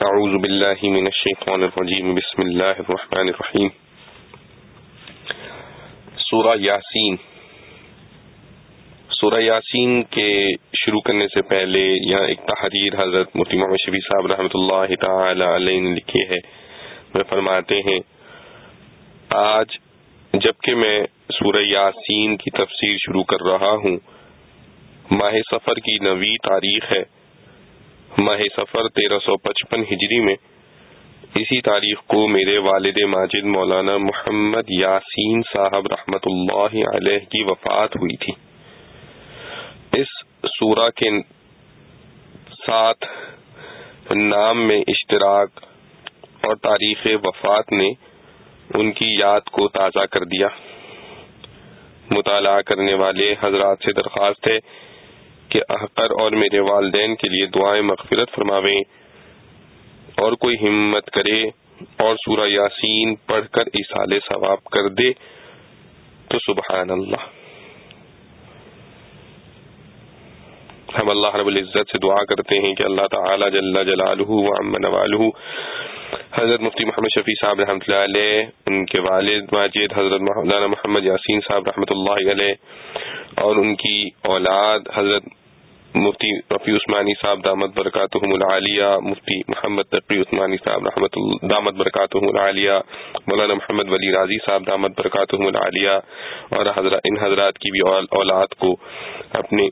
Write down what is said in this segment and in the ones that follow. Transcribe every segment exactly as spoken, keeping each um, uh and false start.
اعوذ باللہ من الشیطان الرجیم بسم اللہ الرحمن الرحیم. سورہ یاسین. سورہ یاسین کے شروع کرنے سے پہلے یہاں ایک تحریر حضرت مفتی محمد شفیع صاحب رحمۃ اللہ تعالی علیہ نے لکھی ہے. وہ فرماتے ہیں آج جبکہ میں سورہ یاسین کی تفسیر شروع کر رہا ہوں، ماہ سفر کی نویں تاریخ ہے. ماہ سفر تیرہ سو پچپن ہجری میں اسی تاریخ کو میرے والد ماجد مولانا محمد یاسین صاحب رحمۃ اللہ علیہ کی وفات ہوئی تھی. اس سورہ کے ساتھ نام میں اشتراک اور تاریخ وفات نے ان کی یاد کو تازہ کر دیا. مطالعہ کرنے والے حضرات سے درخواست ہے کہ احقر اور میرے والدین کے لیے دعائیں مغفرت فرماویں، اور کوئی ہمت کرے اور سورہ یاسین پڑھ کر ایصال ثواب کر دے تو سبحان اللہ. ہم اللہ رب العزت سے دعا کرتے ہیں کہ اللہ تعالی جل جلالہ و عم نوالہ حضرت مفتی محمد شفیع صاحب رحمۃ اللہ علیہ، ان کے والد ماجد حضرت مولانا محمد یاسین صاحب رحمۃ اللہ علیہ، اور ان کی اولاد حضرت مفتی رفیع عثمانی صاحب دامت برکاتہم العالیہ، مفتی محمد تقی عثمانی صاحب رحمۃ اللہ دامت برکاتہم العالیہ، مولانا محمد ولی راضی صاحب دامت برکاتہم العالیہ، اور حضرات ان حضرات کی بھی اولاد کو اپنی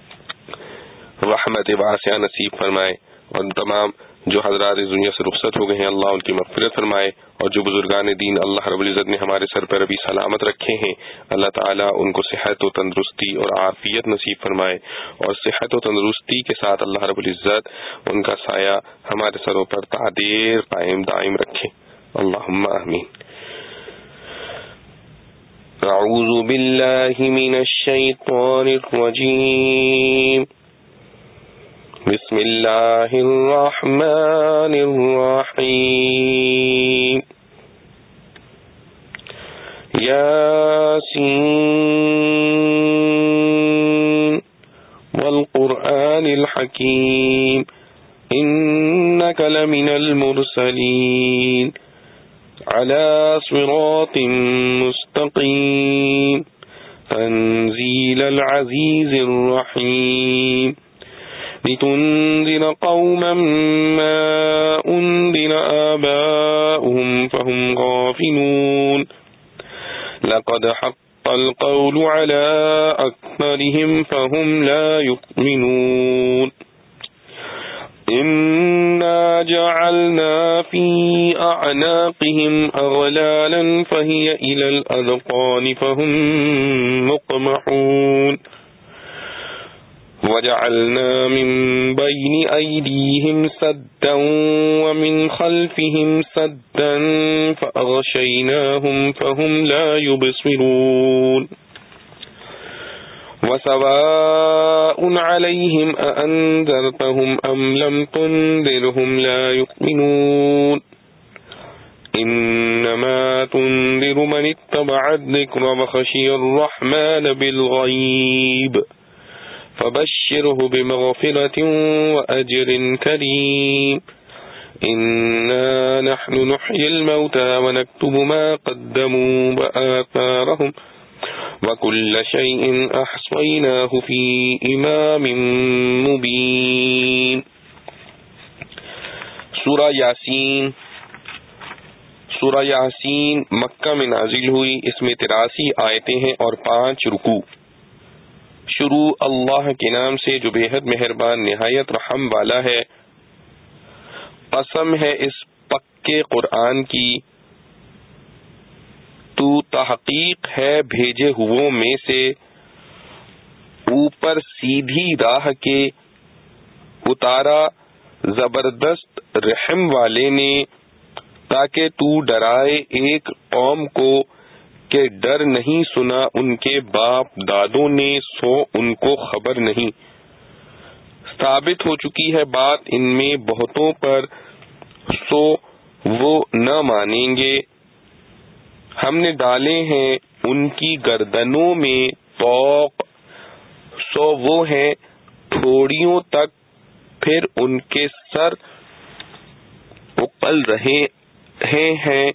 رحمت واسعہ نصیب فرمائے، اور تمام جو حضرات اس دنیا سے رخصت ہو گئے ہیں اللہ ان کی مغفرت فرمائے، اور جو بزرگان دین اللہ رب العزت نے ہمارے سر پر ابھی سلامت رکھے ہیں اللہ تعالیٰ ان کو صحت و تندرستی اور عافیت نصیب فرمائے، اور صحت و تندرستی کے ساتھ اللہ رب العزت ان کا سایہ ہمارے سروں پر تا دیر قائم دائم رکھے. اللہم آمین. اعوذ باللہ من الشیطان الرجیم. بسم اللہ الرحمن الرحیم. یاسین والقرآن الحکیم انک لمن المرسلین علی صراط مستقیم تنزیل العزیز الرحیم. لتنذر قوما ما أنذر آباؤهم فهم غافلون لقد حق القول على أكثرهم فهم لا يؤمنون. إنا جعلنا في أعناقهم أغلالا فهي إلى الأذقان فهم مقمحون. وجعلنا من بين أيديهم سدا ومن خلفهم سدا فأغشيناهم فهم لا يبصرون. وسواء عليهم أأنذرتهم أم لم تنذرهم لا يؤمنون. إنما تنذر من اتبع الذكر وخشي الرحمن بالغيب فبشره بمغفرة وأجر كريم. إنا نحن نحيي الموتى ونكتب ما قدموا وآثارهم وكل شيء أحصيناه في إمام مبين. سورہ یاسین. سورہ یاسین مکہ میں نازل ہوئی. اس میں تراسی آیتیں ہیں اور پانچ رکوع. شروع اللہ کے نام سے جو بے حد مہربان نہایت رحم والا ہے. قسم ہے اس پکے قرآن کی، تو تحقیق ہے بھیجے ہوئوں میں سے اوپر سیدھی راہ کے اتارا زبردست رحم والے نے، تاکہ تو ڈرائے ایک قوم کو کہ ڈر نہیں سنا ان کے باپ دادوں نے سو ان کو خبر نہیں. ثابت ہو چکی ہے بات ان میں بہتوں پر سو وہ نہ مانیں گے. ہم نے ڈالے ہیں ان کی گردنوں میں طوق، سو وہ ہیں تھوڑیوں تک، پھر ان کے سر اقل رہے ہیں،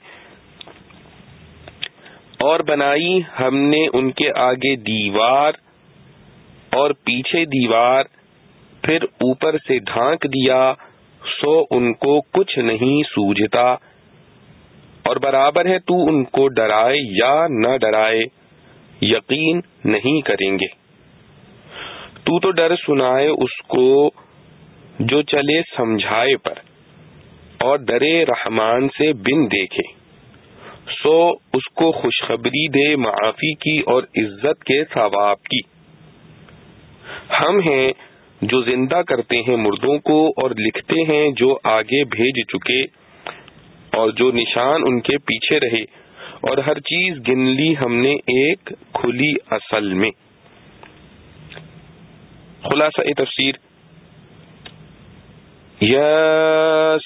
اور بنائی ہم نے ان کے آگے دیوار اور پیچھے دیوار، پھر اوپر سے ڈھانک دیا، سو ان کو کچھ نہیں سوجھتا، اور برابر ہے تو ان کو ڈرائے یا نہ ڈرائے، یقین نہیں کریں گے۔ تو تو ڈر سنائے اس کو جو چلے سمجھائے پر، اور ڈرے رحمان سے بن دیکھے، سو اس کو خوشخبری دے معافی کی اور عزت کے ثواب کی۔ ہم ہیں جو زندہ کرتے ہیں مردوں کو اور لکھتے ہیں جو آگے بھیج چکے اور جو نشان ان کے پیچھے رہے، اور ہر چیز گن لی ہم نے ایک کھلی اصل میں۔ خلاصہ تفسیر، یاسین،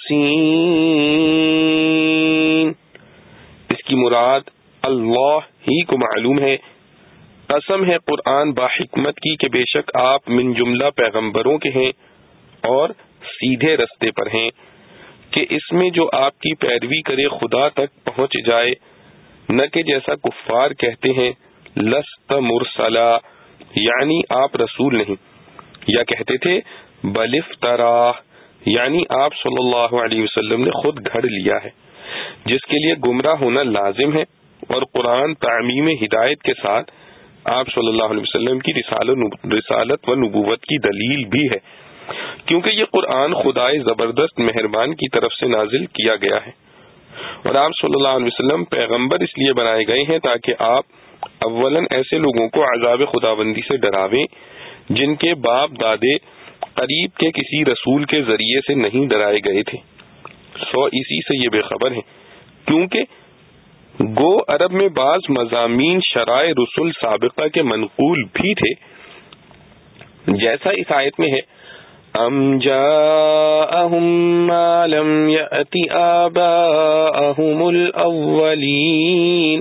اس کی مراد اللہ ہی کو معلوم ہے۔ قسم ہے قرآن با حکمت کی کہ بے شک آپ من جملہ پیغمبروں کے ہیں اور سیدھے رستے پر ہیں، کہ اس میں جو آپ کی پیروی کرے خدا تک پہنچ جائے، نہ کہ جیسا کفار کہتے ہیں لست مرسلا، یعنی آپ رسول نہیں، یا کہتے تھے بل افترا، یعنی آپ صلی اللہ علیہ وسلم نے خود گھڑ لیا ہے، جس کے لیے گمراہ ہونا لازم ہے، اور قرآن تعمیم ہدایت کے ساتھ آپ صلی اللہ علیہ وسلم کی رسالت و نبوت کی دلیل بھی ہے، کیونکہ یہ قرآن خدائے زبردست مہربان کی طرف سے نازل کیا گیا ہے، اور آپ صلی اللہ علیہ وسلم پیغمبر اس لیے بنائے گئے ہیں تاکہ آپ اولاً ایسے لوگوں کو عذاب خداوندی سے ڈراویں جن کے باپ دادے قریب کے کسی رسول کے ذریعے سے نہیں ڈرائے گئے تھے، سو اسی سے یہ بے خبر ہیں، کیونکہ گو عرب میں بعض مضامین شرائع رسول سابقہ کے منقول بھی تھے، جیسا اس آیت میں ہے ام جاءہم ما لم یأت آباءہم الاولین،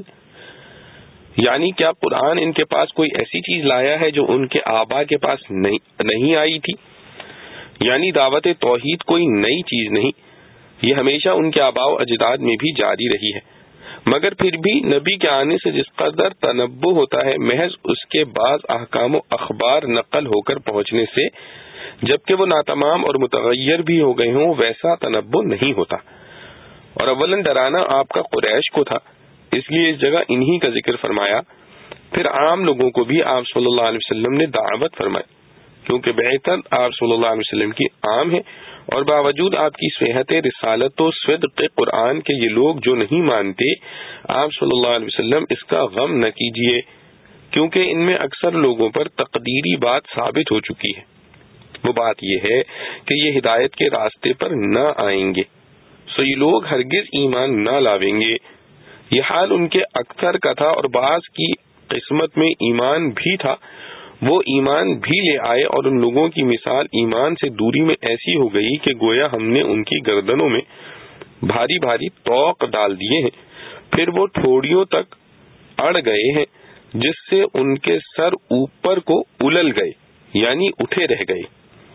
یعنی کیا قرآن ان کے پاس کوئی ایسی چیز لایا ہے جو ان کے آبا کے پاس نہیں آئی تھی، یعنی دعوت توحید کوئی نئی چیز نہیں، یہ ہمیشہ ان کے آباء و اجداد میں بھی جاری رہی ہے، مگر پھر بھی نبی کے آنے سے جس قدر تنبہ ہوتا ہے محض اس کے بعض احکام و اخبار نقل ہو کر پہنچنے سے، جبکہ وہ ناتمام اور متغیر بھی ہو گئے ہوں، ویسا تنبہ نہیں ہوتا۔ اور اولاً ڈرانا آپ کا قریش کو تھا، اس لیے اس جگہ انہی کا ذکر فرمایا، پھر عام لوگوں کو بھی آپ صلی اللہ علیہ وسلم نے دعوت فرمائی، کیونکہ بیعت آپ صلی اللہ علیہ وسلم کی عام ہے، اور باوجود آپ کی صحت رسالت و صدق قرآن کے یہ لوگ جو نہیں مانتے، آپ صلی اللہ علیہ وسلم اس کا غم نہ کیجیے، کیونکہ ان میں اکثر لوگوں پر تقدیری بات ثابت ہو چکی ہے۔ وہ بات یہ ہے کہ یہ ہدایت کے راستے پر نہ آئیں گے، سو یہ لوگ ہرگز ایمان نہ لاویں گے۔ یہ حال ان کے اکثر کا تھا، اور بعض کی قسمت میں ایمان بھی تھا، وہ ایمان بھی لے آئے، اور ان لوگوں کی مثال ایمان سے دوری میں ایسی ہو گئی کہ گویا ہم نے ان کی گردنوں میں بھاری بھاری طوق ڈال دیے ہیں، پھر وہ ٹھوڑیوں تک اڑ گئے ہیں، جس سے ان کے سر اوپر کو الل گئے، یعنی اٹھے رہ گئے،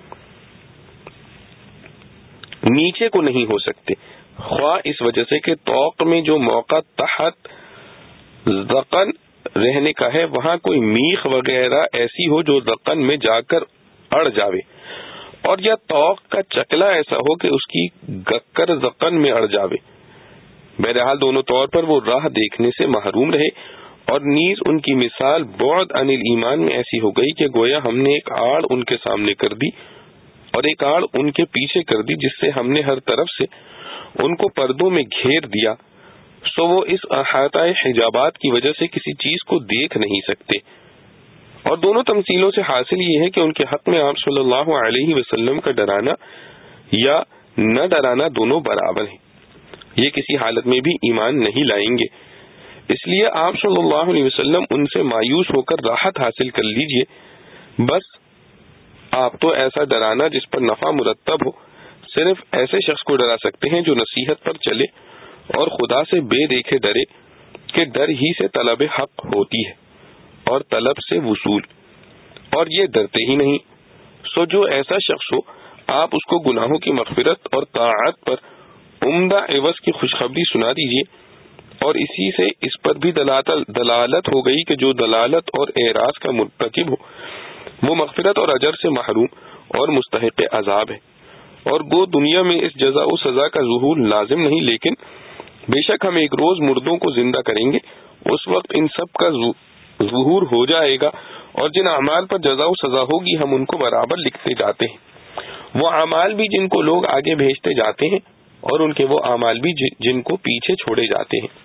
نیچے کو نہیں ہو سکتے، خواہ اس وجہ سے کہ طوق میں جو موقع تحت ذقن رہنے کا ہے وہاں کوئی میخ وغیرہ ایسی ہو جو ذقن میں جا کر اڑ جاوے، اور یا طوق کا چکلا ایسا ہو کہ اس کی گکر ذقن میں اڑ جاوے۔ بہرحال دونوں طور پر وہ راہ دیکھنے سے محروم رہے، اور نیز ان کی مثال بعد عن الایمان میں ایسی ہو گئی کہ گویا ہم نے ایک آڑ ان کے سامنے کر دی اور ایک آڑ ان کے پیچھے کر دی، جس سے ہم نے ہر طرف سے ان کو پردوں میں گھیر دیا، سو وہ اس احاطہ حجابات کی وجہ سے کسی چیز کو دیکھ نہیں سکتے۔ اور دونوں تمثیلوں سے حاصل یہ ہے کہ ان کے حق میں آپ صلی اللہ علیہ وسلم کا ڈرانا یا نہ ڈرانا دونوں برابر ہیں، یہ کسی حالت میں بھی ایمان نہیں لائیں گے، اس لیے آپ صلی اللہ علیہ وسلم ان سے مایوس ہو کر راحت حاصل کر لیجئے، بس آپ تو ایسا ڈرانا جس پر نفع مرتب ہو، صرف ایسے شخص کو ڈرا سکتے ہیں جو نصیحت پر چلے اور خدا سے بے دیکھے ڈرے، کہ ڈر ہی سے طلب حق ہوتی ہے اور طلب سے وصول، اور یہ ڈرتے ہی نہیں، سو جو ایسا شخص ہو آپ اس کو گناہوں کی مغفرت اور طاعت پر عمدہ عوض کی خوشخبری سنا دیجیے، اور اسی سے اس پر بھی دلالت ہو گئی کہ جو دلالت اور اعراض کا مرتکب ہو وہ مغفرت اور اجر سے محروم اور مستحق عذاب ہے، اور گو دنیا میں اس جزا و سزا کا ظہور لازم نہیں، لیکن بے شک ہم ایک روز مردوں کو زندہ کریں گے، اس وقت ان سب کا ظہور ہو جائے گا، اور جن اعمال پر جزا و سزا ہوگی ہم ان کو برابر لکھتے جاتے ہیں، وہ اعمال بھی جن کو لوگ آگے بھیجتے جاتے ہیں اور ان کے وہ اعمال بھی جن کو پیچھے چھوڑے جاتے ہیں۔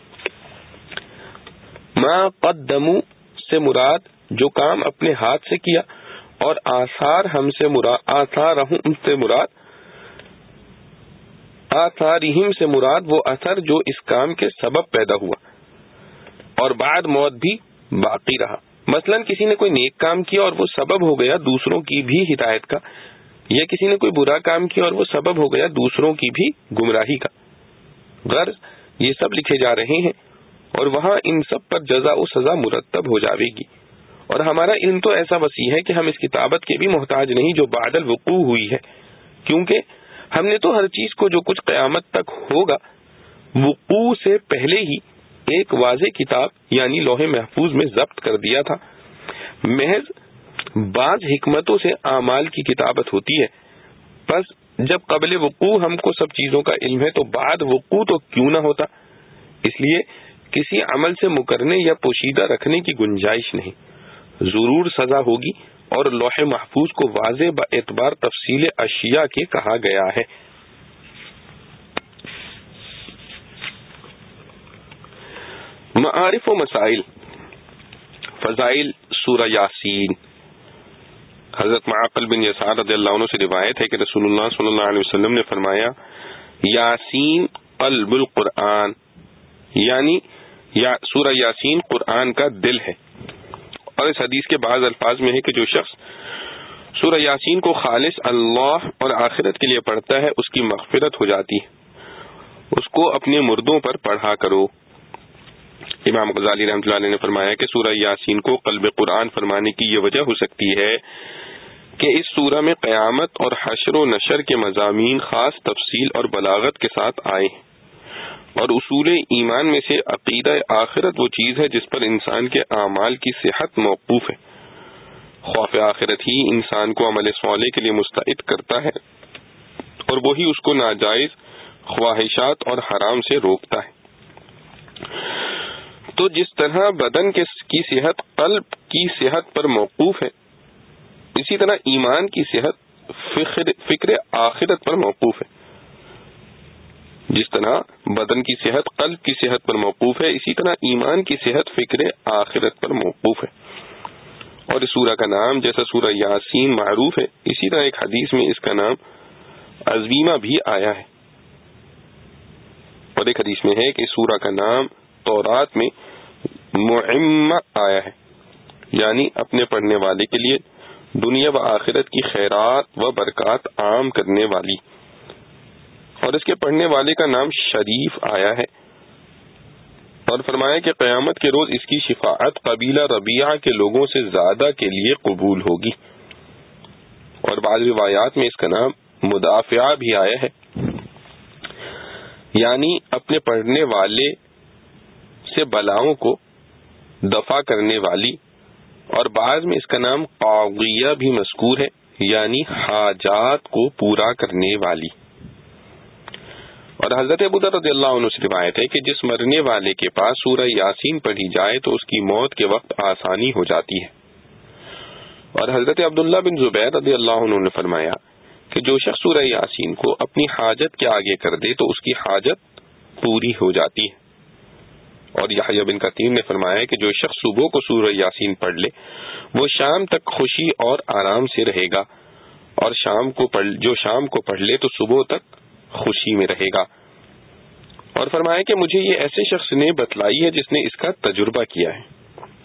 ما قدموا سے مراد جو کام اپنے ہاتھ سے کیا، اور آثار ہم سے مراد آثارہم سے مراد آثارہم سے مراد وہ اثر جو اس کام کے سبب پیدا ہوا اور بعد موت بھی باقی رہا۔ مثلا کسی نے کوئی نیک کام کیا اور وہ سبب ہو گیا دوسروں کی بھی ہدایت کا، یا کسی نے کوئی برا کام کیا اور وہ سبب ہو گیا دوسروں کی بھی گمراہی کا۔ غرض یہ سب لکھے جا رہے ہیں اور وہاں ان سب پر جزا و سزا مرتب ہو جاوے گی، اور ہمارا علم تو ایسا وسیع ہے کہ ہم اس کتابت کے بھی محتاج نہیں جو بعد الوقوع ہوئی ہے، کیونکہ ہم نے تو ہر چیز کو جو کچھ قیامت تک ہوگا وقوع سے پہلے ہی ایک واضح کتاب یعنی لوح محفوظ میں ضبط کر دیا تھا۔ محض بعض حکمتوں سے اعمال کی کتابت ہوتی ہے، پس جب قبل وقوع ہم کو سب چیزوں کا علم ہے تو بعد وقوع تو کیوں نہ ہوتا، اس لیے کسی عمل سے مکرنے یا پوشیدہ رکھنے کی گنجائش نہیں، ضرور سزا ہوگی، اور لوح محفوظ کو واضح با اعتبار تفصیل اشیاء کے کہا گیا ہے۔ معارف و مسائل، فضائل سورہ یاسین۔ حضرت معقل بن یسار رضی اللہ عنہ سے روایت ہے کہ رسول اللہ صلی اللہ علیہ وسلم نے فرمایا، یاسین قلب القرآن، یعنی یا سورہ یاسین قرآن کا دل ہے، اور اس حدیث کے بعض الفاظ میں ہے کہ جو شخص سورہ یاسین کو خالص اللہ اور آخرت کے لیے پڑھتا ہے اس کی مغفرت ہو جاتی ہے، اس کو اپنے مردوں پر پڑھا کرو۔ امام غزالی رحمۃ اللہ علیہ نے فرمایا کہ سورہ یاسین کو قلب قرآن فرمانے کی یہ وجہ ہو سکتی ہے کہ اس سورہ میں قیامت اور حشر و نشر کے مضامین خاص تفصیل اور بلاغت کے ساتھ آئے ہیں، اور اصول ایمان میں سے عقیدہ آخرت وہ چیز ہے جس پر انسان کے اعمال کی صحت موقوف ہے۔ خوف آخرت ہی انسان کو عمل صالح کے لیے مستعد کرتا ہے، اور وہی اس کو ناجائز خواہشات اور حرام سے روکتا ہے۔ تو جس طرح بدن کی صحت قلب کی صحت پر موقوف ہے، اسی طرح ایمان کی صحت فکر فکر آخرت پر موقوف ہے۔ جس طرح بدن کی صحت قلب کی صحت پر موقوف ہے، اسی طرح ایمان کی صحت فکر آخرت پر موقوف ہے۔ اور اس سورہ کا نام جیسا سورہ یاسین معروف ہے، اسی طرح ایک حدیث میں اس کا نام عظیمہ بھی آیا ہے، اور ایک حدیث میں ہے کہ اس سورہ کا نام تورات میں معمہ آیا ہے، یعنی اپنے پڑھنے والے کے لیے دنیا و آخرت کی خیرات و برکات عام کرنے والی، اور اس کے پڑھنے والے کا نام شریف آیا ہے، اور فرمایا کہ قیامت کے روز اس کی شفاعت قبیلہ ربیعہ کے لوگوں سے زیادہ کے لیے قبول ہوگی، اور بعض روایات میں اس کا نام مدافعہ بھی آیا ہے، یعنی اپنے پڑھنے والے سے بلاؤں کو دفع کرنے والی، اور بعض میں اس کا نام قاضیہ بھی مذکور ہے، یعنی حاجات کو پورا کرنے والی۔ اور حضرت ابو ذر رضی اللہ عنہ سے روایت ہے کہ جس مرنے والے کے پاس سورہ یاسین پڑھی جائے تو اس کی موت کے وقت آسانی ہو جاتی ہے۔ اور حضرت عبداللہ بن زبیر رضی اللہ عنہ نے فرمایا کہ جو شخص سورہ یاسین کو اپنی حاجت کے آگے کر دے تو اس کی حاجت پوری ہو جاتی ہے۔ اور یحییٰ بن کثیر نے فرمایا کہ جو شخص صبح کو سورہ یاسین پڑھ لے وہ شام تک خوشی اور آرام سے رہے گا، اور شام کو پڑھ جو شام کو پڑھ لے تو صبح تک خوشی میں رہے گا۔ اور فرمایا کہ مجھے یہ ایسے شخص نے بتلائی ہے جس نے اس کا تجربہ کیا ہے۔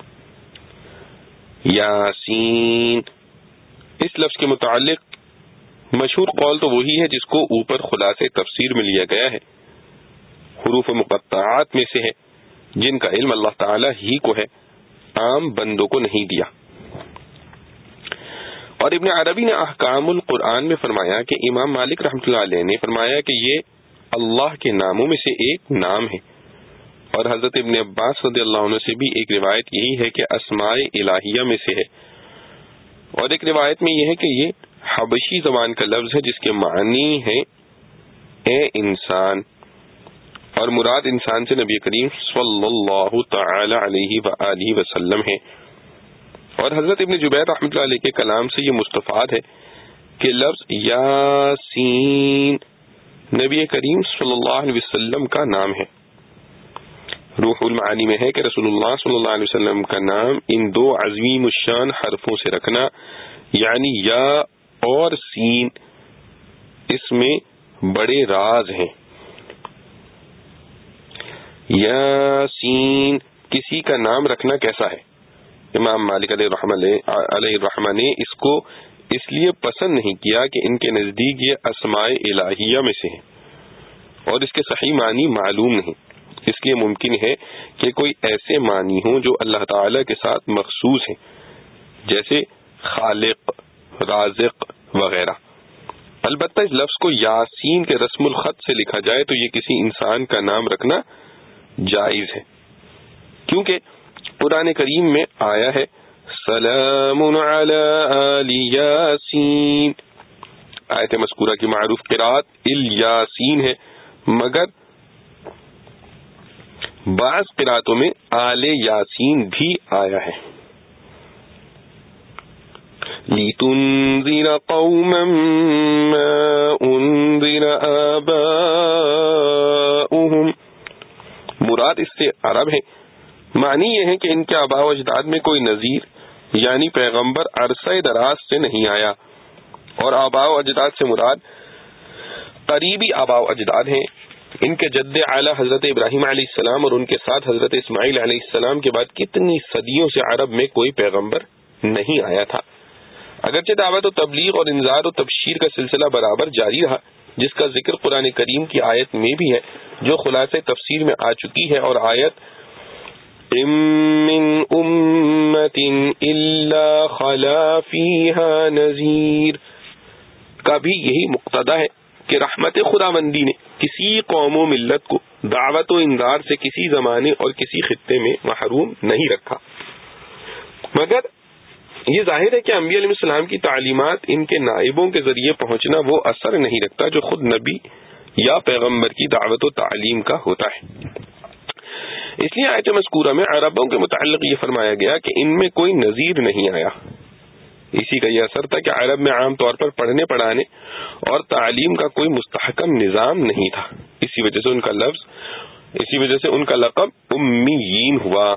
یاسین اس لفظ کے متعلق مشہور قول تو وہی ہے جس کو اوپر خلاصے تفسیر میں لیا گیا ہے، حروف مقطعات میں سے ہے جن کا علم اللہ تعالی ہی کو ہے، عام بندوں کو نہیں دیا۔ اور ابن عربی نے احکام القرآن میں فرمایا کہ امام مالک رحمۃ اللہ علیہ نے فرمایا کہ یہ اللہ کے ناموں میں سے ایک نام ہے، اور حضرت ابن عباس رضی اللہ عنہ سے بھی ایک روایت یہی ہے کہ اسماء الہیہ میں سے ہے، اور ایک روایت میں یہ ہے کہ یہ حبشی زبان کا لفظ ہے جس کے معنی ہے اے انسان، اور مراد انسان سے نبی کریم صلی اللہ تعالی علیہ وآلہ وسلم ہے۔ اور حضرت ابن جبیر رحمۃ اللہ علیہ کے کلام سے یہ مستفاد ہے کہ لفظ یاسین نبی کریم صلی اللہ علیہ وسلم کا نام ہے۔ روح المعانی میں ہے کہ رسول اللہ صلی اللہ علیہ وسلم کا نام ان دو عظیم الشان حرفوں سے رکھنا، یعنی یا اور سین، اس میں بڑے راز ہیں۔ یاسین کسی کا نام رکھنا کیسا ہے؟ امام مالک علیہ الرحمہ نے اس کو اس لیے پسند نہیں کیا کہ ان کے نزدیک یہ اسماء الہیہ میں سے ہے اور اس کے صحیح معنی معلوم نہیں، اس لیے ممکن ہے کہ کوئی ایسے معنی ہوں جو اللہ تعالی کے ساتھ مخصوص ہیں، جیسے خالق، رازق وغیرہ۔ البتہ اس لفظ کو یاسین کے رسم الخط سے لکھا جائے تو یہ کسی انسان کا نام رکھنا جائز ہے، کیونکہ قرآن کریم میں آیا ہے سلام علی آل یاسین۔ آیت مذکورہ کی معروف قرات الیاسین ہے، مگر بعض قراتوں میں آل یاسین بھی آیا ہے۔ لِتُنذِرَ قَوْمًا مَّا أُنذِرَ آبَاؤُهُمْ، مراد اس سے عرب ہے، معنی یہ ہے کہ ان کے آباء و اجداد میں کوئی نذیر یعنی پیغمبر عرصہ دراز سے نہیں آیا، اور آباء و اجداد سے مراد قریبی آباء و اجداد ہیں۔ ان کے جد اعلی حضرت ابراہیم علیہ السلام اور ان کے ساتھ حضرت اسماعیل علیہ السلام کے بعد کتنی صدیوں سے عرب میں کوئی پیغمبر نہیں آیا تھا۔ اگرچہ دعوت و تبلیغ اور انذار و تبشیر کا سلسلہ برابر جاری رہا، جس کا ذکر قرآن کریم کی آیت میں بھی ہے جو خلاصہ تفسیر میں آ چکی ہے، اور آیت ام من امت الا خلا فیہا نذیر کا بھی یہی مقتضا ہے کہ رحمت خداوندی نے کسی قوم و ملت کو دعوت و انذار سے کسی زمانے اور کسی خطے میں محروم نہیں رکھا، مگر یہ ظاہر ہے کہ انبیاء علیہ السلام کی تعلیمات ان کے نائبوں کے ذریعے پہنچنا وہ اثر نہیں رکھتا جو خود نبی یا پیغمبر کی دعوت و تعلیم کا ہوتا ہے۔ اس لیے آیت مذکورہ میں عربوں کے متعلق یہ فرمایا گیا کہ ان میں کوئی نذیر نہیں آیا۔ اسی کا یہ اثر تھا کہ عرب میں عام طور پر پڑھنے پڑھانے اور تعلیم کا کوئی مستحکم نظام نہیں تھا، اسی وجہ سے ان کا لفظ اسی وجہ سے ان کا لقب امیین ہوا۔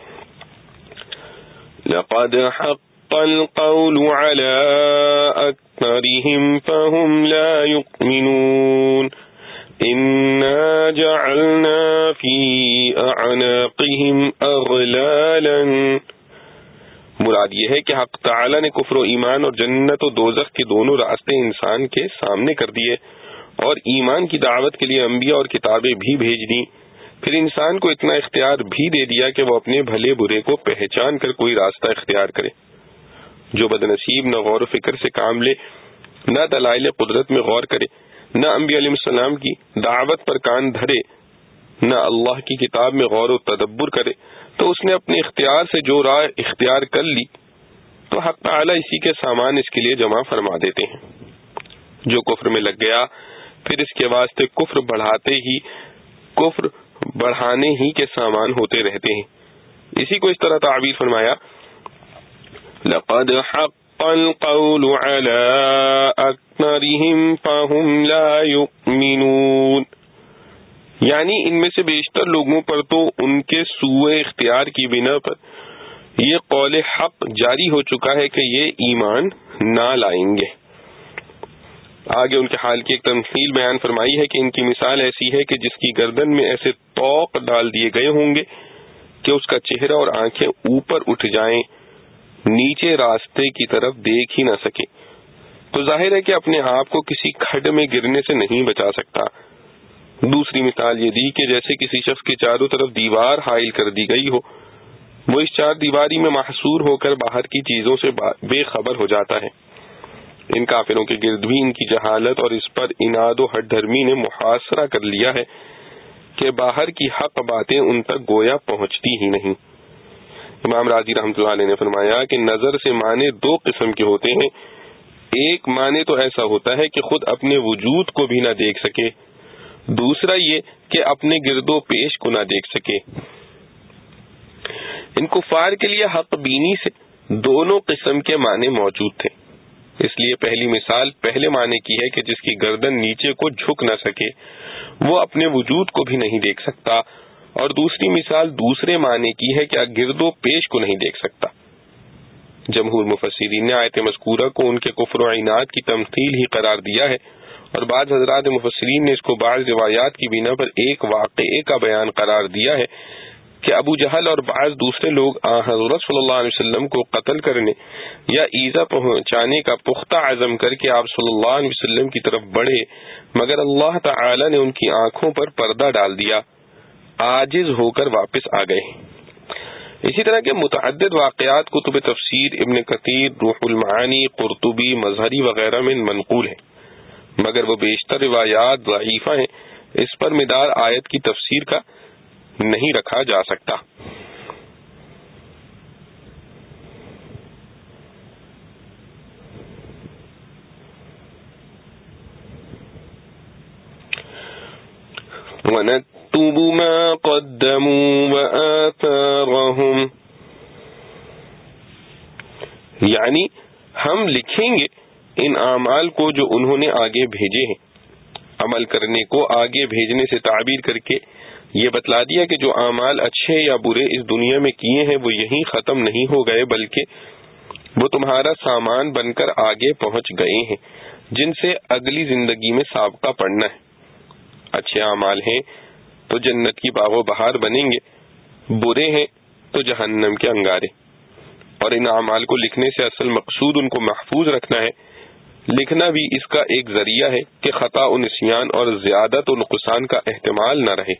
لقد حق القول على اکثرهم فهم لا يؤمنون انا جعلنا في اعناقهم اغلالا، مراد یہ ہے کہ حق تعالی نے کفر و ایمان اور جنت و دوزخ کے دونوں راستے انسان کے سامنے کر دیے، اور ایمان کی دعوت کے لیے انبیاء اور کتابیں بھی بھیج دیں، پھر انسان کو اتنا اختیار بھی دے دیا کہ وہ اپنے بھلے برے کو پہچان کر کوئی راستہ اختیار کرے۔ جو بدنصیب نہ غور و فکر سے کام لے، نہ دلائل قدرت میں غور کرے، نہ انبیاء علیہ السلام کی دعوت پر کان دھرے، نہ اللہ کی کتاب میں غور و تدبر کرے، تو اس نے اپنے اختیار سے جو راہ اختیار کر لی تو حق تعالی اسی کے سامان اس کے لیے جمع فرما دیتے ہیں۔ جو کفر میں لگ گیا پھر اس کے واسطے کفر بڑھاتے ہی کفر بڑھانے ہی کے سامان ہوتے رہتے ہیں۔ اسی کو اس طرح تعبیر فرمایا لقد حق القول على اکثرهم فهم لا يؤمنون، یعنی ان میں سے بیشتر لوگوں پر تو ان کے سوء اختیار کی بنا پر یہ قول حق جاری ہو چکا ہے کہ یہ ایمان نہ لائیں گے۔ آگے ان کے حال کی ایک تمثیل بیان فرمائی ہے کہ ان کی مثال ایسی ہے کہ جس کی گردن میں ایسے طوق ڈال دیے گئے ہوں گے کہ اس کا چہرہ اور آنکھیں اوپر اٹھ جائیں، نیچے راستے کی طرف دیکھ ہی نہ سکے، تو ظاہر ہے کہ اپنے آپ کو کسی کھڈ میں گرنے سے نہیں بچا سکتا۔ دوسری مثال یہ دی کہ جیسے کسی شخص کے چاروں طرف دیوار حائل کر دی گئی ہو، وہ اس چار دیواری میں محصور ہو کر باہر کی چیزوں سے بے خبر ہو جاتا ہے، ان کافروں کے گرد بھی ان کی جہالت اور اس پر اناد و ہٹ دھرمی نے محاصرہ کر لیا ہے کہ باہر کی حق باتیں ان تک گویا پہنچتی ہی نہیں۔ امام راضی رحمۃ اللہ علیہ نے فرمایا کہ نظر سے معنی دو قسم کے ہوتے ہیں، ایک معنی تو ایسا ہوتا ہے کہ خود اپنے وجود کو بھی نہ دیکھ سکے، دوسرا یہ کہ اپنے گرد و پیش کو نہ دیکھ سکے۔ ان کفار کے لیے حق بینی سے دونوں قسم کے معنی موجود تھے، اس لیے پہلی مثال پہلے معنی کی ہے کہ جس کی گردن نیچے کو جھک نہ سکے، وہ اپنے وجود کو بھی نہیں دیکھ سکتا، اور دوسری مثال دوسرے معنی کی ہے کہ گرد و پیش کو نہیں دیکھ سکتا۔ جمہور مفسرین نے آیت مذکورہ کو ان کے کفر و عناد کی تمثیل ہی قرار دیا ہے، اور بعض حضرات مفسرین نے اس کو بعض روایات کی بنا پر ایک واقعے کا بیان قرار دیا ہے کہ ابو جہل اور بعض دوسرے لوگ آن حضرت صلی اللہ علیہ وسلم کو قتل کرنے یا ایذا پہنچانے کا پختہ عزم کر کے آپ صلی اللہ علیہ وسلم کی طرف بڑھے، مگر اللہ تعالی نے ان کی آنکھوں پر پردہ ڈال دیا، عاجز ہو کر واپس آ گئے۔ اسی طرح کے متعدد واقعات کتب تفسیر ابن کثیر، روح المعانی، قرطبی، مظہری وغیرہ میں منقول ہیں، مگر وہ بیشتر روایات ضعیفہ ہیں، اس پر مدار آیت کی تفسیر کا نہیں رکھا جا سکتا۔ وَنَكْتُبُ مَا قَدَّمُوا وَآثَارَهُمْ، یعنی ہم لکھیں گے ان اعمال کو جو انہوں نے آگے بھیجے ہیں۔ عمل کرنے کو آگے بھیجنے سے تعبیر کر کے یہ بتلا دیا کہ جو اعمال اچھے یا برے اس دنیا میں کیے ہیں وہ یہیں ختم نہیں ہو گئے، بلکہ وہ تمہارا سامان بن کر آگے پہنچ گئے ہیں، جن سے اگلی زندگی میں سابقہ پڑنا ہے۔ اچھے اعمال ہیں تو جنت کی باغ و بہار بنیں گے، برے ہیں تو جہنم کے انگارے۔ اور ان اعمال کو لکھنے سے اصل مقصود ان کو محفوظ رکھنا ہے۔ لکھنا بھی اس کا ایک ذریعہ ہے کہ خطا و نسیان اور زیادت و نقصان کا احتمال نہ رہے۔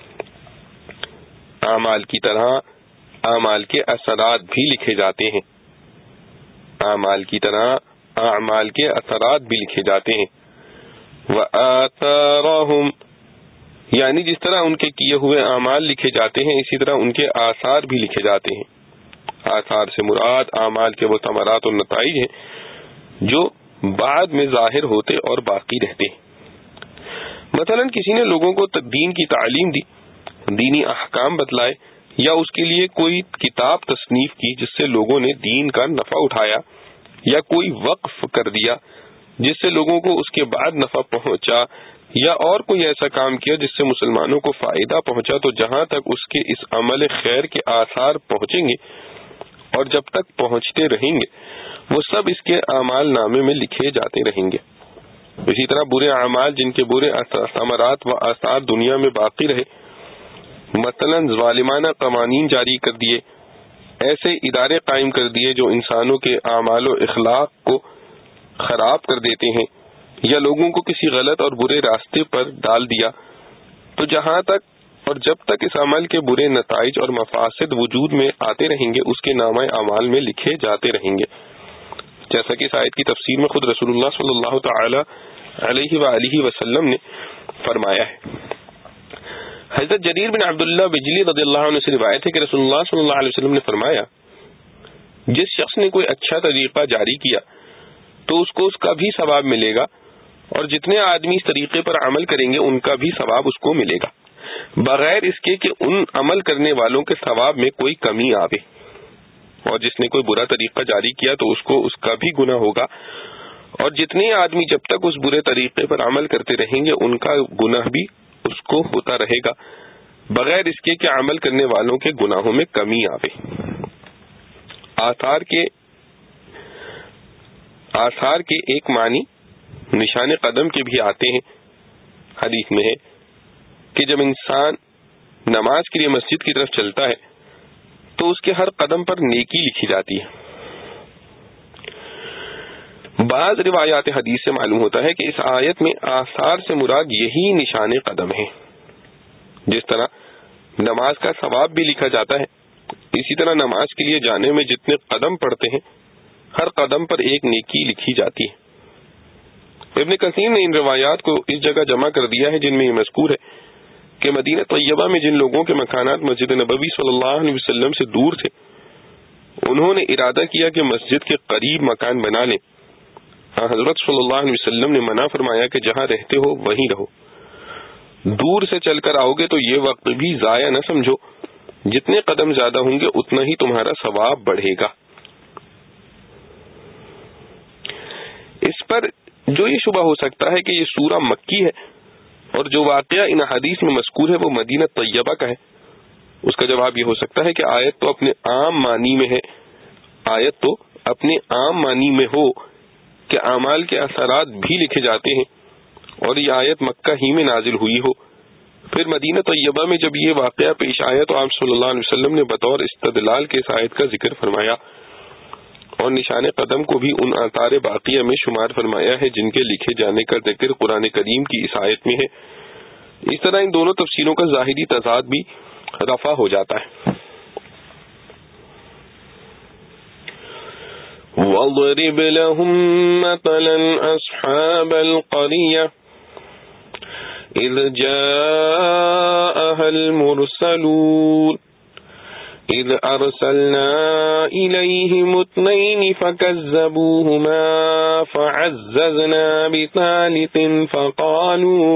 اعمال کی طرح اعمال کے اثرات بھی لکھے جاتے ہیں، اعمال کی طرح اعمال کے اثرات بھی لکھے جاتے ہیں۔ وَآثَارَهُمْ، یعنی جس طرح ان کے کیے ہوئے اعمال لکھے جاتے ہیں اسی طرح ان کے آثار بھی لکھے جاتے ہیں۔ آثار سے مراد اعمال کے وہ ثمرات اور نتائج ہیں جو بعد میں ظاہر ہوتے اور باقی رہتے ہیں۔ مثلا کسی نے لوگوں کو دین کی تعلیم دی، دینی احکام بتلائے، یا اس کے لیے کوئی کتاب تصنیف کی جس سے لوگوں نے دین کا نفع اٹھایا، یا کوئی وقف کر دیا جس سے لوگوں کو اس کے بعد نفع پہنچا، یا اور کوئی ایسا کام کیا جس سے مسلمانوں کو فائدہ پہنچا، تو جہاں تک اس کے اس عمل خیر کے آثار پہنچیں گے اور جب تک پہنچتے رہیں گے وہ سب اس کے اعمال نامے میں لکھے جاتے رہیں گے۔ اسی طرح برے اعمال جن کے برے ثمرات و آثار دنیا میں باقی رہے، مثلا ظالمانہ قوانین جاری کر دیے، ایسے ادارے قائم کر دیے جو انسانوں کے اعمال و اخلاق کو خراب کر دیتے ہیں، یا لوگوں کو کسی غلط اور برے راستے پر ڈال دیا، تو جہاں تک اور جب تک اس عمل کے برے نتائج اور مفاسد وجود میں آتے رہیں گے اس کے نامہ اعمال میں لکھے جاتے رہیں گے، جیسا کہ اس آیت کی تفسیر میں خود رسول اللہ صلی اللہ تعالی علیہ وآلہ وسلم نے فرمایا ہے۔ حضرت جریر بن عبداللہ بجلی رضی اللہ عنہ سے روایت ہے کہ رسول اللہ صلی اللہ علیہ وسلم نے فرمایا، جس شخص نے کوئی اچھا طریقہ جاری کیا تو اس کو اس کا بھی ثواب ملے گا، اور جتنے آدمی اس طریقے پر عمل کریں گے ان کا بھی ثواب اس کو ملے گا، بغیر اس کے کہ ان عمل کرنے والوں کے ثواب میں کوئی کمی آوے۔ اور جس نے کوئی برا طریقہ جاری کیا تو اس کو اس کا بھی گناہ ہوگا، اور جتنے آدمی جب تک اس برے طریقے پر عمل کرتے رہیں گے ان کا گناہ بھی اس کو ہوتا رہے گا، بغیر اس کے کہ عمل کرنے والوں کے گناہوں میں کمی آوے۔ آثار کے آثار کے ایک معنی نشان قدم کے بھی آتے ہیں۔ حدیث میں ہے کہ جب انسان نماز کے لیے مسجد کی طرف چلتا ہے تو اس کے ہر قدم پر نیکی لکھی جاتی ہے۔ بعض روایات حدیث سے معلوم ہوتا ہے کہ اس آیت میں آثار سے مراد یہی نشان قدم ہے۔ جس طرح نماز کا ثواب بھی لکھا جاتا ہے، اسی طرح نماز کے لیے جانے میں جتنے قدم پڑتے ہیں ہر قدم پر ایک نیکی لکھی جاتی ہے۔ ابن کثیر نے ان روایات کو اس جگہ جمع کر دیا ہے جن میں یہ مذکور ہے کہ مدینہ طیبہ میں جن لوگوں کے مکانات مسجد نبوی صلی اللہ علیہ وسلم سے دور تھے انہوں نے ارادہ کیا کہ مسجد کے قریب مکان بنا لیں. حضرت صلی اللہ علیہ وسلم نے منع فرمایا کہ جہاں رہتے ہو وہیں رہو. دور سے چل کر آؤ گے تو یہ وقت بھی ضائع نہ سمجھو، جتنے قدم زیادہ ہوں گے اتنا ہی تمہارا ثواب بڑھے گا. اس پر جو یہ شبہ ہو سکتا ہے کہ یہ سورہ مکی ہے اور جو واقعہ ان حدیث میں مذکور ہے وہ مدینہ طیبہ کا ہے، اس کا جواب یہ ہو سکتا ہے کہ آیت تو اپنے عام معنی میں ہے آیت تو اپنے عام معنی میں ہو کہ اعمال کے اثرات بھی لکھے جاتے ہیں اور یہ آیت مکہ ہی میں نازل ہوئی ہو. پھر مدینہ طیبہ میں جب یہ واقعہ پیش آیا تو آپ صلی اللہ علیہ وسلم نے بطور استدلال کے اس آیت کا ذکر فرمایا اور نشان قدم کو بھی ان آثار باقیہ میں شمار فرمایا ہے جن کے لکھے جانے کا ذکر قرآن کریم کی اس آیت میں ہے. اس طرح ان دونوں تفسیروں کا ظاہری تضاد بھی رفع ہو جاتا ہے. وَاضْرِبْ لَهُمْ مَثَلًا أَصْحَابَ الْقَرْيَةِ إِذْ جَاءَهَا الْمُرْسَلُونَ إِذْ أَرْسَلْنَا إِلَيْهِمُ اثْنَيْنِ فَكَذَّبُوهُمَا فَعَزَّزْنَا بِثَالِثٍ فَقَالُوا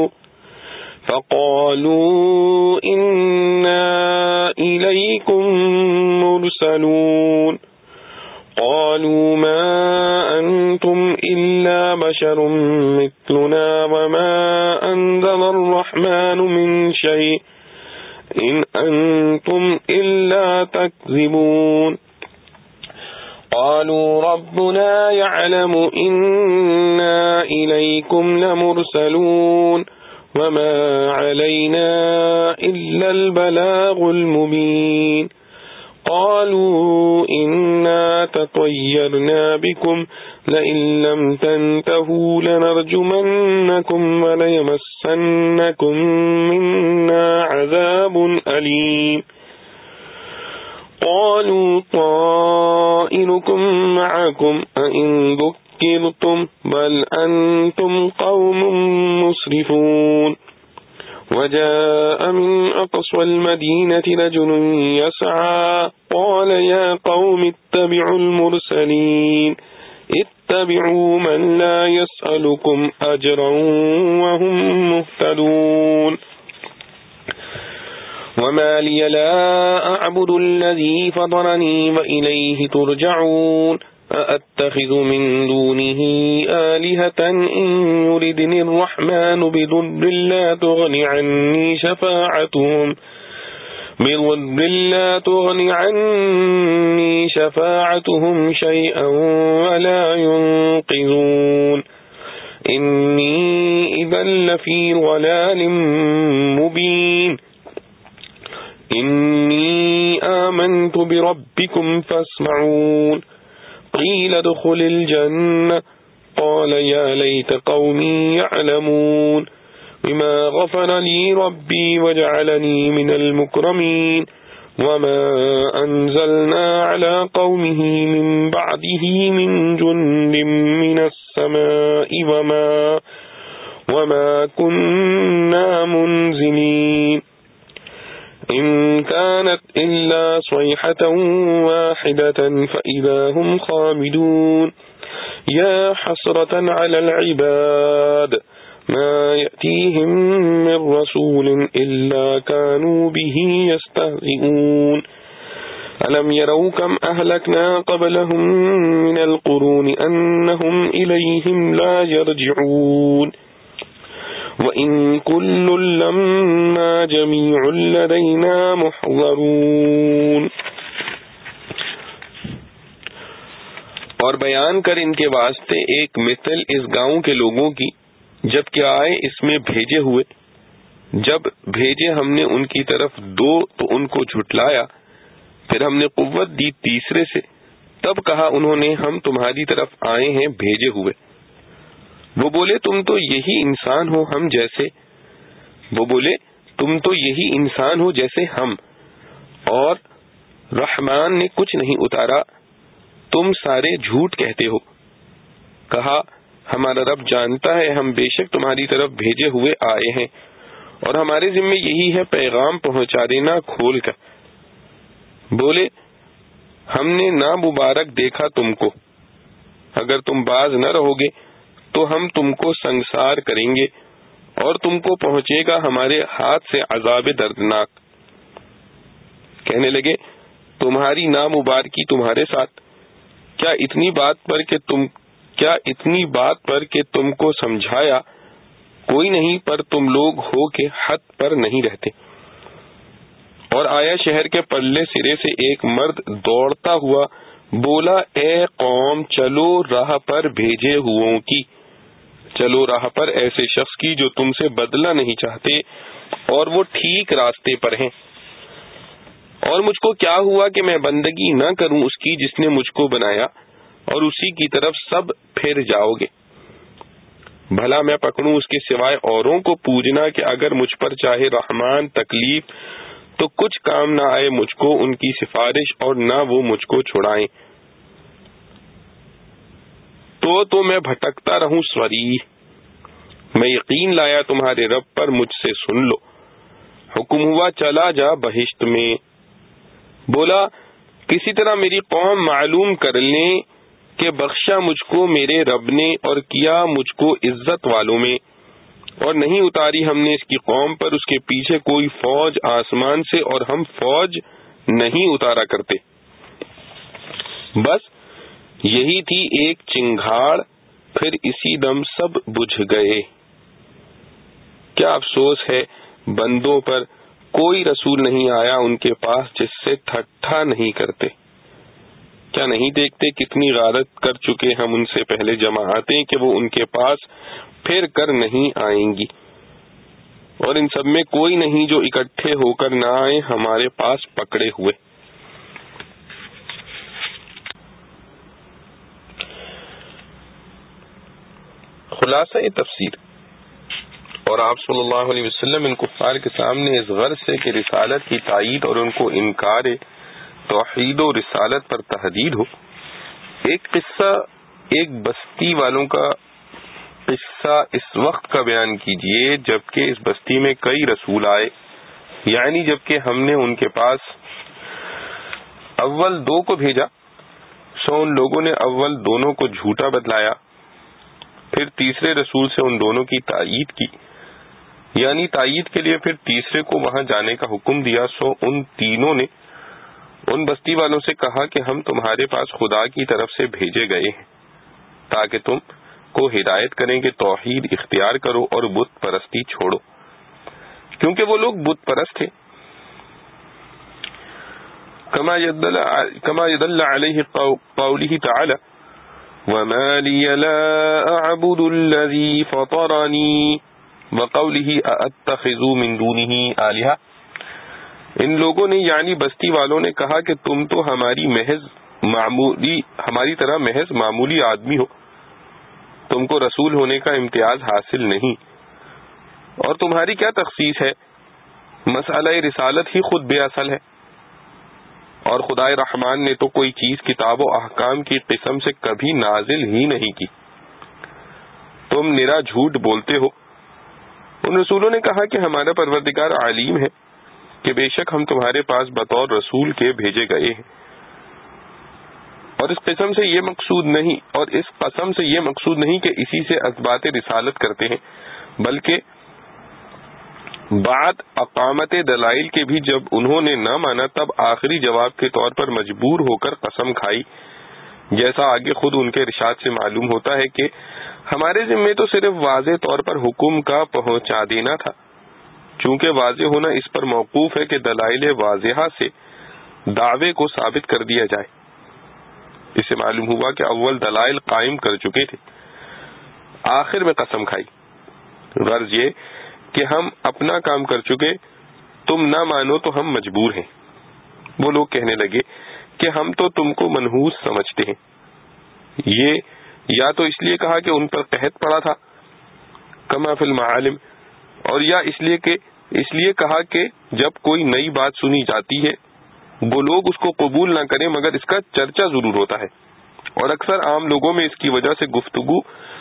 فَقَالُوا إِنَّا إِلَيْكُمْ مُرْسَلُونَ قالوا ما أنتم إلا بشر مثلنا وما أنزل الرحمن من شيء إن أنتم إلا تكذبون قالوا ربنا يعلم إنا إليكم لمرسلون وما علينا إلا البلاغ المبين قالوا إنا تطيرنا بكم لئن لم تنتهوا لنرجمنكم وليمسنكم منا عذاب أليم قالوا طائركم معكم أئن ذكرتم بل أنتم قوم مسرفون وجاء من أقصى المدينة رجل يسعى قال يا قوم اتبعوا المرسلين اتبعوا من لا يسألكم أجرا وهم مهتدون وما لي لا أعبد الذي فطرني وإليه ترجعون أأتخذ من دونه آلهة إن يردني الرحمن بضر لا تغن عني شفاعتهم بضر لا تغن عني شفاعتهم شيئا ولا ينقذون إني إذا لفي ضلال مبين إني آمنت بربكم فاسمعون قيل ادخل الجنة قال يا ليت قومي يعلمون بما غفر لي ربي وجعلني من المكرمين وما أنزلنا على قومه من بعده من جند من السماء وما وما كنا منزلين إن كانت إلا صيحة واحدة فإذا هم خامدون يا حسرة على العباد ما يأتيهم من رسول إلا كانوا به يستهزئون ألم يروا كم أهلكنا قبلهم من القرون أنهم إليهم لا يرجعون وَإِن كُلٌّ لَّمَّا جَمِيعٌ لَّدَيْنَا مُحْضَرُونَ. اور بیان کر ان کے واسطے ایک مثل اس گاؤں کے لوگوں کی جب کہ آئے اس میں بھیجے ہوئے، جب بھیجے ہم نے ان کی طرف دو تو ان کو جھٹلایا، پھر ہم نے قوت دی تیسرے سے، تب کہا انہوں نے ہم تمہاری طرف آئے ہیں بھیجے ہوئے. وہ بولے تم تو یہی انسان ہو ہم جیسے وہ بولے تم تو یہی انسان ہو جیسے ہم، اور رحمان نے کچھ نہیں اتارا، تم سارے جھوٹ کہتے ہو. کہا ہمارا رب جانتا ہے ہم بے شک تمہاری طرف بھیجے ہوئے آئے ہیں اور ہمارے ذمے یہی ہے پیغام پہنچا دینا کھول کر. بولے ہم نے نا مبارک دیکھا تم کو، اگر تم باز نہ رہو گے تو ہم تم کو سنگسار کریں گے اور تم کو پہنچے گا ہمارے ہاتھ سے عذاب دردناک. کہنے لگے تمہاری نامبارکی تمہارے ساتھ، کیا اتنی بات پر کہ تم کیا اتنی بات پر کہ تم کو سمجھایا کوئی نہیں، پر تم لوگ ہو کہ حد پر نہیں رہتے. اور آیا شہر کے پرلے سرے سے ایک مرد دوڑتا ہوا بولا اے قوم چلو راہ پر بھیجے ہوئوں کی، چلو راہ پر ایسے شخص کی جو تم سے بدلہ نہیں چاہتے اور وہ ٹھیک راستے پر ہیں. اور مجھ کو کیا ہوا کہ میں بندگی نہ کروں اس کی جس نے مجھ کو بنایا اور اسی کی طرف سب پھر جاؤ گے. بھلا میں پکڑوں اس کے سوائے اوروں کو پوجنا کہ اگر مجھ پر چاہے رحمان تکلیف تو کچھ کام نہ آئے مجھ کو ان کی سفارش اور نہ وہ مجھ کو چھڑائیں. تو تو میں بھٹکتا رہوں سوریح، میں یقین لایا تمہارے رب پر مجھ سے سن لو. حکم ہوا چلا جا بہشت میں. بولا کسی طرح میری قوم معلوم کر لیں کہ بخشا مجھ کو میرے رب نے اور کیا مجھ کو عزت والوں میں، اور نہیں اتاری ہم نے اس کی قوم پر اس کے پیچھے کوئی فوج آسمان سے اور ہم فوج نہیں اتارا کرتے. بس یہی تھی ایک چنگھاڑ، پھر اسی دم سب بجھ گئے. کیا افسوس ہے بندوں پر، کوئی رسول نہیں آیا ان کے پاس جس سے ٹھٹھا نہیں کرتے. کیا نہیں دیکھتے کتنی غارت کر چکے ہم ان سے پہلے جماعتیں کہ وہ ان کے پاس پھر کر نہیں آئیں گی، اور ان سب میں کوئی نہیں جو اکٹھے ہو کر نہ آئے ہمارے پاس پکڑے ہوئے. خلاصہ تفسیر. اور آپ صلی اللہ علیہ وسلم ان کفار کے سامنے اس غرض سے کہ رسالت کی تائید اور ان کو انکار توحید و رسالت پر تحدید ہو، ایک قصہ ایک بستی والوں کا قصہ اس وقت کا بیان کیجئے جبکہ اس بستی میں کئی رسول آئے، یعنی جبکہ ہم نے ان کے پاس اول دو کو بھیجا سو ان لوگوں نے اول دونوں کو جھوٹا بتلایا، پھر تیسرے رسول سے ان دونوں کی تائید کی، یعنی تائید کے لیے پھر تیسرے کو وہاں جانے کا حکم دیا. سو ان تینوں نے ان بستی والوں سے کہا کہ ہم تمہارے پاس خدا کی طرف سے بھیجے گئے ہیں تاکہ تم کو ہدایت کریں کہ توحید اختیار کرو اور بت پرستی چھوڑو، کیونکہ وہ لوگ بت پرست تھے. کما یدل کما یدل علیہ قوله تعالی وما لي لا اعبد الذي فطرني وقوله اتخذ من دونه آلهة. ان لوگوں نے یعنی بستی والوں نے کہا کہ تم تو ہماری محض معمولی ہماری طرح محض معمولی آدمی ہو، تم کو رسول ہونے کا امتیاز حاصل نہیں، اور تمہاری کیا تخصیص ہے، مسئلہ رسالت ہی خود بے اصل ہے، اور خدائے رحمان نے تو کوئی چیز کتاب و احکام کی قسم سے کبھی نازل ہی نہیں کی، تم نرا جھوٹ بولتے ہو. ان رسولوں نے کہا کہ ہمارا پروردگار علیم ہے کہ بے شک ہم تمہارے پاس بطور رسول کے بھیجے گئے ہیں، اور اس قسم سے یہ مقصود نہیں اور اس قسم سے یہ مقصود نہیں کہ اسی سے اثبات رسالت کرتے ہیں، بلکہ بعد اقامت دلائل کے بھی جب انہوں نے نہ مانا تب آخری جواب کے طور پر مجبور ہو کر قسم کھائی، جیسا آگے خود ان کے ارشاد سے معلوم ہوتا ہے کہ ہمارے ذمے تو صرف واضح طور پر حکم کا پہنچا دینا تھا، چونکہ واضح ہونا اس پر موقوف ہے کہ دلائل واضحہ سے دعوے کو ثابت کر دیا جائے. اس سے معلوم ہوا کہ اول دلائل قائم کر چکے تھے. آخر میں قسم کھائی، غرض یہ کہ ہم اپنا کام کر چکے، تم نہ مانو تو ہم مجبور ہیں. وہ لوگ کہنے لگے کہ ہم تو تم کو منحوس سمجھتے ہیں. یہ یا تو اس لیے کہا کہ ان پر قحط پڑا تھا کما فی المعالم، اور یا اس لیے کہ اس لیے کہا کہ جب کوئی نئی بات سنی جاتی ہے وہ لوگ اس کو قبول نہ کریں مگر اس کا چرچا ضرور ہوتا ہے، اور اکثر عام لوگوں میں اس کی وجہ سے گفتگو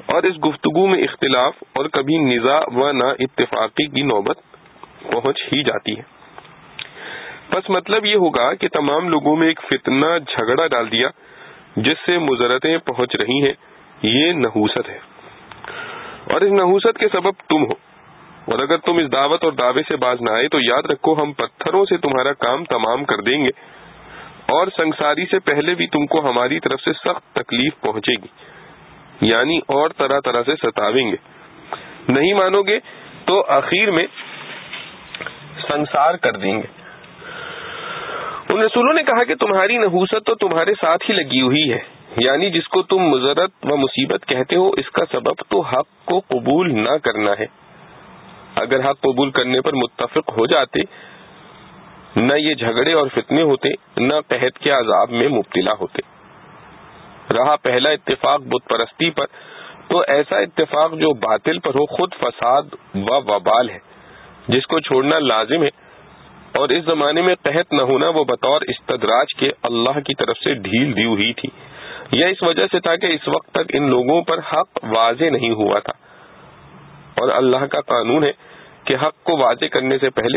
اور اس گفتگو میں اختلاف اور کبھی نزاع و نا اتفاقی کی نوبت پہنچ ہی جاتی ہے۔ بس مطلب یہ ہوگا کہ تمام لوگوں میں ایک فتنہ جھگڑا ڈال دیا جس سے مضرتیں پہنچ رہی ہیں، یہ نحوست ہے، اور اس نحوست کے سبب تم ہو، اور اگر تم اس دعوت اور دعوے سے باز نہ آئے تو یاد رکھو ہم پتھروں سے تمہارا کام تمام کر دیں گے، اور سنگساری سے پہلے بھی تم کو ہماری طرف سے سخت تکلیف پہنچے گی، یعنی اور طرح طرح سے ستاویں گے، نہیں مانو گے تو آخر میں سنسار کر دیں گے۔ ان رسولوں نے کہا کہ تمہاری نحوست تو تمہارے ساتھ ہی لگی ہوئی ہے، یعنی جس کو تم مضرت و مصیبت کہتے ہو اس کا سبب تو حق کو قبول نہ کرنا ہے۔ اگر حق قبول کرنے پر متفق ہو جاتے نہ یہ جھگڑے اور فتنے ہوتے، نہ قحط کے عذاب میں مبتلا ہوتے۔ رہا پہلا اتفاق بت پرستی پر، تو ایسا اتفاق جو باطل پر ہو خود فساد و وبال ہے جس کو چھوڑنا لازم ہے، اور اس زمانے میں قحط نہ ہونا وہ بطور استدراج کے اللہ کی طرف سے ڈھیل دی ہوئی تھی، یا اس وجہ سے تھا کہ اس وقت تک ان لوگوں پر حق واضح نہیں ہوا تھا، اور اللہ کا قانون ہے کہ حق کو واضح کرنے سے پہلے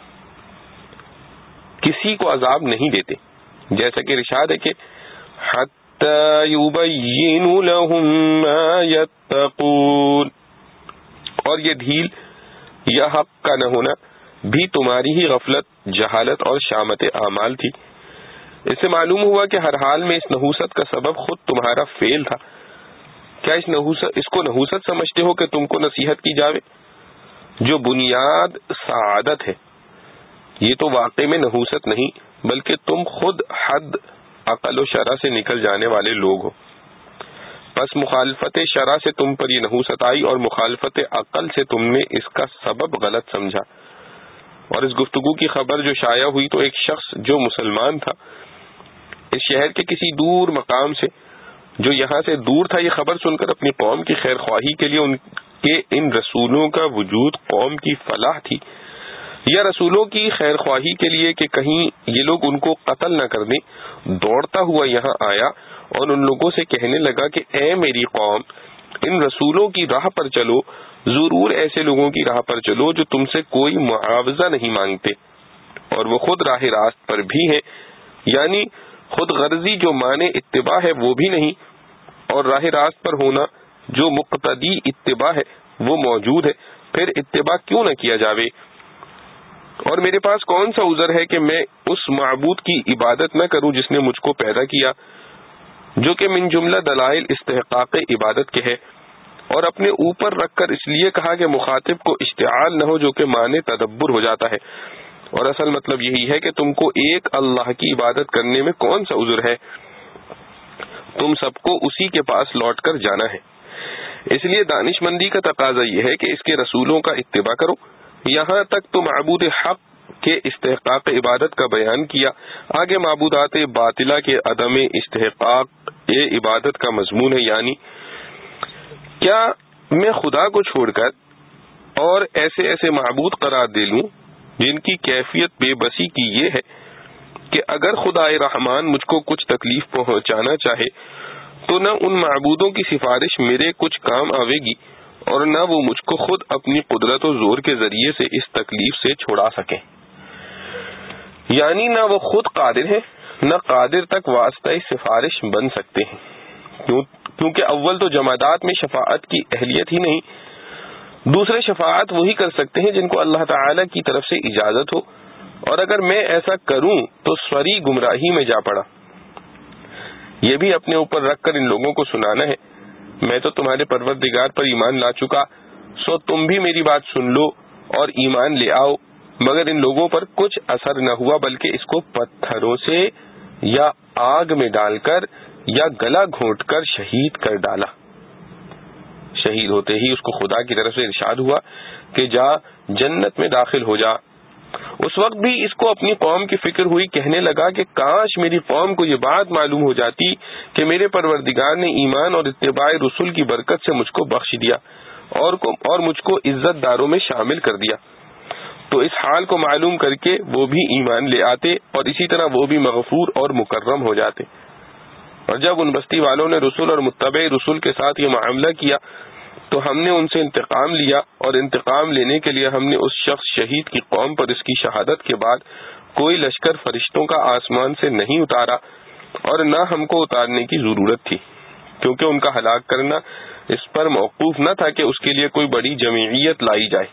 کسی کو عذاب نہیں دیتے، جیسا کہ ارشاد ہے کہ حتی یبین لہم ما یتقون، اور یہ ڈھیل یا حق کا نہ ہونا بھی تمہاری ہی غفلت، جہالت اور شامت اعمال تھی۔ اس سے معلوم ہوا کہ ہر حال میں اس نحوست کا سبب خود تمہارا فعل تھا۔ کیا اس نحوست اس کو نحوست سمجھتے ہو کہ تم کو نصیحت کی جاوے جو بنیاد سعادت ہے؟ یہ تو واقع میں نحوست نہیں بلکہ تم خود حد عقل و شرع سے نکل جانے والے لوگ ہو۔ پس مخالفت شرع سے تم پر یہ نحوست آئی، اور مخالفت عقل سے تم نے اس کا سبب غلط سمجھا۔ اور اس گفتگو کی خبر جو شائع ہوئی تو ایک شخص جو مسلمان تھا اس شہر کے کسی دور مقام سے، جو یہاں سے دور تھا، یہ خبر سن کر اپنی قوم کی خیر خواہی کے لیے ان کے ان رسولوں کا وجود قوم کی فلاح تھی، یا رسولوں کی خیر خواہی کے لیے کہ کہیں یہ لوگ ان کو قتل نہ کر دیں، دوڑتا ہوا یہاں آیا اور ان لوگوں سے کہنے لگا کہ اے میری قوم، ان رسولوں کی راہ پر چلو، ضرور ایسے لوگوں کی راہ پر چلو جو تم سے کوئی معاوضہ نہیں مانگتے اور وہ خود راہ راست پر بھی ہیں، یعنی خود غرضی جو مانے اتباع ہے وہ بھی نہیں، اور راہ راست پر ہونا جو مقتدی اتباع ہے وہ موجود ہے، پھر اتباع کیوں نہ کیا جاوے؟ اور میرے پاس کون سا عذر ہے کہ میں اس معبود کی عبادت نہ کروں جس نے مجھ کو پیدا کیا، جو کہ من جملہ دلائل استحقاق عبادت کے ہے، اور اپنے اوپر رکھ کر اس لیے کہا کہ مخاطب کو اشتعال نہ ہو جو کہ معنی تدبر ہو جاتا ہے، اور اصل مطلب یہی ہے کہ تم کو ایک اللہ کی عبادت کرنے میں کون سا عذر ہے، تم سب کو اسی کے پاس لوٹ کر جانا ہے۔ اس لیے دانش مندی کا تقاضا یہ ہے کہ اس کے رسولوں کا اتباع کرو، یہاں تک تو معبود حق کے استحقاق عبادت کا بیان کیا، آگے معبودات باطلہ کے عدم استحقاق عبادت کا مضمون ہے، یعنی کیا میں خدا کو چھوڑ کر اور ایسے ایسے معبود قرار دے لوں جن کی کیفیت بے بسی کی یہ ہے کہ اگر خدا رحمان مجھ کو کچھ تکلیف پہنچانا چاہے تو نہ ان معبودوں کی سفارش میرے کچھ کام آوے گی، اور نہ وہ مجھ کو خود اپنی قدرت و زور کے ذریعے سے اس تکلیف سے چھڑا سکیں، یعنی نہ وہ خود قادر ہیں نہ قادر تک واسطہ سفارش بن سکتے ہیں، کیونکہ اول تو جمادات میں شفاعت کی اہلیت ہی نہیں، دوسرے شفاعت وہی کر سکتے ہیں جن کو اللہ تعالی کی طرف سے اجازت ہو، اور اگر میں ایسا کروں تو سوری گمراہی میں جا پڑا۔ یہ بھی اپنے اوپر رکھ کر ان لوگوں کو سنانا ہے، میں تو تمہارے پروردگار پر ایمان لا چکا، سو تم بھی میری بات سن لو اور ایمان لے آؤ، مگر ان لوگوں پر کچھ اثر نہ ہوا بلکہ اس کو پتھروں سے یا آگ میں ڈال کر یا گلا گھونٹ کر شہید کر ڈالا۔ شہید ہوتے ہی اس کو خدا کی طرف سے ارشاد ہوا کہ جا جنت میں داخل ہو جا۔ اس وقت بھی اس کو اپنی قوم کی فکر ہوئی، کہنے لگا کہ کاش میری قوم کو یہ بات معلوم ہو جاتی کہ میرے پروردگار نے ایمان اور اتباع رسول کی برکت سے مجھ کو بخش دیا اور کو اور مجھ کو عزت داروں میں شامل کر دیا، تو اس حال کو معلوم کر کے وہ بھی ایمان لے آتے اور اسی طرح وہ بھی مغفور اور مکرم ہو جاتے۔ اور جب ان بستی والوں نے رسول اور متبع رسول کے ساتھ یہ معاملہ کیا تو ہم نے ان سے انتقام لیا، اور انتقام لینے کے لیے ہم نے اس شخص شہید کی قوم پر اس کی شہادت کے بعد کوئی لشکر فرشتوں کا آسمان سے نہیں اتارا، اور نہ ہم کو اتارنے کی ضرورت تھی، کیونکہ ان کا ہلاک کرنا اس پر موقوف نہ تھا کہ اس کے لیے کوئی بڑی جمعیت لائی جائے۔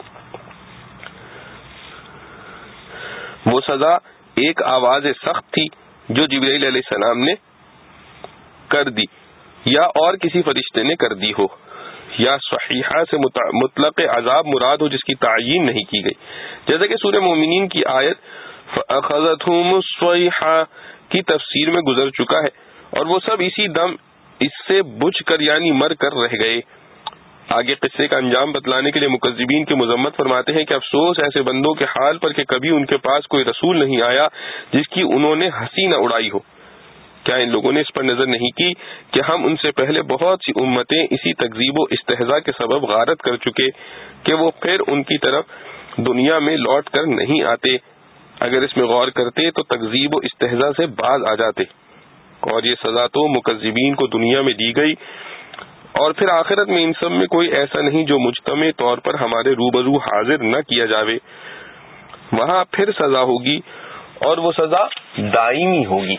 وہ سزا ایک آواز سخت تھی جو جبرائیل علیہ السلام نے کر دی یا اور کسی فرشتے نے کر دی ہو، یا صحیحہ سے مطلق عذاب مراد ہو جس کی تعیین نہیں کی گئی، جیسا کہ سورہ مومنین کی آیت فَأَخَذَتْهُمُ الصَّيْحَةُ کی تفسیر میں گزر چکا ہے، اور وہ سب اسی دم اس سے بجھ کر یعنی مر کر رہ گئے۔ آگے قصے کا انجام بتلانے کے لیے مکذبین کی مذمت فرماتے ہیں کہ افسوس ایسے بندوں کے حال پر کہ کبھی ان کے پاس کوئی رسول نہیں آیا جس کی انہوں نے ہنسی نہ اڑائی ہو۔ کیا ان لوگوں نے اس پر نظر نہیں کی کہ ہم ان سے پہلے بہت سی امتیں اسی تکذیب و استہزاء کے سبب غارت کر چکے کہ وہ پھر ان کی طرف دنیا میں لوٹ کر نہیں آتے؟ اگر اس میں غور کرتے تو تکذیب و استہزاء سے باز آ جاتے، اور یہ سزا تو مکذبین کو دنیا میں دی گئی، اور پھر آخرت میں ان سب میں کوئی ایسا نہیں جو مجتمع طور پر ہمارے روبرو حاضر نہ کیا جاوے، وہاں پھر سزا ہوگی اور وہ سزا دائمی ہوگی۔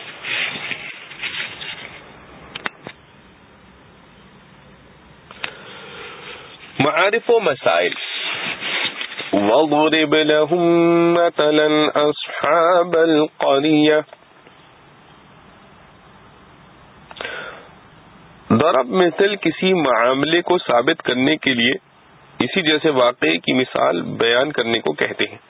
معارف و مسائل۔ وَاضْرِبْ لَهُم مَّثَلًا أَصْحَابَ الْقَرْيَةِ۔ ضرب مثل کسی معاملے کو ثابت کرنے کے لیے اسی جیسے واقعے کی مثال بیان کرنے کو کہتے ہیں۔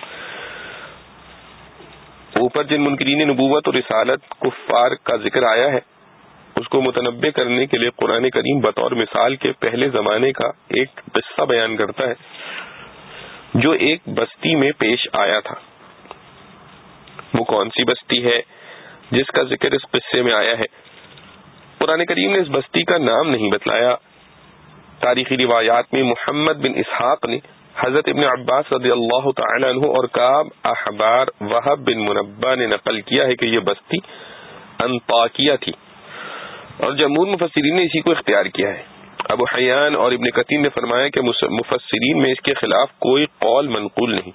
اوپر جن منکرین نبوت اور رسالت کفار کا ذکر آیا ہے اس کو متنبع کرنے کے لیے قرآن کریم بطور مثال کے پہلے زمانے کا ایک قصہ بیان کرتا ہے جو ایک بستی میں پیش آیا تھا۔ وہ کون سی بستی ہے جس کا ذکر اس قصے میں آیا ہے؟ قرآن کریم نے اس بستی کا نام نہیں بتلایا۔ تاریخی روایات میں محمد بن اسحاق نے حضرت ابن عباس رضی اللہ تعالی عنہ اور کعب احبار وہب بن منبہ نے نقل کیا ہے کہ یہ بستی انطاکیہ تھی، اور جمہور مفسرین نے اسی کو اختیار کیا ہے۔ ابو حیان اور ابن کثیر نے فرمایا کہ مفسرین میں اس کے خلاف کوئی قول منقول نہیں۔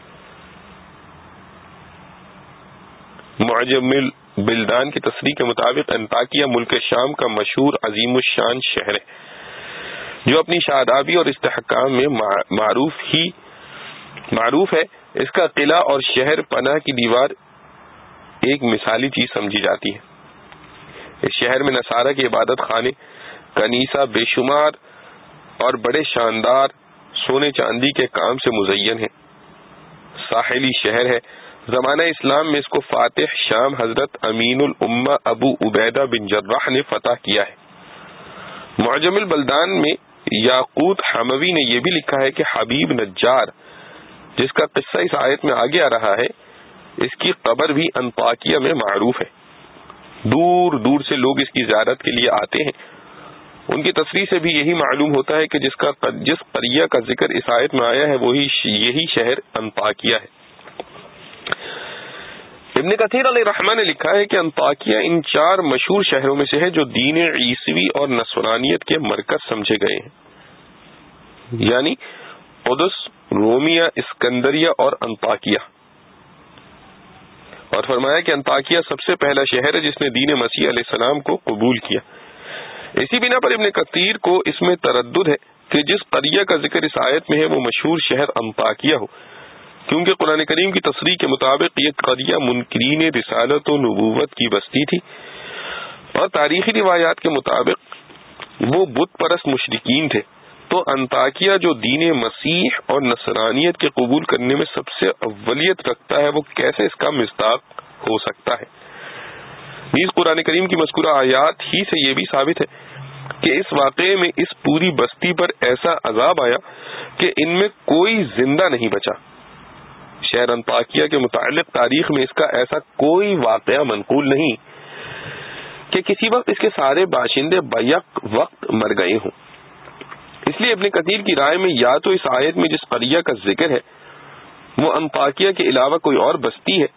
معجم البلدان کی تصریح کے مطابق انطاکیہ ملک شام کا مشہور عظیم الشان شہر ہے جو اپنی شادابی اور استحکام میں معروف ہی معروف ہے۔ اس کا قلعہ اور شہر پناہ کی دیوار ایک مثالی چیز سمجھی جاتی ہے۔ اس شہر میں نصارہ کے عبادت خانے، کنیسہ بے شمار اور بڑے شاندار سونے چاندی کے کام سے مزین ہیں۔ ساحلی شہر ہے۔ زمانہ اسلام میں اس کو فاتح شام حضرت امین الامہ ابو عبیدہ بن جراح نے فتح کیا ہے۔ معجم البلدان میں یاقوت حموی نے یہ بھی لکھا ہے کہ حبیب نجار جس کا قصہ اس آیت میں آگے آ رہا ہے اس کی قبر بھی انطاکیہ میں معروف ہے۔ دور دور سے لوگ اس کی زیارت کے لیے آتے ہیں۔ ان کی تصریح سے بھی یہی معلوم ہوتا ہے کہ جس کا جس قریہ کا ذکر اس آیت میں آیا ہے وہی یہی شہر انطاکیہ ہے۔ ابن کثیر علیہ رحمہ نے لکھا ہے کہ انطاکیہ ان چار مشہور شہروں میں سے ہے جو دین عیسوی اور نصرانیت کے مرکز سمجھے گئے ہیں، یعنی قدس، رومیہ، اسکندریہ اور انطاکیہ، اور فرمایا کہ انطاکیہ سب سے پہلا شہر ہے جس نے دین مسیح علیہ السلام کو قبول کیا۔ اسی بنا پر ابن کثیر کو اس میں تردد ہے کہ جس قریہ کا ذکر اس آیت میں ہے وہ مشہور شہر انطاکیہ ہو، کیونکہ قرآن کریم کی تصریح کے مطابق یہ قریہ منکرین رسالت و نبوت کی بستی تھی، اور تاریخی روایات کے مطابق وہ بت پرست مشرکین تھے۔ تو انطاکیہ جو دین مسیح اور نصرانیت کے قبول کرنے میں سب سے اولیت رکھتا ہے وہ کیسے اس کا مصداق ہو سکتا ہے؟ نیز قرآن کریم کی مذکورہ آیات ہی سے یہ بھی ثابت ہے کہ اس واقعے میں اس پوری بستی پر ایسا عذاب آیا کہ ان میں کوئی زندہ نہیں بچا۔ شہر انطاکیہ کے متعلق تاریخ میں اس کا ایسا کوئی واقعہ منقول نہیں کہ کسی وقت اس کے سارے باشندے بیک وقت مر گئے ہوں۔ اس لیے ابن کثیر کی رائے میں یا تو اس آیت میں جس قریہ کا ذکر ہے وہ انطاکیہ کے علاوہ کوئی اور بستی ہے،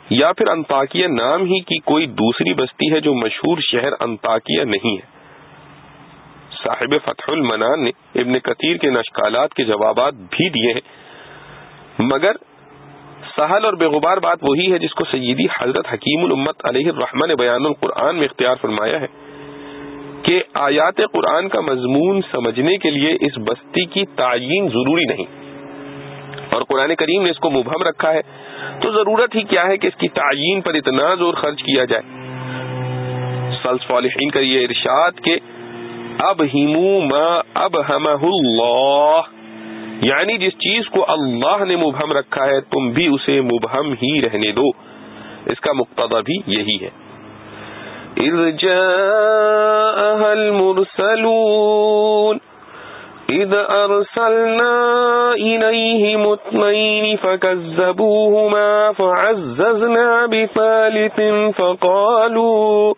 یا پھر انطاکیہ نام ہی کی کوئی دوسری بستی ہے جو مشہور شہر انطاکیہ نہیں ہے؟ صاحب فتح المنان نے ابن کثیر کے اشکالات کے جوابات بھی دیے ہیں، مگر سہل اور بے غبار بات وہی ہے جس کو سیدی حضرت حکیم الامت علیہ الرحمہ نے بیان القرآن میں اختیار فرمایا ہے کہ آیات قرآن کا مضمون سمجھنے کے لیے اس بستی کی تعیین ضروری نہیں، اور قرآن کریم نے اس کو مبہم رکھا ہے، تو ضرورت ہی کیا ہے کہ اس کی تعیین پر اتنا زور خرچ کیا جائے۔ سلف صالحین کا یہ ارشاد کہ اب ہیمو ما اب ہمہ اللہ، یعنی جس چیز کو اللہ نے مبہم رکھا ہے تم بھی اسے مبہم ہی رہنے دو، اس کا مقتضی بھی یہی ہے۔ اذ جاءها المرسلون اذ ارسلنا الیہم اثنین فکذبوہما فعززنا بثالث فقالوا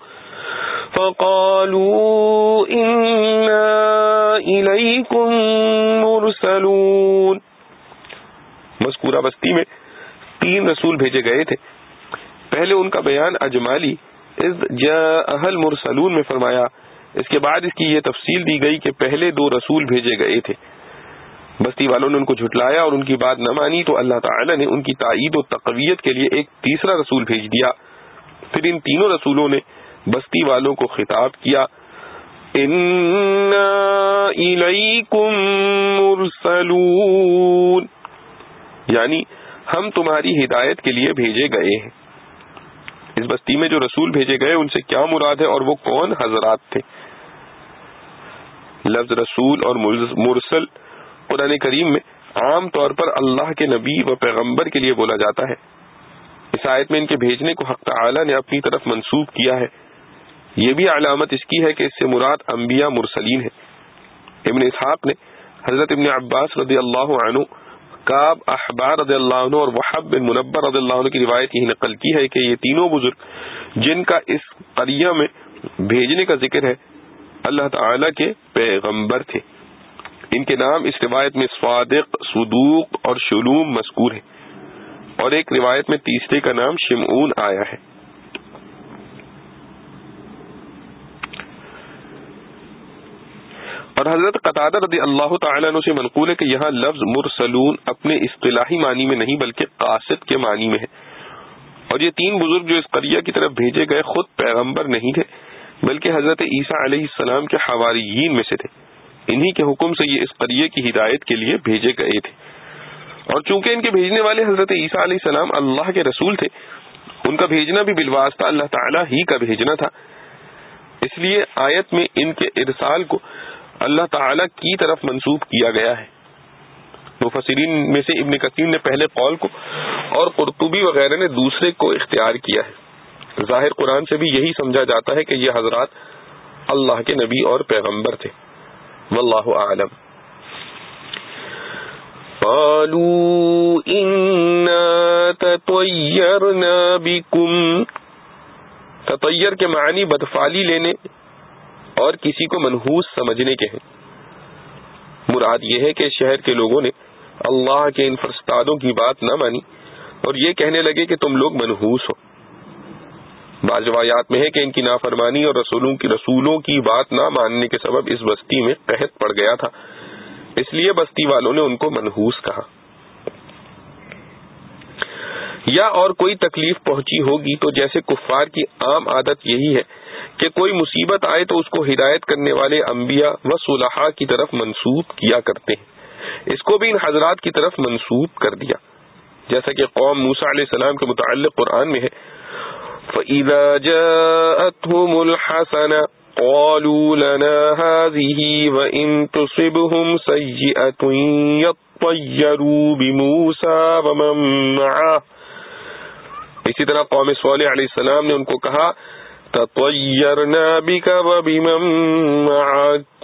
فقالوا انا الیکم مرسلون۔ مذکورہ بستی میں تین رسول بھیجے گئے تھے۔ پہلے ان کا بیان اجمالی اذ جاءها المرسلون میں فرمایا، اس کے بعد اس کی یہ تفصیل دی گئی کہ پہلے دو رسول بھیجے گئے تھے۔ بستی والوں نے ان کو جھٹلایا اور ان کی بات نہ مانی تو اللہ تعالی نے ان کی تائید و تقویت کے لیے ایک تیسرا رسول بھیج دیا۔ پھر ان تینوں رسولوں نے بستی والوں کو خطاب کیا، انا الیکم مرسلون، یعنی ہم تمہاری ہدایت کے لیے بھیجے گئے ہیں۔ اس بستی میں جو رسول بھیجے گئے ان سے کیا مراد ہے اور وہ کون حضرات تھے؟ لفظ رسول اور مرسل قرآن کریم میں عام طور پر اللہ کے نبی و پیغمبر کے لیے بولا جاتا ہے۔ اس آیت میں ان کے بھیجنے کو حق تعالی نے اپنی طرف منسوب کیا ہے۔ یہ بھی علامت اس کی ہے کہ اس سے مراد انبیاء مرسلین ہیں۔ ابن اسحاق نے حضرت ابن عباس رضی اللہ عنہ، کعب احبار رضی اللہ عنہ اور وحب بن منبر رضی اللہ عنہ کی روایت یہی نقل کی ہے کہ یہ تینوں بزرگ جن کا اس قریہ میں بھیجنے کا ذکر ہے اللہ تعالی کے پیغمبر تھے۔ ان کے نام اس روایت میں صادق، صدوق اور شلوم مذکور ہے، اور ایک روایت میں تیسرے کا نام شمعون آیا ہے۔ اور حضرت قتادہ رضی اللہ تعالیٰ عنہ سے منقول ہے کہ یہاں لفظ مرسلون اپنے اصطلاحی معنی میں نہیں بلکہ قاصد کے معنی میں ہے، اور یہ تین بزرگ جو اس قریہ کی طرف بھیجے گئے خود پیغمبر نہیں تھے بلکہ حضرت عیسیٰ علیہ السلام کے حواریین میں سے تھے۔ انہی کے حکم سے یہ اس قریہ کی ہدایت کے لیے بھیجے گئے تھے، اور چونکہ ان کے بھیجنے والے حضرت عیسیٰ علیہ السلام اللہ کے رسول تھے، ان کا بھیجنا بھی بالواسطہ اللہ تعالیٰ ہی کا بھیجنا تھا، اس لیے آیت میں ان کے ارسال کو اللہ تعالیٰ کی طرف منسوب کیا گیا ہے۔ مفسرین میں سے ابن کثیر نے پہلے قول کو اور قرطبی وغیرہ نے دوسرے کو اختیار کیا ہے۔ ظاہر قرآن سے بھی یہی سمجھا جاتا ہے کہ یہ حضرات اللہ کے نبی اور پیغمبر تھے، واللہ اعلم۔ قالوا انا تطیرنا بکم، تطیر کے معنی بدفعلی لینے اور کسی کو منحوس سمجھنے کے ہیں۔ مراد یہ ہے کہ شہر کے لوگوں نے اللہ کے ان فرستادوں کی بات نہ مانی اور یہ کہنے لگے کہ تم لوگ منحوس ہو۔ بعض روایات میں ہے کہ ان کی نافرمانی اور رسولوں کی رسولوں کی بات نہ ماننے کے سبب اس بستی میں قحط پڑ گیا تھا، اس لیے بستی والوں نے ان کو منحوس کہا۔ یا اور کوئی تکلیف پہنچی ہوگی تو جیسے کفار کی عام عادت یہی ہے کہ کوئی مصیبت آئے تو اس کو ہدایت کرنے والے انبیاء و صلحاء کی طرف منسوب کیا کرتے ہیں، اس کو بھی ان حضرات کی طرف منسوب کر دیا، جیسا کہ قوم موسیٰ علیہ السلام کے متعلق قرآن میں ہے، فَإِذَا جَاءَتْهُمُ الْحَسَنَةُ قَالُوا لَنَا هَذِهِ وَإِن تُصِبْهُمْ سَيِّئَةٌ يَطَّيَّرُوا بِمُوسَىٰ وَمَن مَّعَهُ۔ اسی طرح قوم صالح علیہ السلام نے ان کو کہا تطیرنا بک وبمن معک،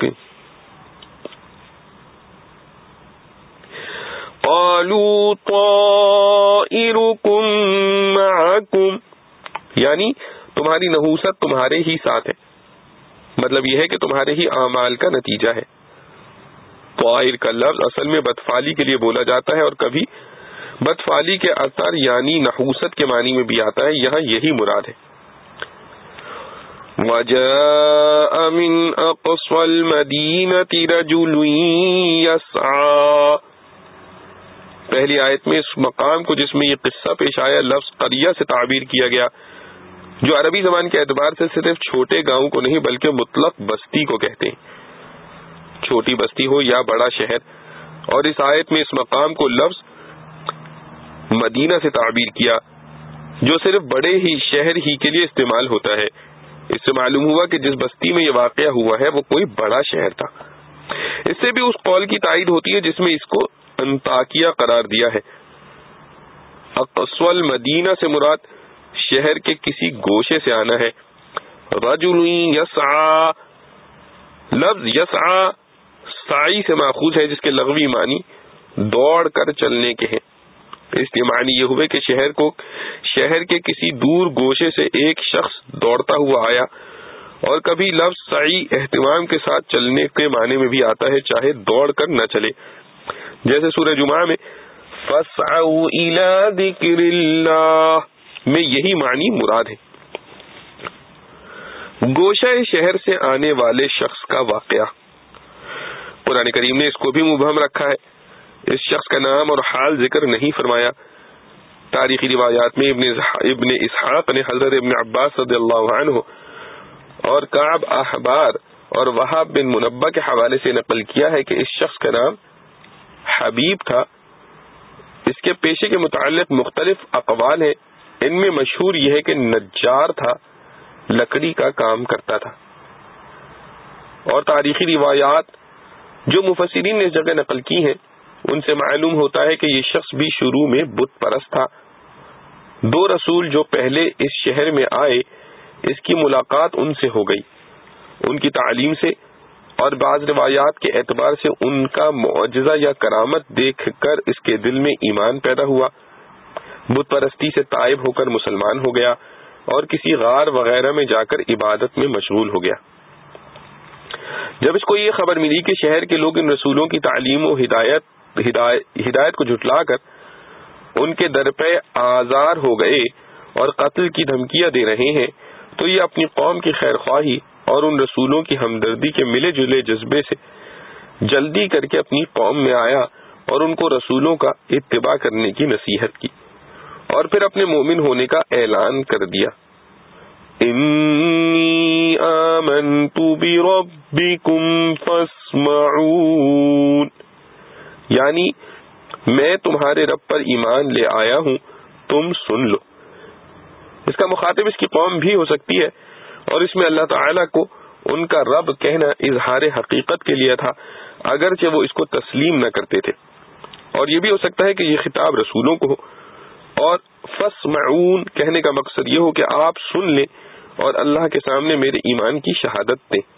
قالوا طائرکم معکم، یعنی تمہاری نحوست تمہارے ہی ساتھ ہے، مطلب یہ ہے کہ تمہارے ہی اعمال کا نتیجہ ہے۔ طائر کا لفظ اصل میں بدفعلی کے لیے بولا جاتا ہے اور کبھی بدفعلی کے اثر یعنی نحوست کے معنی میں بھی آتا ہے، یہاں یہی مراد ہے۔ وَجَاءَ مِنْ أَقْصَى الْمَدِينَةِ رَجُلٌ يَسْعَىٰ، پہلی آیت میں اس مقام کو جس میں یہ قصہ پیش آیا لفظ قریہ سے تعبیر کیا گیا، جو عربی زبان کے اعتبار سے صرف چھوٹے گاؤں کو نہیں بلکہ مطلق بستی کو کہتے ہیں، چھوٹی بستی ہو یا بڑا شہر۔ اور اس آیت میں اس مقام کو لفظ مدینہ سے تعبیر کیا جو صرف بڑے ہی شہر ہی کے لیے استعمال ہوتا ہے۔ اس سے معلوم ہوا کہ جس بستی میں یہ واقعہ ہوا ہے وہ کوئی بڑا شہر تھا۔ اس سے بھی اس قول کی تائید ہوتی ہے جس میں اس کو انطاکیہ قرار دیا ہے۔ اقصى المدینہ سے مراد شہر کے کسی گوشے سے آنا ہے۔ رجل یسعى، لفظ یسعى سعی سے ماخوذ ہے جس کے لغوی معنی دوڑ کر چلنے کے ہیں، اس لیے معنی یہ ہوئے کہ شہر کو شہر کے کسی دور گوشے سے ایک شخص دوڑتا ہوا آیا، اور کبھی لفظ سعی اہتمام کے ساتھ چلنے کے معنی میں بھی آتا ہے چاہے دوڑ کر نہ چلے، جیسے سورہ جمعہ میں فَاسْعَوْا إِلَىٰ ذِكْرِ اللَّهِ میں یہی معنی مراد ہے۔ گوشہ شہر سے آنے والے شخص کا واقعہ، قرآن کریم نے اس کو بھی مبہم رکھا ہے، اس شخص کا نام اور حال ذکر نہیں فرمایا۔ تاریخی روایات میں ابن ابن اسحاق نے حضرت ابن عباس رضی اللہ عنہ اور کعب احبار اور وہاب بن منبہ کے حوالے سے نقل کیا ہے کہ اس شخص کا نام حبیب تھا۔ اس کے پیشے کے متعلق مختلف اقوال ہیں، ان میں مشہور یہ ہے کہ نجار تھا، لکڑی کا کام کرتا تھا۔ اور تاریخی روایات جو مفسرین نے اس جگہ نقل کی ہیں ان سے معلوم ہوتا ہے کہ یہ شخص بھی شروع میں بت پرست تھا۔ دو رسول جو پہلے اس شہر میں آئے اس کی ملاقات ان سے ہو گئی، ان کی تعلیم سے اور بعض روایات کے اعتبار سے ان کا معجزہ یا کرامت دیکھ کر اس کے دل میں ایمان پیدا ہوا، بت پرستی سے تائب ہو کر مسلمان ہو گیا اور کسی غار وغیرہ میں جا کر عبادت میں مشغول ہو گیا۔ جب اس کو یہ خبر ملی کہ شہر کے لوگ ان رسولوں کی تعلیم و ہدایت ہدایت کو جھٹلا کر ان کے در پہ آزار ہو گئے اور قتل کی دھمکیاں دے رہے ہیں، تو یہ اپنی قوم کی خیر خواہی اور ان رسولوں کی ہمدردی کے ملے جلے جذبے سے جلدی کر کے اپنی قوم میں آیا اور ان کو رسولوں کا اتباع کرنے کی نصیحت کی، اور پھر اپنے مومن ہونے کا اعلان کر دیا۔ انی آمنت بربکم فاسمعون، یعنی میں تمہارے رب پر ایمان لے آیا ہوں، تم سن لو۔ اس کا مخاطب اس کی قوم بھی ہو سکتی ہے، اور اس میں اللہ تعالیٰ کو ان کا رب کہنا اظہار حقیقت کے لیے تھا، اگرچہ وہ اس کو تسلیم نہ کرتے تھے۔ اور یہ بھی ہو سکتا ہے کہ یہ خطاب رسولوں کو ہو، اور فاسمعون کہنے کا مقصد یہ ہو کہ آپ سن لیں اور اللہ کے سامنے میرے ایمان کی شہادت دیں۔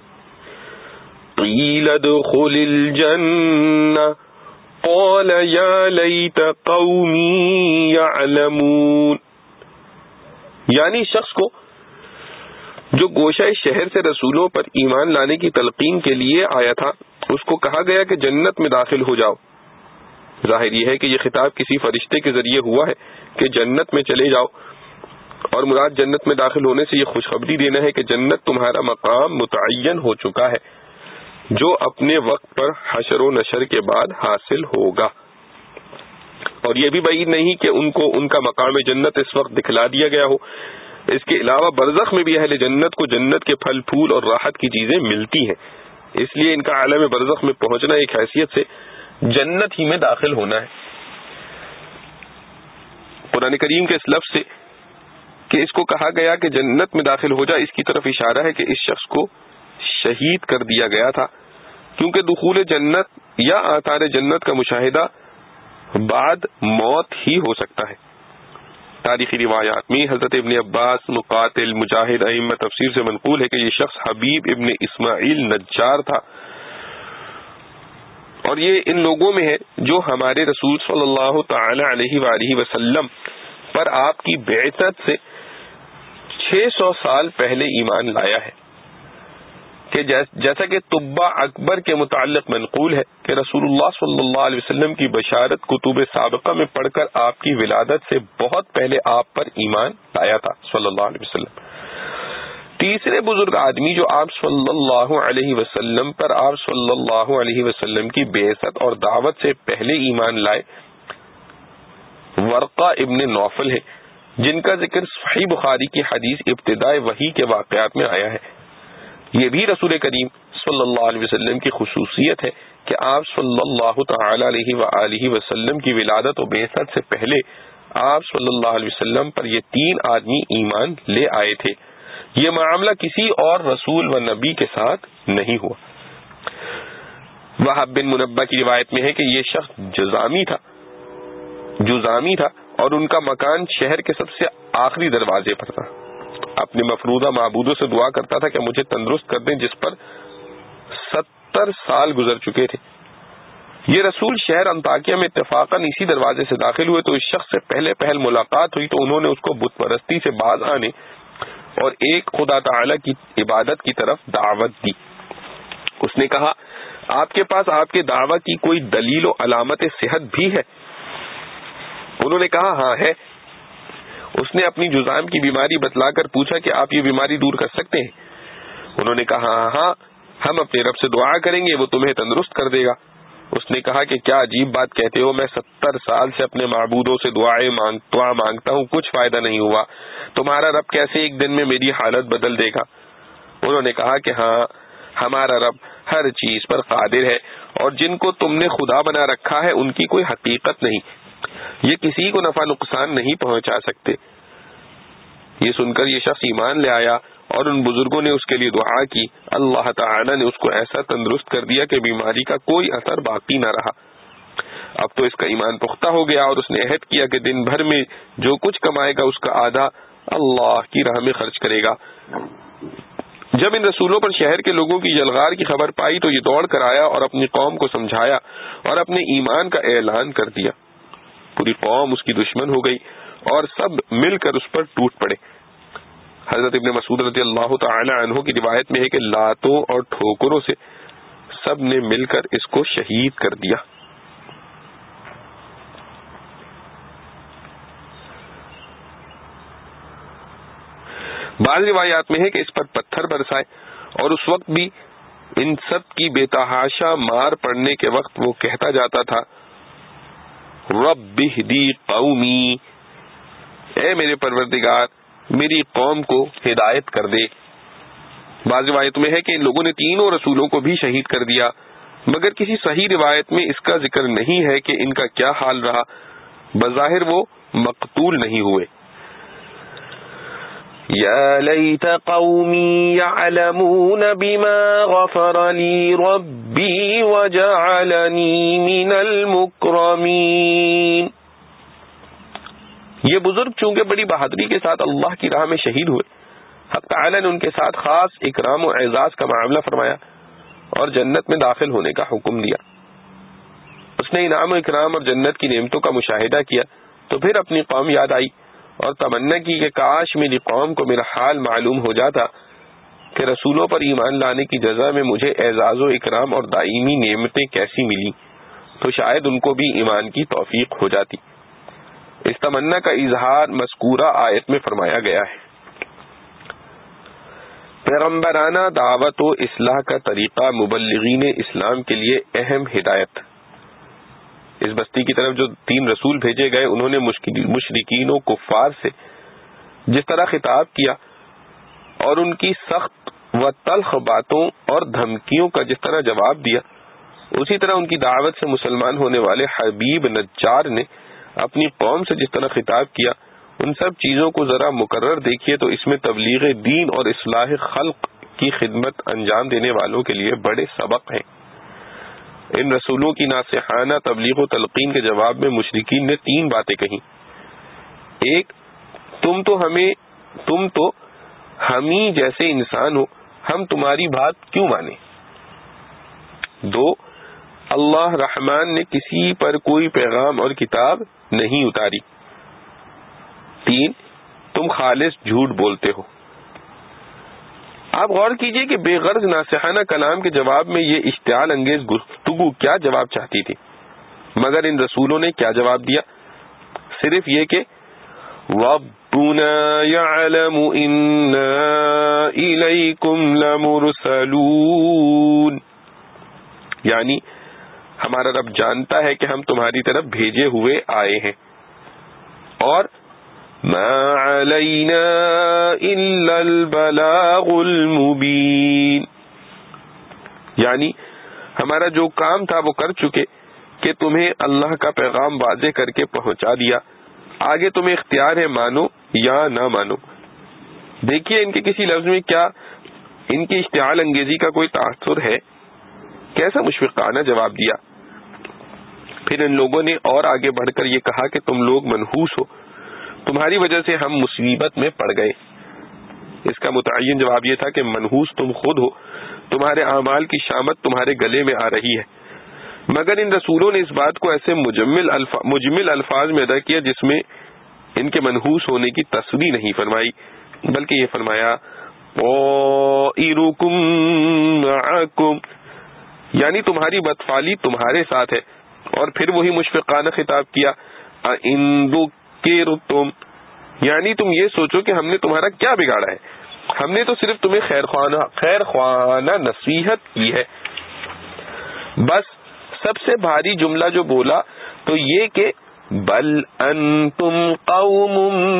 قیل ادخل الجنہ قال یا لیت قومی یعلمون، یعنی شخص کو جو گوشہ شہر سے رسولوں پر ایمان لانے کی تلقین کے لیے آیا تھا اس کو کہا گیا کہ جنت میں داخل ہو جاؤ۔ ظاہر یہ ہے کہ یہ خطاب کسی فرشتے کے ذریعے ہوا ہے کہ جنت میں چلے جاؤ، اور مراد جنت میں داخل ہونے سے یہ خوشخبری دینا ہے کہ جنت تمہارا مقام متعین ہو چکا ہے جو اپنے وقت پر حشر و نشر کے بعد حاصل ہوگا۔ اور یہ بھی بعید نہیں کہ ان کو ان کا مقام جنت اس وقت دکھلا دیا گیا ہو۔ اس کے علاوہ برزخ میں بھی اہل جنت کو جنت کے پھل پھول اور راحت کی چیزیں ملتی ہیں، اس لیے ان کا عالم برزخ میں پہنچنا ایک حیثیت سے جنت ہی میں داخل ہونا ہے۔ قرآن کریم کے اس لفظ سے کہ اس کو کہا گیا کہ جنت میں داخل ہو جا، اس کی طرف اشارہ ہے کہ اس شخص کو شہید کر دیا گیا تھا، کیونکہ دخول جنت یا آثار جنت کا مشاہدہ بعد موت ہی ہو سکتا ہے۔ تاریخی روایات میں حضرت ابن عباس، مقاتل، مجاہد، ائمہ تفسیر سے منقول ہے کہ یہ شخص حبیب ابن اسماعیل نجار تھا، اور یہ ان لوگوں میں ہے جو ہمارے رسول صلی اللہ تعالی علیہ وآلہ وسلم پر آپ کی بعثت سے چھ سو سال پہلے ایمان لایا ہے۔ کہ جیسا کہ طبہ اکبر کے متعلق منقول ہے کہ رسول اللہ صلی اللہ علیہ وسلم کی بشارت کتب سابقہ میں پڑھ کر آپ کی ولادت سے بہت پہلے آپ پر ایمان لایا تھا صلی اللہ علیہ وسلم۔ تیسرے بزرگ آدمی جو آپ صلی اللہ علیہ وسلم پر آپ صلی اللہ علیہ وسلم کی بعثت اور دعوت سے پہلے ایمان لائے ورقہ ابن نوفل ہے، جن کا ذکر صحیح بخاری کی حدیث ابتداء وحی کے واقعات میں آیا ہے۔ یہ بھی رسول کریم صلی اللہ علیہ وسلم کی خصوصیت ہے کہ آپ صلی اللہ تعالی علیہ وآلہ وسلم کی ولادت و بعثت سے پہلے آپ صلی اللہ علیہ وسلم پر یہ تین آدمی ایمان لے آئے تھے۔ یہ معاملہ کسی اور رسول و نبی کے ساتھ نہیں ہوا۔ وہب بن منبہ کی روایت میں ہے کہ یہ شخص جزامی تھا جزامی تھا اور ان کا مکان شہر کے سب سے آخری دروازے پر تھا۔ اپنے مفروضہ معبودوں سے دعا کرتا تھا کہ مجھے تندرست کر دیں، جس پر ستر سال گزر چکے تھے۔ یہ رسول شہر انطاکیہ میں اتفاقاً اسی دروازے سے داخل ہوئے تو اس شخص سے پہلے پہل ملاقات ہوئی تو انہوں نے اس کو بت پرستی سے باز آنے اور ایک خدا تعالی کی عبادت کی طرف دعوت دی۔ اس نے کہا، آپ کے پاس آپ کے دعوت کی کوئی دلیل و علامت صحت بھی ہے؟ انہوں نے کہا، ہاں ہے۔ اس نے اپنی جذام کی بیماری بتلا کر پوچھا کہ آپ یہ بیماری دور کر سکتے ہیں؟ انہوں نے کہا، ہاں ہاں ہم اپنے رب سے دعا کریں گے، وہ تمہیں تندرست کر دے گا۔ اس نے کہا کہ کیا عجیب بات کہتے ہو، میں ستر سال سے اپنے معبودوں سے دعائیں مانگ دعا مانگتا ہوں، کچھ فائدہ نہیں ہوا، تمہارا رب کیسے ایک دن میں میری حالت بدل دے گا؟ انہوں نے کہا کہ ہاں، ہمارا رب ہر چیز پر قادر ہے اور جن کو تم نے خدا بنا رکھا ہے ان کی کوئی حقیقت نہیں، یہ کسی کو نفع نقصان نہیں پہنچا سکتے۔ یہ سن کر یہ شخص ایمان لے آیا اور ان بزرگوں نے اس کے لیے دعا کی۔ اللہ تعالی نے اس کو ایسا تندرست کر دیا کہ بیماری کا کوئی اثر باقی نہ رہا۔ اب تو اس کا ایمان پختہ ہو گیا اور اس نے عہد کیا کہ دن بھر میں جو کچھ کمائے گا اس کا آدھا اللہ کی راہ میں خرچ کرے گا۔ جب ان رسولوں پر شہر کے لوگوں کی جلغار کی خبر پائی تو یہ دوڑ کر آیا اور اپنی قوم کو سمجھایا اور اپنے ایمان کا اعلان کر دیا۔ پوری قوم اس کی دشمن ہو گئی اور سب مل کر اس پر ٹوٹ پڑے۔ حضرت ابن مسعود رضی اللہ تعالی عنہ کی روایت میں ہے کہ لاتوں اور ٹھوکروں سے سب نے مل کر اس کو شہید کر دیا۔ بعض روایات میں ہے کہ اس پر پتھر برسائے اور اس وقت بھی ان سب کی بے تحاشا مار پڑنے کے وقت وہ کہتا جاتا تھا، رب اہدی قومی، اے میرے پروردگار میری قوم کو ہدایت کر دے۔ بعض روایت میں ہے کہ ان لوگوں نے تینوں رسولوں کو بھی شہید کر دیا، مگر کسی صحیح روایت میں اس کا ذکر نہیں ہے کہ ان کا کیا حال رہا۔ بظاہر وہ مقتول نہیں ہوئے۔ یا لیت قومی یعلمون بما غفر لی ربی وجعلنی من المکرمین۔ یہ بزرگ چونکہ بڑی بہادری کے ساتھ اللہ کی راہ میں شہید ہوئے، حق تعالی نے ان کے ساتھ خاص اکرام و اعزاز کا معاملہ فرمایا اور جنت میں داخل ہونے کا حکم دیا۔ اس نے انعام و اکرام اور جنت کی نعمتوں کا مشاہدہ کیا تو پھر اپنی قوم یاد آئی اور تمنا کی کہ کاش میری قوم کو میرا حال معلوم ہو جاتا کہ رسولوں پر ایمان لانے کی جزا میں مجھے اعزاز و اکرام اور دائمی نعمتیں کیسی ملی، تو شاید ان کو بھی ایمان کی توفیق ہو جاتی۔ اس تمنا کا اظہار مذکورہ آیت میں فرمایا گیا ہے۔ پیغمبرانہ دعوت و اصلاح کا طریقہ مبلغین اسلام کے لیے اہم ہدایت۔ اس بستی کی طرف جو تین رسول بھیجے گئے انہوں نے مشرکین و کفار سے جس طرح خطاب کیا اور ان کی سخت و تلخ باتوں اور دھمکیوں کا جس طرح جواب دیا، اسی طرح ان کی دعوت سے مسلمان ہونے والے حبیب نجار نے اپنی قوم سے جس طرح خطاب کیا، ان سب چیزوں کو ذرا مقرر دیکھیے تو اس میں تبلیغ دین اور اصلاح خلق کی خدمت انجام دینے والوں کے لیے بڑے سبق ہیں۔ ان رسولوں کی ناصحانہ تبلیغ و تلقین کے جواب میں مشرکین نے تین باتیں کہیں۔ ایک، تم تو ہمیں تم تو ہم ہی جیسے انسان ہو، ہم تمہاری بات کیوں مانیں؟ دو، اللہ رحمان نے کسی پر کوئی پیغام اور کتاب نہیں اتاری۔ تین، تم خالص جھوٹ بولتے ہو۔ آپ غور کیجئے کہ بے غرض ناصحانہ کلام کے جواب میں یہ اشتعال انگیز گفتگو کیا جواب چاہتی تھی، مگر ان رسولوں نے کیا جواب دیا؟ صرف یہ کہ ربنا يعلم انا الیکم لمرسلون، یعنی ہمارا رب جانتا ہے کہ ہم تمہاری طرف بھیجے ہوئے آئے ہیں، اور ما علینا الا البلاغ المبین، یعنی ہمارا جو کام تھا وہ کر چکے کہ تمہیں اللہ کا پیغام واضح کر کے پہنچا دیا، آگے تمہیں اختیار ہے مانو یا نہ مانو۔ دیکھیے ان کے کسی لفظ میں کیا ان کی اشتعال انگیزی کا کوئی تاثر ہے، کیسا مشفقانہ جواب دیا۔ پھر ان لوگوں نے اور آگے بڑھ کر یہ کہا کہ تم لوگ منحوس ہو، تمہاری وجہ سے ہم مصیبت میں پڑ گئے۔ اس کا متعین جواب یہ تھا کہ منحوس تم خود ہو، تمہارے اعمال کی شامت تمہارے گلے میں آ رہی ہے۔ مگر ان رسولوں نے اس بات کو ایسے مجمل الفاظ مجمل الفاظ میں ادا کیا جس میں ان کے منحوس ہونے کی تصریح نہیں فرمائی، بلکہ یہ فرمایا طائرکم معکم، یعنی تمہاری بدفعلی تمہارے ساتھ ہے، اور پھر وہی مشفقانہ خطاب کیا ان ذکرتم، یعنی تم یہ سوچو کہ ہم نے تمہارا کیا بگاڑا ہے، ہم نے تو صرف تمہیں خیر خواہانہ خیر خواہانہ نصیحت کی ہے۔ بس سب سے بھاری جملہ جو بولا تو یہ کہ بل انتم قوم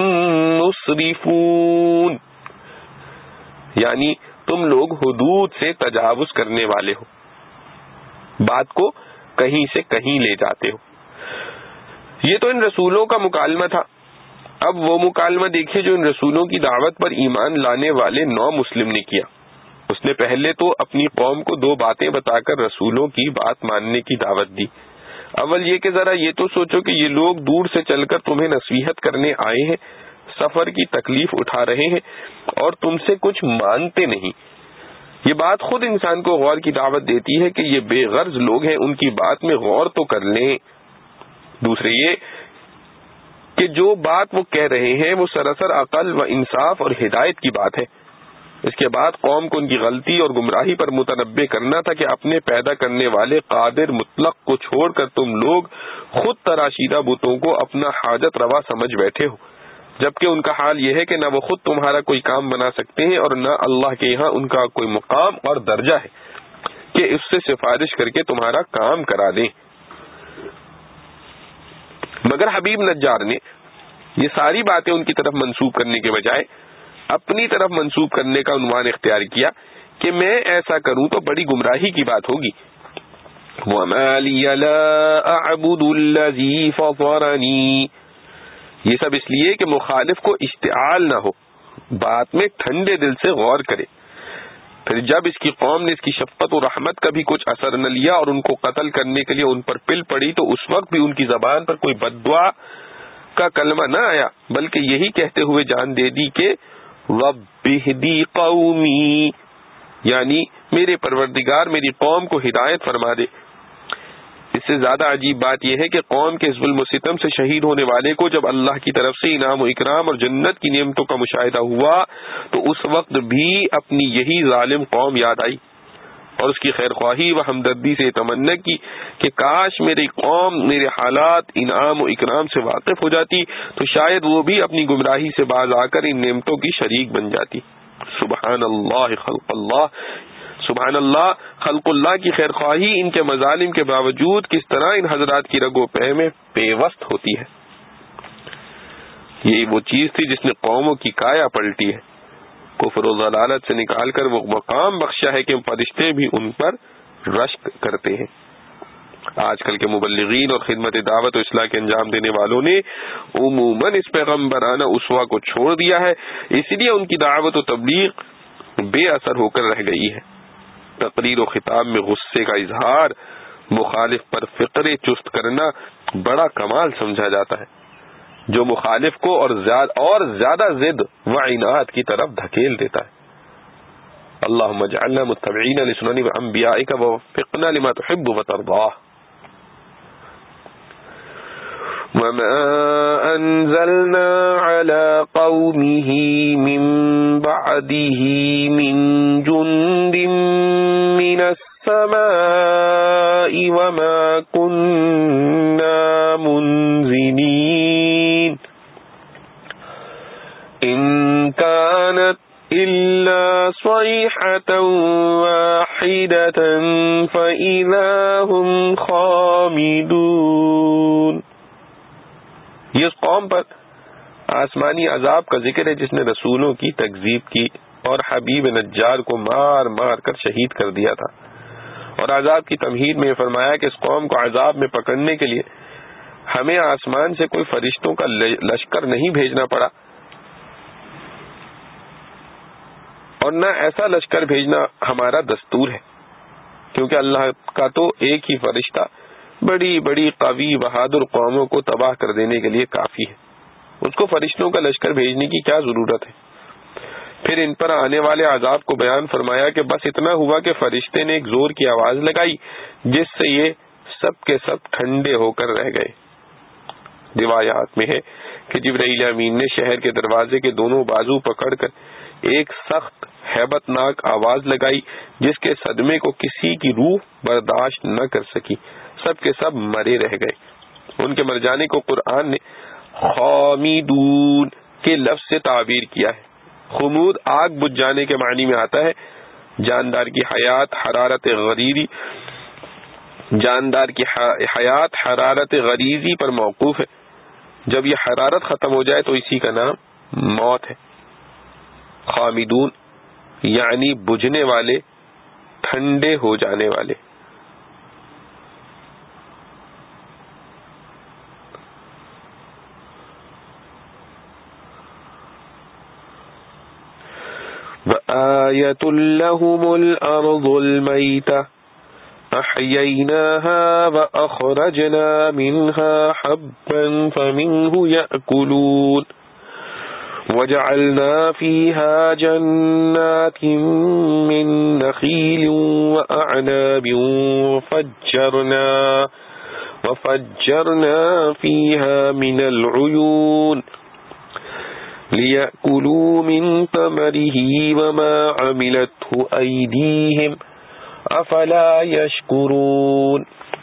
مسرفون، یعنی تم لوگ حدود سے تجاوز کرنے والے ہو، بات کو کہیں سے کہیں لے جاتے ہو۔ یہ تو ان رسولوں کا مکالمہ تھا۔ اب وہ مکالمہ دیکھیے جو ان رسولوں کی دعوت پر ایمان لانے والے نو مسلم نے کیا۔ اس نے پہلے تو اپنی قوم کو دو باتیں بتا کر رسولوں کی بات ماننے کی دعوت دی۔ اول یہ کہ ذرا یہ تو سوچو کہ یہ لوگ دور سے چل کر تمہیں نصیحت کرنے آئے ہیں، سفر کی تکلیف اٹھا رہے ہیں اور تم سے کچھ مانتے نہیں۔ یہ بات خود انسان کو غور کی دعوت دیتی ہے کہ یہ بے غرض لوگ ہیں، ان کی بات میں غور تو کر لیں۔ دوسرے یہ کہ جو بات وہ کہہ رہے ہیں وہ سراسر عقل و انصاف اور ہدایت کی بات ہے۔ اس کے بعد قوم کو ان کی غلطی اور گمراہی پر متنبع کرنا تھا کہ اپنے پیدا کرنے والے قادر مطلق کو چھوڑ کر تم لوگ خود تراشیدہ بتوں کو اپنا حاجت روا سمجھ بیٹھے ہو، جبکہ ان کا حال یہ ہے کہ نہ وہ خود تمہارا کوئی کام بنا سکتے ہیں اور نہ اللہ کے یہاں ان کا کوئی مقام اور درجہ ہے کہ اس سے سفارش کر کے تمہارا کام کرا دیں۔ مگر حبیب نجار نے یہ ساری باتیں ان کی طرف منسوب کرنے کے بجائے اپنی طرف منسوب کرنے کا عنوان اختیار کیا کہ میں ایسا کروں تو بڑی گمراہی کی بات ہوگی۔ وَمَا لِيَ لَا أَعْبُدُ الَّذِي فَطَرَنِي، یہ سب اس لیے کہ مخالف کو اشتعال نہ ہو، بات میں ٹھنڈے دل سے غور کرے۔ پھر جب اس کی قوم نے اس کی شفقت و رحمت کا بھی کچھ اثر نہ لیا اور ان کو قتل کرنے کے لیے ان پر پل پڑی تو اس وقت بھی ان کی زبان پر کوئی بددعا کا کلمہ نہ آیا، بلکہ یہی کہتے ہوئے جان دے دی کہ رب اہدی قومی، یعنی میرے پروردگار میری قوم کو ہدایت فرما دے۔ اس سے زیادہ عجیب بات یہ ہے کہ قوم کے ظلم و ستم سے شہید ہونے والے کو جب اللہ کی طرف سے انعام و اکرام اور جنت کی نعمتوں کا مشاہدہ ہوا تو اس وقت بھی اپنی یہی ظالم قوم یاد آئی اور اس کی خیر خواہی و ہمدردی سے تمنا کی کہ کاش میری قوم میرے حالات انعام و اکرام سے واقف ہو جاتی تو شاید وہ بھی اپنی گمراہی سے باز آ کر ان نعمتوں کی شریک بن جاتی۔ سبحان اللہ خلق اللہ، سبحان اللہ خلق اللہ کی خیر خواہی ان کے مظالم کے باوجود کس طرح ان حضرات کی رگ و پے میں پیوست ہوتی ہے۔ یہی وہ چیز تھی جس نے قوموں کی کایا پلٹی ہے، کفر و ضلالت سے نکال کر وہ مقام بخشا ہے کہ فرشتے بھی ان پر رشک کرتے ہیں۔ آج کل کے مبلغین اور خدمت دعوت و اصلاح کے انجام دینے والوں نے عموماً اس پیغمبرانہ اسوہ کو چھوڑ دیا ہے، اس لیے ان کی دعوت و تبلیغ بے اثر ہو کر رہ گئی ہے۔ تقریر و خطاب میں غصے کا اظہار، مخالف پر فقرے چست کرنا بڑا کمال سمجھا جاتا ہے جو مخالف کو اور زیادہ اور زیادہ ضد و عناد کی طرف دھکیل دیتا ہے۔ اللہم اجعلنا متبعین لسنن انبیائک ووفقنا لما تحب وترضاہ۔ وما أنزلنا على قومه من بعده من جند من السماء وما كنا منزلين إن كانت إلا صيحة واحدة فإذا هم خامدون. یہ اس قوم پر آسمانی عذاب کا ذکر ہے جس نے رسولوں کی تکذیب کی اور حبیب نجار کو مار مار کر شہید کر دیا تھا. اور عذاب کی تمہید میں فرمایا کہ اس قوم کو عذاب میں پکڑنے کے لیے ہمیں آسمان سے کوئی فرشتوں کا لشکر نہیں بھیجنا پڑا اور نہ ایسا لشکر بھیجنا ہمارا دستور ہے، کیونکہ اللہ کا تو ایک ہی فرشتہ بڑی بڑی قوی بہادر قوموں کو تباہ کر دینے کے لیے کافی ہے، اس کو فرشتوں کا لشکر بھیجنے کی کیا ضرورت ہے. پھر ان پر آنے والے عذاب کو بیان فرمایا کہ بس اتنا ہوا کہ فرشتے نے ایک زور کی آواز لگائی جس سے یہ سب کے سب ٹھنڈے ہو کر رہ گئے. روایات میں ہے کہ جبرائیل امین نے شہر کے دروازے کے دونوں بازو پکڑ کر ایک سخت ہیبت ناک آواز لگائی جس کے صدمے کو کسی کی روح برداشت نہ کر سکی. سب کے سب مرے رہ گئے. ان کے مر جانے کو قرآن نے خامیدون کے لفظ سے تعبیر کیا ہے. خمود آگ بجھ جانے کے معنی میں آتا ہے. جاندار کی حیات حرارت غریزی جاندار کی حیات حرارت غریزی پر موقوف ہے. جب یہ حرارت ختم ہو جائے تو اسی کا نام موت ہے. خامدون یعنی بجھنے والے، ٹھنڈے ہو جانے والے. وآية لهم الأرض الميتة أحييناها وأخرجنا منها حبا فمنه يأكلون وجعلنا فيها جنات من نخيل وأعناب وفجرنا وفجرنا فيها من العيون لِيَأْكُلُوا مِن ثَمَرِهِ وَمَا عَمِلَتْهُ أَيْدِيهِمْ أَفَلَا يَشْكُرُونَ.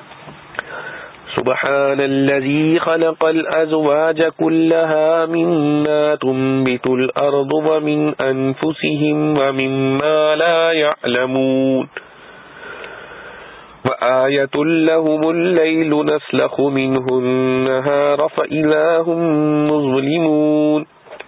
سبحان الذي خلق الأزواج كلها مما تنبت الأرض ومن أنفسهم ومما لا يعلمون. وآية لهم الليل نسلخ منه النهار فإذا هم مظلمون.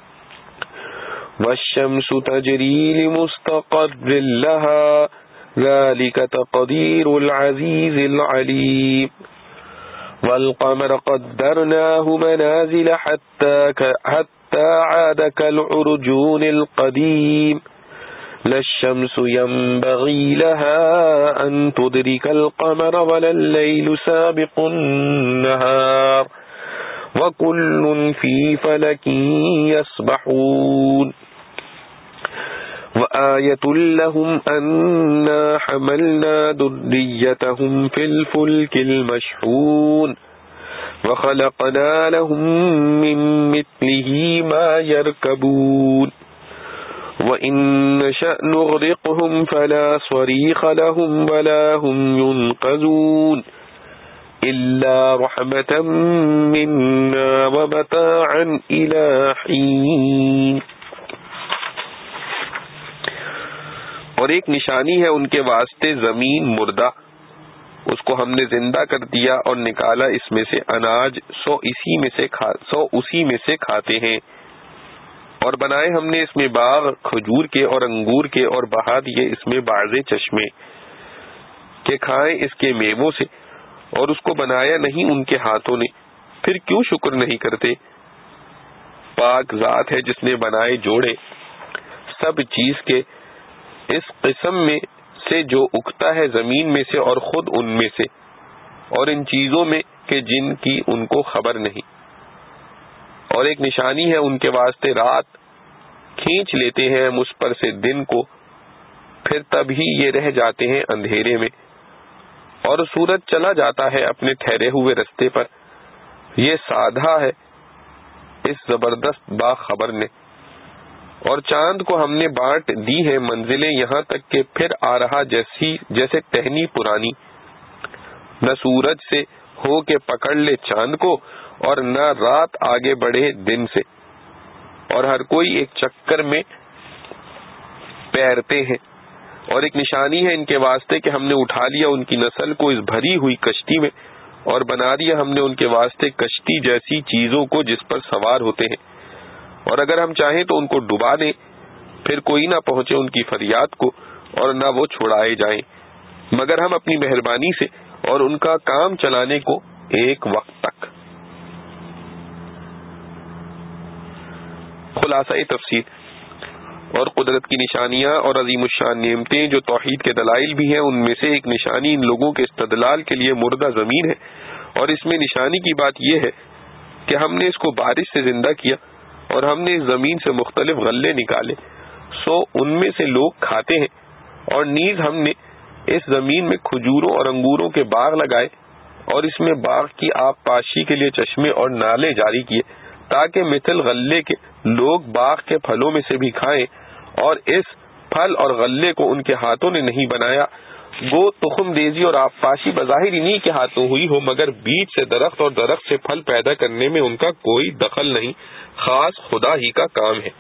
والشمس تجري لمستقر لها ذلك تقدير العزيز العليم. والقمر قدرناه منازل حتى حتى عاد كالعرجون القديم. لا الشمس ينبغي لها أن تدرك القمر ولا الليل سابق النهار وكل في فلك يسبحون. وآية لهم أنا حملنا ذريتهم في الفلك المشحون وخلقنا لهم من مثله ما يركبون وإن نشأ نغرقهم فلا صريخ لهم ولا هم ينقذون إلا رحمة منا ومتاعا إلى حين. اور ایک نشانی ہے ان کے واسطے زمین مردہ، اس کو ہم نے زندہ کر دیا اور نکالا اس میں سے اناج، سو اسی میں سے کھا سو اسی میں سے کھاتے ہیں. اور بنائے ہم نے اس میں باغ کھجور کے اور انگور کے اور بہا دیے اس میں باغ چشمے کہ کھائیں اس کے میووں سے. اور اس کو بنایا نہیں ان کے ہاتھوں نے، پھر کیوں شکر نہیں کرتے؟ پاک ذات ہے جس نے بنائے جوڑے سب چیز کے اس قسم میں سے جو اگتا ہے زمین میں سے اور خود ان میں سے، اور ان چیزوں میں کہ جن کی ان کو خبر نہیں. اور ایک نشانی ہے ان کے واسطے رات کھینچ لیتے ہیں ہم اس پر سے دن کو، پھر تب ہی یہ رہ جاتے ہیں اندھیرے میں. اور سورج چلا جاتا ہے اپنے ٹھہرے ہوئے رستے پر، یہ سادھا ہے اس زبردست باخبر نے، اور چاند کو ہم نے بانٹ دی ہے منزلیں یہاں تک کہ پھر آ رہا جیسی جیسے ٹہنی پرانی، نہ سورج سے ہو کے پکڑ لے چاند کو اور نہ رات آگے بڑھے دن سے، اور ہر کوئی ایک چکر میں پیرتے ہیں، اور ایک نشانی ہے ان کے واسطے کہ ہم نے اٹھا لیا ان کی نسل کو اس بھری ہوئی کشتی میں، اور بنا دیا ہم نے ان کے واسطے کشتی جیسی چیزوں کو جس پر سوار ہوتے ہیں، اور اگر ہم چاہیں تو ان کو ڈبا دیں، پھر کوئی نہ پہنچے ان کی فریاد کو اور نہ وہ چھڑائے جائیں، مگر ہم اپنی مہربانی سے اور ان کا کام چلانے کو ایک وقت تک۔ خلاصہ تفسیر، اور قدرت کی نشانیاں اور عظیم الشان نعمتیں جو توحید کے دلائل بھی ہیں، ان میں سے ایک نشانی ان لوگوں کے استدلال کے لیے مردہ زمین ہے، اور اس میں نشانی کی بات یہ ہے کہ ہم نے اس کو بارش سے زندہ کیا اور ہم نے اس زمین سے مختلف غلے نکالے، سو ان میں سے لوگ کھاتے ہیں، اور نیز ہم نے اس زمین میں کھجوروں اور انگوروں کے باغ لگائے اور اس میں باغ کی آب پاشی کے لیے چشمے اور نالے جاری کیے، تاکہ مثل غلے کے لوگ باغ کے پھلوں میں سے بھی کھائیں، اور اس پھل اور غلے کو ان کے ہاتھوں نے نہیں بنایا، گو تخم دیزی اور آب پاشی بظاہر انہی کے ہاتھوں ہوئی ہو، مگر بیج سے درخت اور درخت سے پھل پیدا کرنے میں ان کا کوئی دخل نہیں، خاص خدا ہی کا کام ہے۔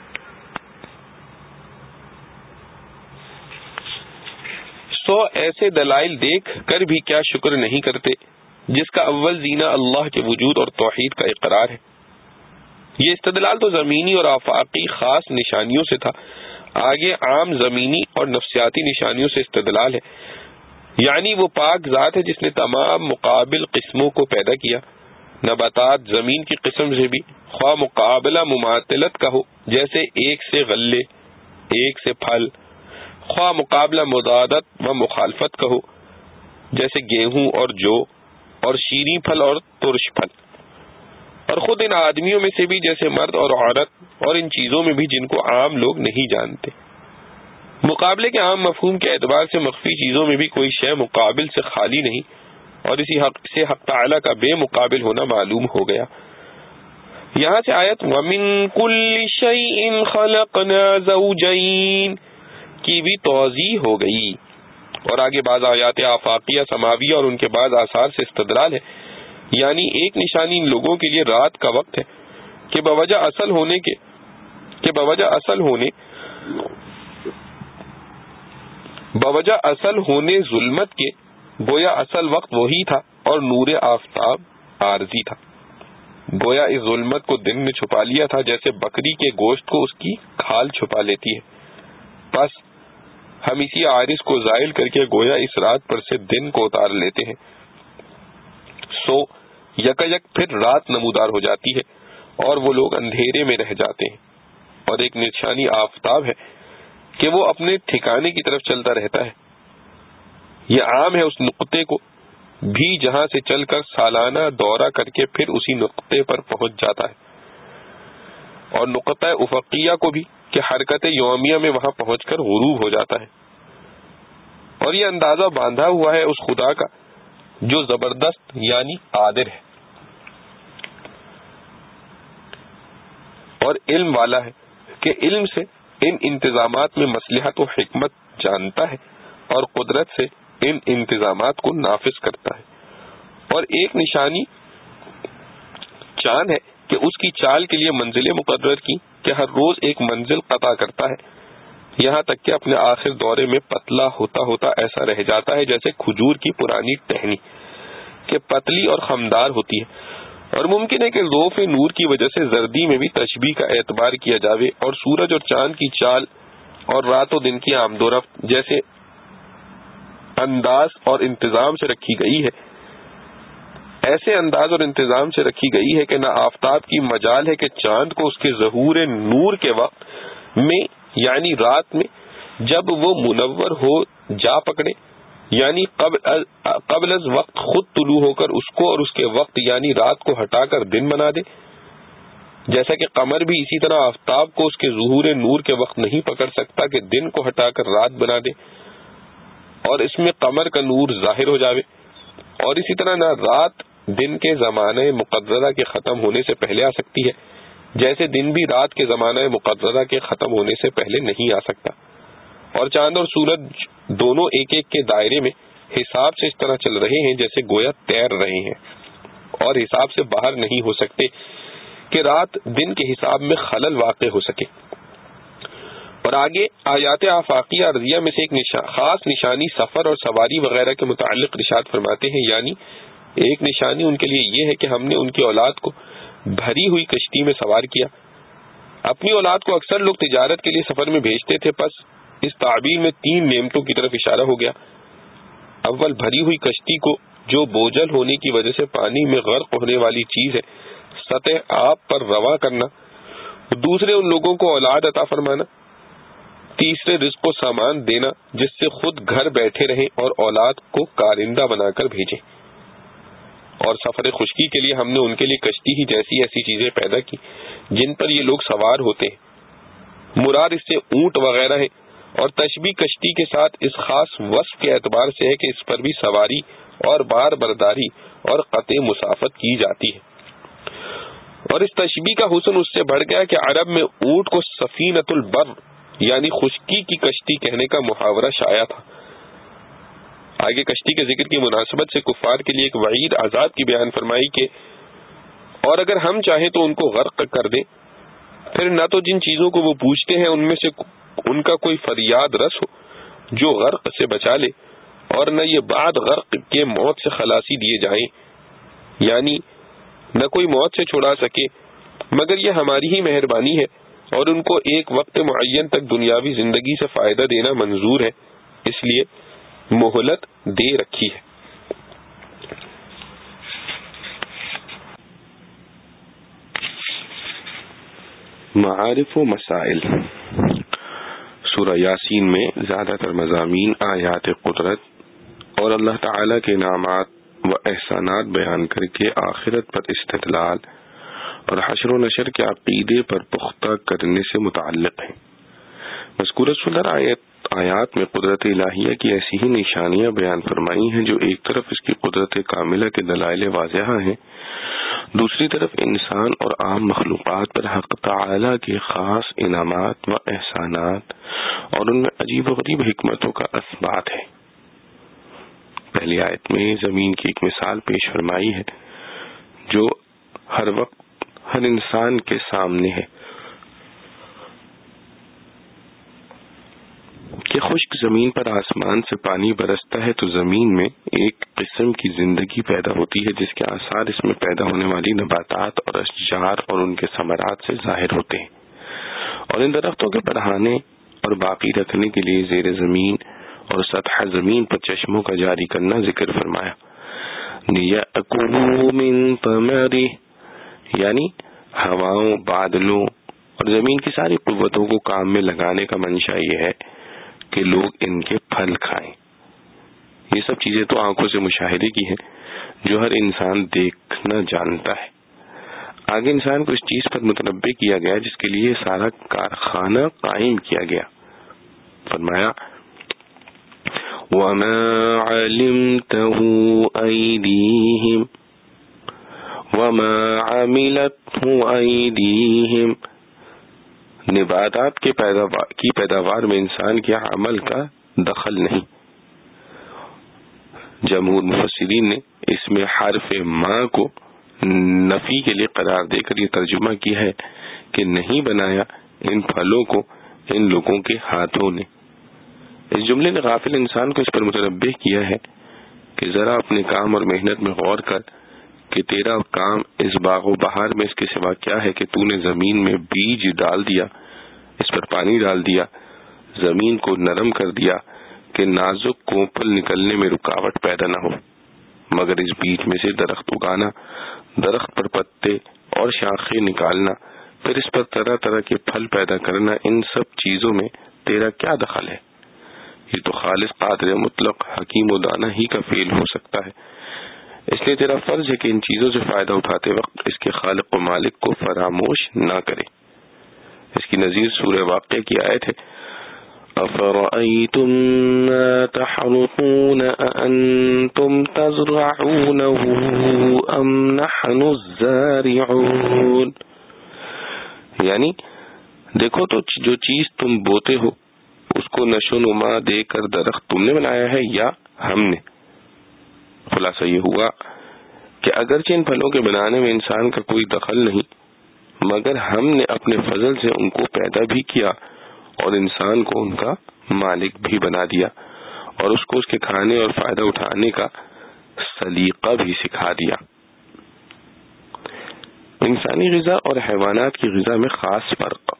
سو ایسے دلائل دیکھ کر بھی کیا شکر نہیں کرتے، جس کا اول زینہ اللہ کے وجود اور توحید کا اقرار ہے۔ یہ استدلال تو زمینی اور آفاقی خاص نشانیوں سے تھا، آگے عام زمینی اور نفسیاتی نشانیوں سے استدلال ہے، یعنی وہ پاک ذات ہے جس نے تمام مقابل قسموں کو پیدا کیا، نباتات زمین کی قسم سے بھی، خواہ مقابلہ مماثلت کا ہو جیسے ایک سے غلے ایک سے پھل، خواہ مقابلہ مضادت و مخالفت کا ہو جیسے گیہوں اور جو، اور شیریں پھل اور ترش پھل، اور خود ان آدمیوں میں سے بھی جیسے مرد اور عورت، اور ان چیزوں میں بھی جن کو عام لوگ نہیں جانتے۔ مقابلے کے عام مفہوم کے اعتبار سے مخفی چیزوں میں بھی کوئی شے مقابل سے خالی نہیں، اور اسی حق سے حق تعالی کا بے مقابل ہونا معلوم ہو گیا۔ یہاں سے آیت وَمِن كُلِّ شَيْءٍ خَلَقْنَا زَوْجَيْنِ کی بھی توضیح ہو گئی، اور آگے بعض آیات آفاقیہ سماویہ اور ان کے بعض آثار سے استدلال ہے، یعنی ایک نشانی ان لوگوں کے لیے رات کا وقت ہے کہ بوجہ اصل ہونے کے کہ بوجہ اصل ہونے بوجہ اصل ہونے ظلمت کے گویا اصل وقت وہی تھا، اور نور آفتاب عارضی تھا، گویا اس ظلمت کو دن نے چھپا لیا تھا جیسے بکری کے گوشت کو اس کی کھال چھپا لیتی ہے، بس ہم اسی عارض کو زائل کر کے گویا اس رات پر سے دن کو اتار لیتے ہیں، سو یک یک پھر رات نمودار ہو جاتی ہے اور وہ لوگ اندھیرے میں رہ جاتے ہیں، اور ایک نشانی آفتاب ہے کہ وہ اپنے ٹھکانے کی طرف چلتا رہتا ہے۔ یہ عام ہے اس نقطے کو بھی جہاں سے چل کر سالانہ دورہ کر کے پھر اسی نقطے پر پہنچ جاتا ہے، اور نقطہ افقیہ کو بھی کہ حرکت یومیہ میں وہاں پہنچ کر غروب ہو جاتا ہے، اور یہ اندازہ باندھا ہوا ہے اس خدا کا جو زبردست یعنی قادر ہے اور علم والا ہے، کہ علم سے ان انتظامات میں مصلحت و حکمت جانتا ہے اور قدرت سے ان انتظامات کو نافذ کرتا ہے۔ اور ایک نشانی چاند ہے کہ اس کی چال کے لیے منزلیں مقرر کی کہ ہر روز ایک منزل قطع کرتا ہے، یہاں تک کہ اپنے آخر دورے میں پتلا ہوتا ہوتا ایسا رہ جاتا ہے جیسے کھجور کی پرانی ٹہنی کہ پتلی اور خمدار ہوتی ہے، اور ممکن ہے کہ ضعف نور کی وجہ سے زردی میں بھی تشبیہ کا اعتبار کیا جاوے، اور سورج اور چاند کی چال اور رات و دن کی آمد و رفت جیسے انداز اور انتظام سے رکھی گئی ہے، ایسے انداز اور انتظام سے رکھی گئی ہے کہ نہ آفتاب کی مجال ہے کہ چاند کو اس کے ظہور نور کے وقت میں یعنی رات میں جب وہ منور ہو جا پکڑے، یعنی قبل قبل از وقت خود طلوع ہو کر اس کو اور اس کے وقت یعنی رات کو ہٹا کر دن بنا دے، جیسا کہ قمر بھی اسی طرح آفتاب کو اس کے ظہور نور کے وقت نہیں پکڑ سکتا کہ دن کو ہٹا کر رات بنا دے اور اس میں قمر کا نور ظاہر ہو جاوے، اور اسی طرح نہ رات دن کے زمانے مقررہ کے ختم ہونے سے پہلے آ سکتی ہے، جیسے دن بھی رات کے زمانے مقررہ کے ختم ہونے سے پہلے نہیں آ سکتا، اور چاند اور سورج دونوں ایک ایک کے دائرے میں حساب سے اس طرح چل رہے ہیں جیسے گویا تیر رہے ہیں، اور حساب سے باہر نہیں ہو سکتے کہ رات دن کے حساب میں خلل واقع ہو سکے۔ اور آگے آیات آفاقیہ ارضیہ میں سے ایک نشان خاص نشانی سفر اور سواری وغیرہ کے متعلق ارشاد فرماتے ہیں، یعنی ایک نشانی ان کے لیے یہ ہے کہ ہم نے ان کی اولاد کو بھری ہوئی کشتی میں سوار کیا۔ اپنی اولاد کو اکثر لوگ تجارت کے لیے سفر میں بھیجتے تھے، پس اس تعبیر میں تین نعمتوں کی طرف اشارہ ہو گیا۔ اول، بھری ہوئی کشتی کو جو بوجھل ہونے کی وجہ سے پانی میں غرق ہونے والی چیز ہے سطح آب پر رواں کرنا، دوسرے ان لوگوں کو اولاد عطا فرمانا، تیسرے رزق و سامان دینا جس سے خود گھر بیٹھے رہیں اور اولاد کو کارندہ بنا کر بھیجیں، اور سفر خشکی کے لیے ہم نے ان کے لیے کشتی ہی جیسی ایسی چیزیں پیدا کی جن پر یہ لوگ سوار ہوتے ہیں۔ مراد اس سے اونٹ وغیرہ ہے، اور تشبیہ کشتی کے ساتھ اس خاص وصف کے اعتبار سے ہے کہ اس پر بھی سواری اور بار برداری اور قطع مسافت کی جاتی ہے۔ اور اس تشبیہ کا حسن اس سے بڑھ گیا کہ عرب میں اونٹ کو سفینۃ البر یعنی خشکی کی کشتی کہنے کا محاورہ شائع تھا۔ آگے کشتی کے ذکر کی مناسبت سے کفار کے لیے ایک وعید عذاب کی بیان فرمائی کہ اور اگر ہم چاہیں تو ان کو غرق کر دیں، پھر نہ تو جن چیزوں کو وہ پوچھتے ہیں ان میں سے ان کا کوئی فریاد رس ہو جو غرق سے بچا لے، اور نہ یہ بعد غرق کے موت سے خلاصی دیے جائیں، یعنی نہ کوئی موت سے چھڑا سکے مگر یہ ہماری ہی مہربانی ہے، اور ان کو ایک وقت معین تک دنیاوی زندگی سے فائدہ دینا منظور ہے، اس لیے مہلت دے رکھی ہے۔ معارف و مسائل۔ سورہ یاسین میں زیادہ تر مضامین آیات قدرت اور اللہ تعالی کے انعامات و احسانات بیان کر کے آخرت پر استدلال اور حشر و نشر کے عقیدے پر پختہ کرنے سے متعلق ہیں۔ مذکورہ سورہ آیت آیات میں قدرت الہیہ کی ایسی ہی نشانیاں بیان فرمائی ہیں جو ایک طرف اس کی قدرت کاملہ کے دلائل واضحہ ہیں، دوسری طرف انسان اور عام مخلوقات پر حق تعالی کے خاص انعامات و احسانات اور ان میں عجیب و غریب حکمتوں کا اثبات ہے۔ پہلی آیت میں زمین کی ایک مثال پیش فرمائی ہے جو ہر وقت ہر انسان کے سامنے ہے کہ خشک زمین پر آسمان سے پانی برستا ہے تو زمین میں ایک قسم کی زندگی پیدا ہوتی ہے جس کے آثار اس میں پیدا ہونے والی نباتات اور اشجار اور ان کے ثمرات سے ظاہر ہوتے ہیں، اور ان درختوں کے بڑھانے اور باقی رکھنے کے لیے زیر زمین اور سطح زمین پر چشموں کا جاری کرنا ذکر فرمایا۔ لِيَأْكُلُوا مِن ثَمَرِهِ یعنی ہواؤں، بادلوں اور زمین کی ساری قوتوں کو کام میں لگانے کا منشا یہ ہے کہ لوگ ان کے پھل کھائیں۔ یہ سب چیزیں تو آنکھوں سے مشاہدے کی ہیں جو ہر انسان دیکھنا جانتا ہے۔ آگے انسان کو اس چیز پر متنبہ کیا گیا جس کے لیے سارا کارخانہ قائم کیا گیا۔ فرمایا وَمَا عَلِمْتَهُ أَيْدِيهِمْ وَمَا عَمِلَتْهُ أَيْدِيهِمْ نباتات کے پیداوار کی پیداوار میں انسان کے عمل کا دخل نہیں۔ جمہور مفسرین نے اس میں حرف ما کو نفی کے لیے قرار دے کر یہ ترجمہ کیا ہے کہ نہیں بنایا ان پھلوں کو ان لوگوں کے ہاتھوں نے۔ اس جملے نے غافل انسان کو اس پر متنبہ کیا ہے کہ ذرا اپنے کام اور محنت میں غور کر کہ تیرا کام اس باغ و بہار میں اس کے سوا کیا ہے کہ تو نے زمین میں بیج ڈال دیا، اس پر پانی ڈال دیا، زمین کو نرم کر دیا کہ نازک کوپل نکلنے میں رکاوٹ پیدا نہ ہو، مگر اس بیج میں سے درخت اگانا، درخت پر پتے اور شاخیں نکالنا، پھر اس پر طرح طرح کے پھل پیدا کرنا، ان سب چیزوں میں تیرا کیا دخل ہے؟ یہ تو خالص قادر مطلق حکیم و دانا ہی کا فعل ہو سکتا ہے، اس لیے تیرا فرض ہے کہ ان چیزوں سے فائدہ اٹھاتے وقت اس کے خالق و مالک کو فراموش نہ کرے۔ اس کی نظیر سورہ واقعہ کی آیت ہے أفرأيتم ما تحرثون أأنتم تزرعونه أم نحن الزارعون. یعنی دیکھو تو جو چیز تم بوتے ہو اس کو نشو نما دے کر درخت تم نے بنایا ہے یا ہم نے. خلاصہ یہ ہوا کہ اگرچہ ان پھلوں کے بنانے میں انسان کا کوئی دخل نہیں، مگر ہم نے اپنے فضل سے ان کو پیدا بھی کیا اور انسان کو ان کا مالک بھی بنا دیا، اور اس کو اس کے کھانے اور فائدہ اٹھانے کا سلیقہ بھی سکھا دیا. انسانی غذا اور حیوانات کی غذا میں خاص فرق،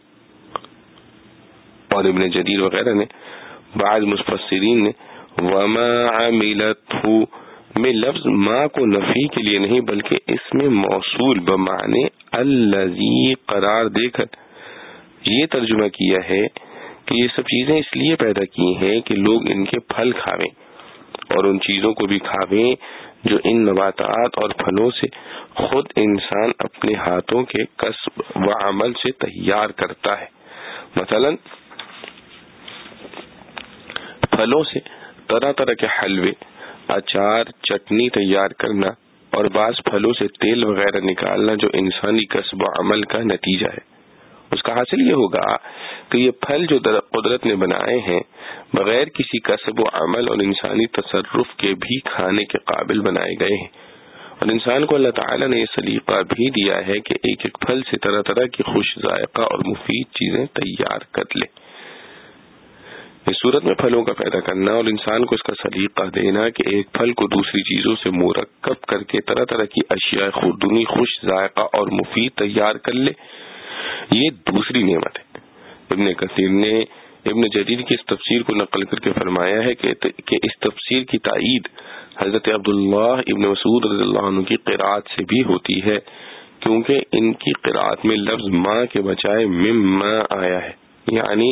اور ابن جریر وغیرہ نے، بعض مفسرین نے وما عملتہ میں لفظ ما کو نفی کے لیے نہیں بلکہ اس میں موصول بمعنی الذی قرار دے کر یہ ترجمہ کیا ہے کہ یہ سب چیزیں اس لیے پیدا کی ہیں کہ لوگ ان کے پھل کھاویں اور ان چیزوں کو بھی کھاویں جو ان نباتات اور پھلوں سے خود انسان اپنے ہاتھوں کے کسب و عمل سے تیار کرتا ہے. مثلا پھلوں سے طرح طرح کے حلوے، اچار، چٹنی تیار کرنا اور بعض پھلوں سے تیل وغیرہ نکالنا جو انسانی کسب و عمل کا نتیجہ ہے. اس کا حاصل یہ ہوگا کہ یہ پھل جو قدرت نے بنائے ہیں بغیر کسی کسب و عمل اور انسانی تصرف کے بھی کھانے کے قابل بنائے گئے ہیں، اور انسان کو اللہ تعالیٰ نے یہ سلیقہ بھی دیا ہے کہ ایک ایک پھل سے طرح طرح کی خوش ذائقہ اور مفید چیزیں تیار کر لے. اس صورت میں پھلوں کا پیدا کرنا اور انسان کو اس کا سلیقہ دینا کہ ایک پھل کو دوسری چیزوں سے مرکب کر کے طرح طرح کی اشیاء خوردنی خوش ذائقہ اور مفید تیار کر لے، یہ دوسری نعمت ہے. ابن کثیر نے ابن جریر کی اس تفسیر کو نقل کر کے فرمایا ہے کہ اس تفسیر کی تائید حضرت عبداللہ ابن مسعود رضی اللہ عنہ کی قرات سے بھی ہوتی ہے، کیونکہ ان کی قرات میں لفظ ماں کے بجائے مما آیا ہے، یعنی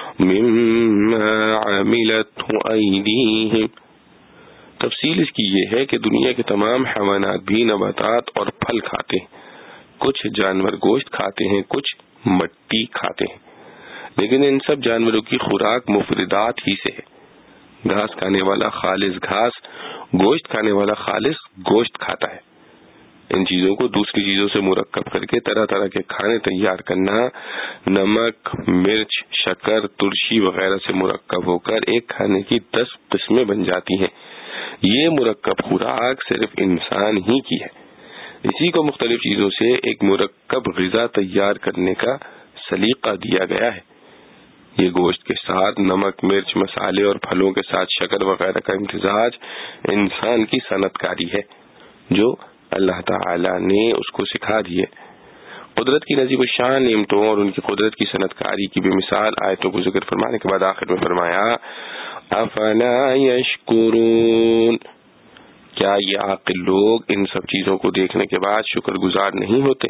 مما عملت ایدیہم. تفصیل اس کی یہ ہے کہ دنیا کے تمام حیوانات بھی نباتات اور پھل کھاتے ہیں، کچھ جانور گوشت کھاتے ہیں، کچھ مٹی کھاتے ہیں، لیکن ان سب جانوروں کی خوراک مفردات ہی سے ہے. گھاس کھانے والا خالص گھاس، گوشت کھانے والا خالص گوشت کھاتا ہے. ان چیزوں کو دوسری چیزوں سے مرکب کر کے طرح طرح کے کھانے تیار کرنا، نمک، مرچ، شکر، ترشی وغیرہ سے مرکب ہو کر ایک کھانے کی دس قسمیں بن جاتی ہیں. یہ مرکب خوراک صرف انسان ہی کی ہے. اسی کو مختلف چیزوں سے ایک مرکب غذا تیار کرنے کا سلیقہ دیا گیا ہے. یہ گوشت کے ساتھ نمک، مرچ، مسالے اور پھلوں کے ساتھ شکر وغیرہ کا امتزاج انسان کی صنعت کاری ہے جو اللہ تعالی نے اس کو سکھا دی ہے. قدرت کی نظیر الشان نعمتوں اور ان کی قدرت کی صنعت کاری کی بے مثال آیتوں کو ذکر فرمانے کے بعد آخر میں فرمایا افلا یشکرون، کیا یہ عاقل لوگ ان سب چیزوں کو دیکھنے کے بعد شکر گزار نہیں ہوتے؟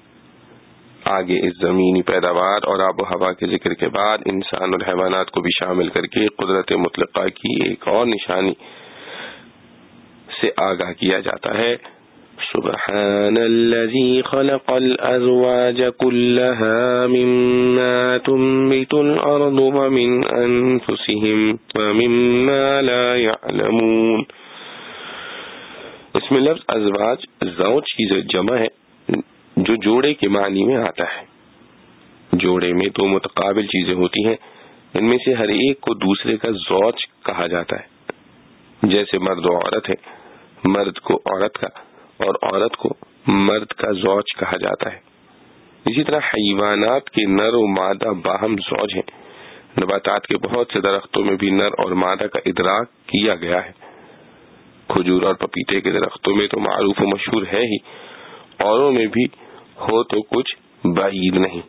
آگے اس زمینی پیداوار اور آب و ہوا کے ذکر کے بعد انسان اور حیوانات کو بھی شامل کر کے قدرت مطلقہ کی ایک اور نشانی سے آگاہ کیا جاتا ہے. سبحان الذی خلق الازواج كلها مما تنبت الارض ومن انفسهم ومما لا يعلمون. اس میں لفظ ازواج زوج کی جمع ہے جو جوڑے کے معنی میں آتا ہے. جوڑے میں دو متقابل چیزیں ہوتی ہیں، ان میں سے ہر ایک کو دوسرے کا زوج کہا جاتا ہے. جیسے مرد و عورت ہے، مرد کو عورت کا اور عورت کو مرد کا زوج کہا جاتا ہے. اسی طرح حیوانات کے نر و مادہ باہم زوج ہیں. نباتات کے بہت سے درختوں میں بھی نر اور مادہ کا ادراک کیا گیا ہے. کھجور اور پپیتے کے درختوں میں تو معروف و مشہور ہے ہی، اوروں میں بھی ہو تو کچھ بعید نہیں.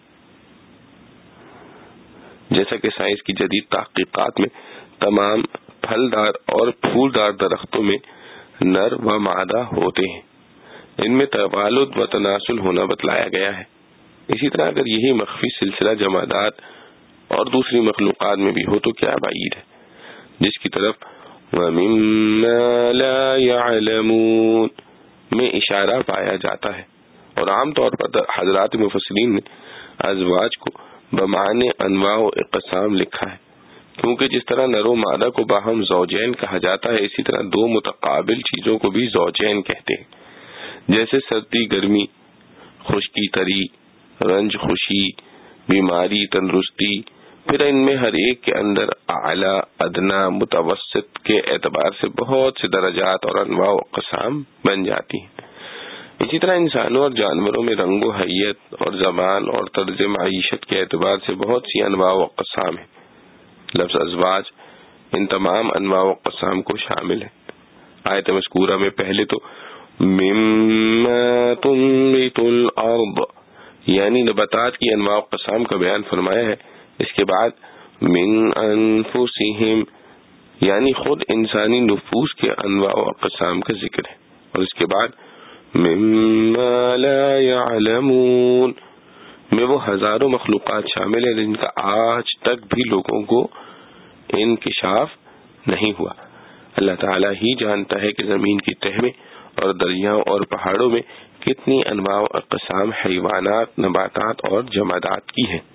جیسا کہ سائنس کی جدید تحقیقات میں تمام پھلدار اور پھولدار درختوں میں نر و مادہ ہوتے ہیں، ان میں توالد و تناسل ہونا بتلایا گیا ہے. اسی طرح اگر یہی مخفی سلسلہ جمادات اور دوسری مخلوقات میں بھی ہو تو کیا بعید ہے، جس کی طرف وَمِمَّا لَا يَعْلَمُونَ میں اشارہ پایا جاتا ہے. اور عام طور پر حضرات مفسرین نے ازواج کو بمعنی انواع و اقسام لکھا ہے، کیونکہ جس طرح نر و مادہ کو باہم زوجین کہا جاتا ہے، اسی طرح دو متقابل چیزوں کو بھی زوجین کہتے ہیں، جیسے سردی گرمی، خشکی تری، رنج خوشی، بیماری تندرستی. پھر ان میں ہر ایک کے اندر اعلی، ادنا، متوسط کے اعتبار سے بہت سے درجات اور انواع و اقسام بن جاتی ہیں. اسی طرح انسانوں اور جانوروں میں رنگ و حیت اور زبان اور طرز معیشت کے اعتبار سے بہت سی انواع و اقسام ہیں. لفظ ازواج ان تمام انواع و اقسام کو شامل ہے. آیت مذکورہ میں پہلے تو مما تنبت الارض یعنی نباتات کی انواع و اقسام کا بیان فرمایا ہے. اس کے بعد من انفسہم یعنی خود انسانی نفوس کے انواع و اقسام کا ذکر ہے. اور اس کے بعد مما لا يعلمون میں وہ ہزاروں مخلوقات شامل ہیں جن کا آج تک بھی لوگوں کو انکشاف نہیں ہوا. اللہ تعالیٰ ہی جانتا ہے کہ زمین کی تہ میں اور دریاؤں اور پہاڑوں میں کتنی انواع و اقسام حیوانات، نباتات اور جمادات کی ہیں.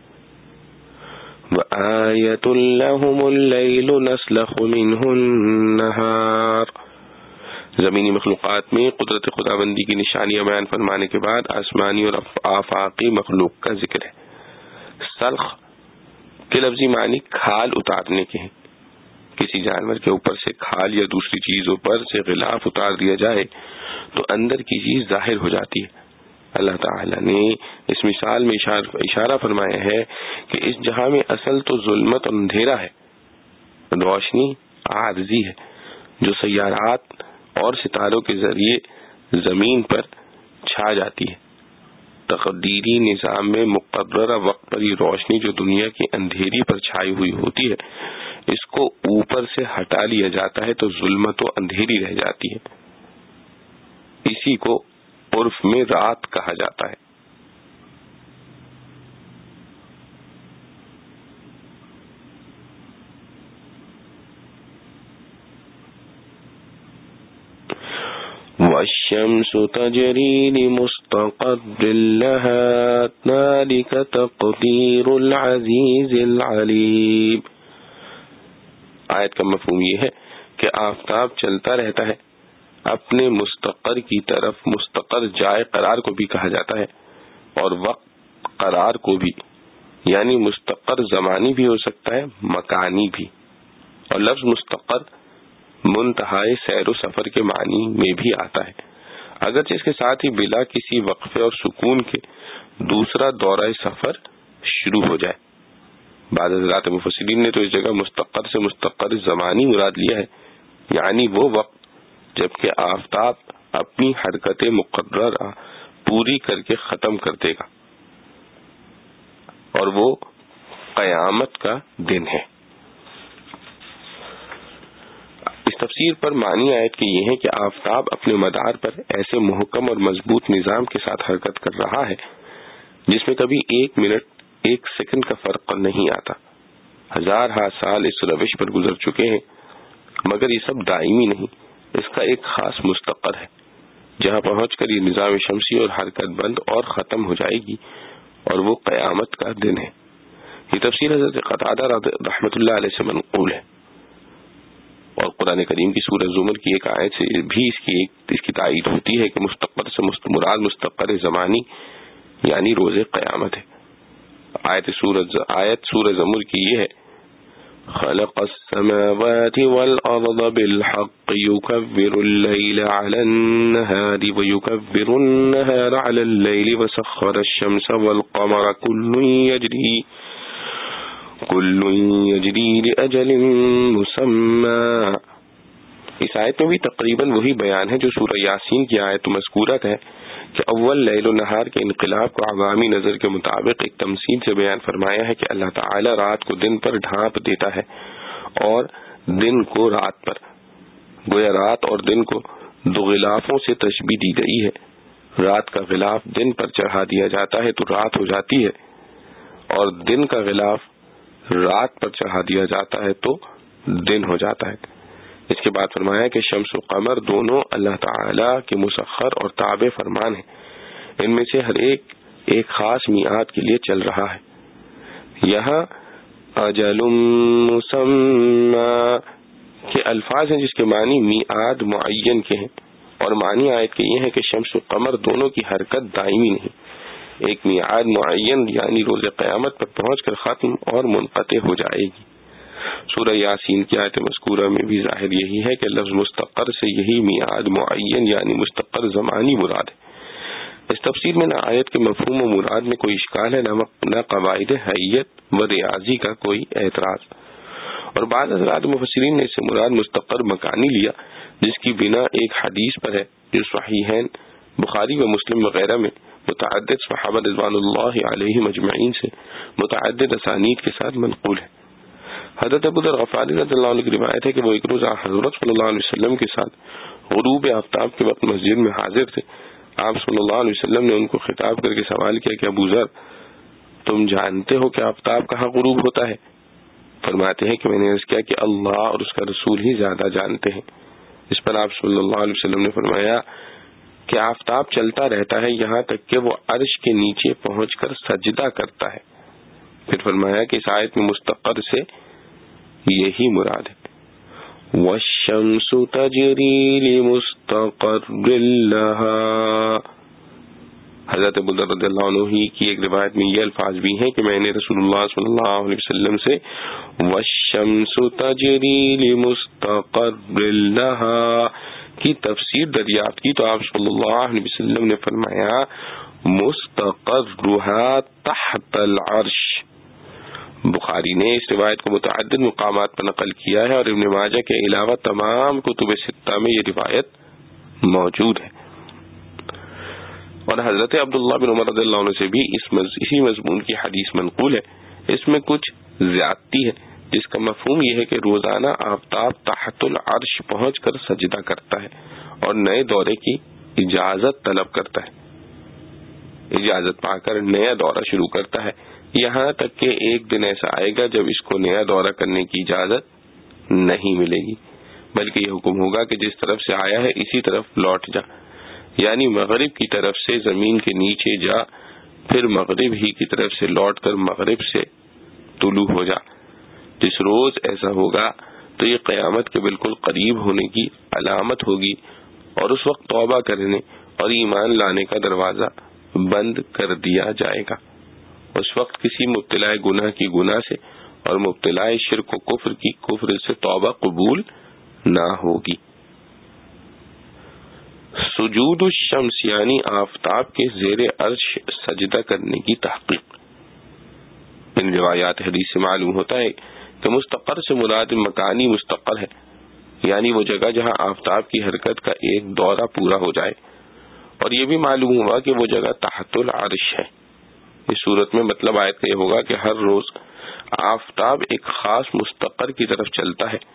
وَآیَةٌ لَهُمُ اللَّيْلُ نَسْلَخُ مِنْهُ النَّهَارَ زمینی مخلوقات میں قدرت خداوندی کی نشانیاں بیان فرمانے کے بعد آسمانی اور آفاقی مخلوق کا ذکر ہے. سلخ کے لفظی معنی کھال اتارنے کے ہیں. کسی جانور کے اوپر سے کھال یا دوسری چیزوں پر سے غلاف اتار دیا جائے تو اندر کی چیز ظاہر ہو جاتی ہے. اللہ تعالیٰ نے اس مثال میں اشارہ فرمایا ہے کہ اس جہاں میں اصل تو ظلمت اور اندھیرا ہے، روشنی عارضی ہے جو سیارات اور ستاروں کے ذریعے زمین پر چھا جاتی ہے. تقدیری نظام میں مقررہ وقت پر یہ روشنی جو دنیا کی اندھیری پر چھائی ہوئی ہوتی ہے، اس کو اوپر سے ہٹا لیا جاتا ہے تو ظلمت و اندھیری رہ جاتی ہے. اسی کو عرف میں رات کہا جاتا ہے. وَالشَّمْسُ تَجْرِي لِمُسْتَقَرٍّ لَهَا ذَلِكَ تَقْدِيرُ الْعَزِيزِ الْعَلِيمِ. آیت کا مفہوم یہ ہے کہ آفتاب چلتا رہتا ہے اپنے مستقر کی طرف. مستقر جائے قرار کو بھی کہا جاتا ہے اور وقت قرار کو بھی، یعنی مستقر زمانی بھی ہو سکتا ہے، مکانی بھی. اور لفظ مستقر منتہائے سیر و سفر کے معنی میں بھی آتا ہے، اگرچہ اس کے ساتھ ہی بلا کسی وقفے اور سکون کے دوسرا دورہ سفر شروع ہو جائے. بعض حضرات مفسرین نے تو اس جگہ مستقر سے مستقر زمانی مراد لیا ہے، یعنی وہ وقت جبکہ آفتاب اپنی حرکت مقررہ پوری کر کے ختم کر دے گا، اور وہ قیامت کا دن ہے. اس تفسیر پر معنی آیت کی یہ ہے کہ آفتاب اپنے مدار پر ایسے محکم اور مضبوط نظام کے ساتھ حرکت کر رہا ہے جس میں کبھی ایک منٹ ایک سیکنڈ کا فرق نہیں آتا. ہزار ہا سال اس روش پر گزر چکے ہیں، مگر یہ سب دائمی نہیں. اس کا ایک خاص مستقر ہے جہاں پہنچ کر یہ نظام شمسی اور حرکت بند اور ختم ہو جائے گی، اور وہ قیامت کا دن ہے. یہ تفسیر حضرت قتادہ رحمۃ اللہ علیہ سے منقول ہے، اور قرآن کریم کی سورہ زمر کی ایک آیت سے بھی اس کی ایک اس کی تائید ہوتی ہے کہ مستقر سے مراد مستقر زمانی یعنی روز قیامت ہے. آیت سورہ آیت سورہ زمر کی یہ ہے: خلق السماوات والارض بالحق يكبر الليل على النهار ويكبر النهار على الليل وسخر الشمس والقمر كل يجري كل يجري لأجل مسمى. اس آیت میں بھی تقریباً وہی بیان ہے جو سورہ یاسین کی آیت مذکورت ہے کہ اول لیل و نہار کے انقلاب کو عوامی نظر کے مطابق ایک تمثیل سے بیان فرمایا ہے کہ اللہ تعالی رات کو دن پر ڈھانپ دیتا ہے اور دن کو رات پر. گویا رات اور دن کو دو غلافوں سے تشبیہ دی گئی ہے. رات کا غلاف دن پر چڑھا دیا جاتا ہے تو رات ہو جاتی ہے، اور دن کا غلاف رات پر چڑھا دیا جاتا ہے تو دن ہو جاتا ہے. اس کے بعد فرمایا کہ شمس و قمر دونوں اللہ تعالی کے مسخر اور تابع فرمان ہیں. ان میں سے ہر ایک ایک خاص میعاد کے لیے چل رہا ہے. یہاں اجل مسمی کے الفاظ ہیں جس کے معنی میعاد معین کے ہیں، اور معنی آیت کے یہ ہے کہ شمس و قمر دونوں کی حرکت دائمی نہیں، ایک میعاد معین یعنی روز قیامت پر پہنچ کر ختم اور منقطع ہو جائے گی۔ سورہ یاسین کی آیت مذکورہ میں بھی ظاہر یہی ہے کہ لفظ مستقر سے یہی میعاد معین یعنی مستقر زمانی مراد ہے۔ اس تفسیر میں نہ آیت کے مفہوم و مراد میں کوئی اشکال ہے، نہ قواعد حیت و ریاضی کا کوئی اعتراض، اور بعض حضرات مفسرین نے اس سے مراد مستقر مکانی لیا، جس کی بنا ایک حدیث پر ہے جو صحیحین بخاری و مسلم وغیرہ میں متعدد صحابہ رضوان اللہ علیہم اجمعین سے متعدد اسانید کے ساتھ منقول ہے۔ حضرت ابو ذر غفاری رضی اللہ عنہ کی روایت ہے کہ وہ ایک روز حضرت صلی اللہ علیہ وسلم کے ساتھ غروب آفتاب کے وقت مسجد میں حاضر تھے۔ آپ صلی اللہ علیہ وسلم نے ان کو خطاب کر کے سوال کیا کہ ابو ذر، تم جانتے ہو کہ آفتاب کہاں غروب ہوتا ہے؟ فرماتے ہیں کہ میں نے عرض کیا کہ اللہ اور اس کا رسول ہی زیادہ جانتے ہیں۔ اس پر آپ صلی اللہ علیہ وسلم نے فرمایا کہ آفتاب چلتا رہتا ہے یہاں تک کہ وہ عرش کے نیچے پہنچ کر سجدہ کرتا ہے۔ پھر فرمایا کہ اس آیت میں مستقر سے یہی مراد ہے۔ والشمس تجری لمستقر لها۔ حضرت ابو ذر رضی اللہ عنہ ہی کی ایک روایت میں یہ الفاظ بھی ہیں کہ میں نے رسول اللہ صلی اللہ علیہ وسلم سے والشمس تجری لمستقر لها کی تفسیر دریافت کی تو آپ صلی اللہ علیہ وسلم نے فرمایا مستقرها تحت العرش۔ بخاری نے اس روایت کو متعدد مقامات پر نقل کیا ہے، اور ابن ماجہ کے علاوہ تمام کتب ستہ میں یہ روایت موجود ہے، اور حضرت عبداللہ بن عمر رضی اللہ عنہ سے بھی اس مز... اسی مضمون کی حدیث منقول ہے۔ اس میں کچھ زیادتی ہے، جس کا مفہوم یہ ہے کہ روزانہ آفتاب تحت العرش پہنچ کر سجدہ کرتا ہے اور نئے دورے کی اجازت طلب کرتا ہے، اجازت پا کر نیا دورہ شروع کرتا ہے، یہاں تک کہ ایک دن ایسا آئے گا جب اس کو نیا دورہ کرنے کی اجازت نہیں ملے گی، بلکہ یہ حکم ہوگا کہ جس طرف سے آیا ہے اسی طرف لوٹ جا، یعنی مغرب کی طرف سے زمین کے نیچے جا، پھر مغرب ہی کی طرف سے لوٹ کر مغرب سے طلوع ہو جا۔ جس روز ایسا ہوگا تو یہ قیامت کے بالکل قریب ہونے کی علامت ہوگی، اور اس وقت توبہ کرنے اور ایمان لانے کا دروازہ بند کر دیا جائے گا۔ اس وقت کسی مبتلا گناہ کی گناہ سے اور مبتلا شرک و کفر کی کفر سے توبہ قبول نہ ہوگی۔ سجود الشمس یعنی آفتاب کے زیر عرش سجدہ کرنے کی تحقیق۔ ان روایات حدیث سے معلوم ہوتا ہے کہ مستقر سے مراد مکانی مستقر ہے، یعنی وہ جگہ جہاں آفتاب کی حرکت کا ایک دورہ پورا ہو جائے، اور یہ بھی معلوم ہوا کہ وہ جگہ تحت العرش ہے۔ اس صورت میں مطلب آیت کا یہ ہوگا کہ ہر روز آفتاب ایک خاص مستقر کی طرف چلتا ہے،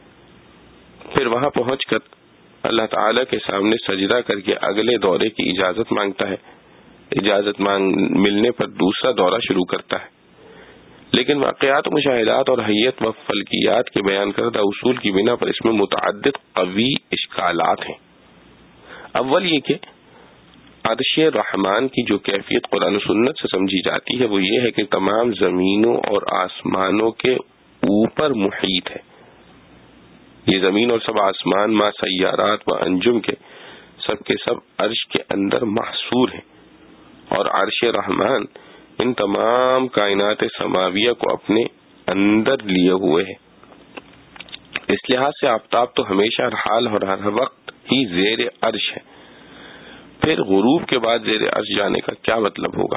پھر وہاں پہنچ کر اللہ تعالی کے سامنے سجدہ کر کے اگلے دورے کی اجازت مانگتا ہے، اجازت مانگ ملنے پر دوسرا دورہ شروع کرتا ہے۔ لیکن واقعات و مشاہدات اور حیت و فلکیات کے بیان کردہ اصول کی بنا پر اس میں متعدد قوی اشکالات ہیں۔ اول یہ کہ عرش رحمان کی جو کیفیت قرآن و سنت سے سمجھی جاتی ہے وہ یہ ہے کہ تمام زمینوں اور آسمانوں کے اوپر محیط ہے۔ یہ زمین اور سب آسمان ما سیارات و انجم کے سب کے سب عرش کے اندر محصور ہیں، اور عرش رحمان ان تمام کائنات سماویہ کو اپنے اندر لیے ہوئے ہے۔ اس لحاظ سے آفتاب تو ہمیشہ ہر حال اور ہر وقت ہی زیر عرش ہے۔ پھر غروب کے بعد زیر عرش جانے کا کیا مطلب ہوگا؟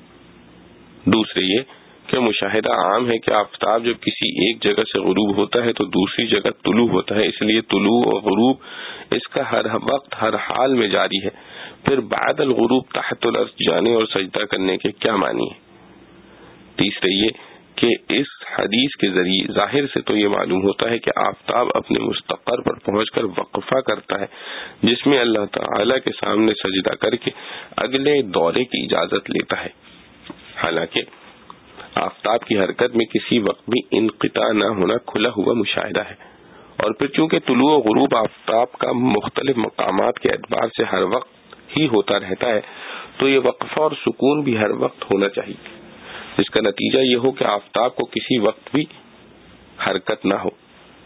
دوسرے یہ کہ مشاہدہ عام ہے کہ آفتاب جب کسی ایک جگہ سے غروب ہوتا ہے تو دوسری جگہ طلوع ہوتا ہے، اس لیے طلوع اور غروب اس کا ہر وقت ہر حال میں جاری ہے۔ پھر بعد الغروب تحت العرش جانے اور سجدہ کرنے کے کیا معنی ہے؟ تیسرے یہ کہ اس حدیث کے ذریعے ظاہر سے تو یہ معلوم ہوتا ہے کہ آفتاب اپنے مستقر پر پہنچ کر وقفہ کرتا ہے، جس میں اللہ تعالی کے سامنے سجدہ کر کے اگلے دورے کی اجازت لیتا ہے۔ حالانکہ آفتاب کی حرکت میں کسی وقت بھی انقطاع نہ ہونا کھلا ہوا مشاہدہ ہے، اور پھر چونکہ طلوع و غروب آفتاب کا مختلف مقامات کے اعتبار سے ہر وقت ہی ہوتا رہتا ہے تو یہ وقفہ اور سکون بھی ہر وقت ہونا چاہیے۔ جس کا نتیجہ یہ ہو کہ آفتاب کو کسی وقت بھی حرکت نہ ہو۔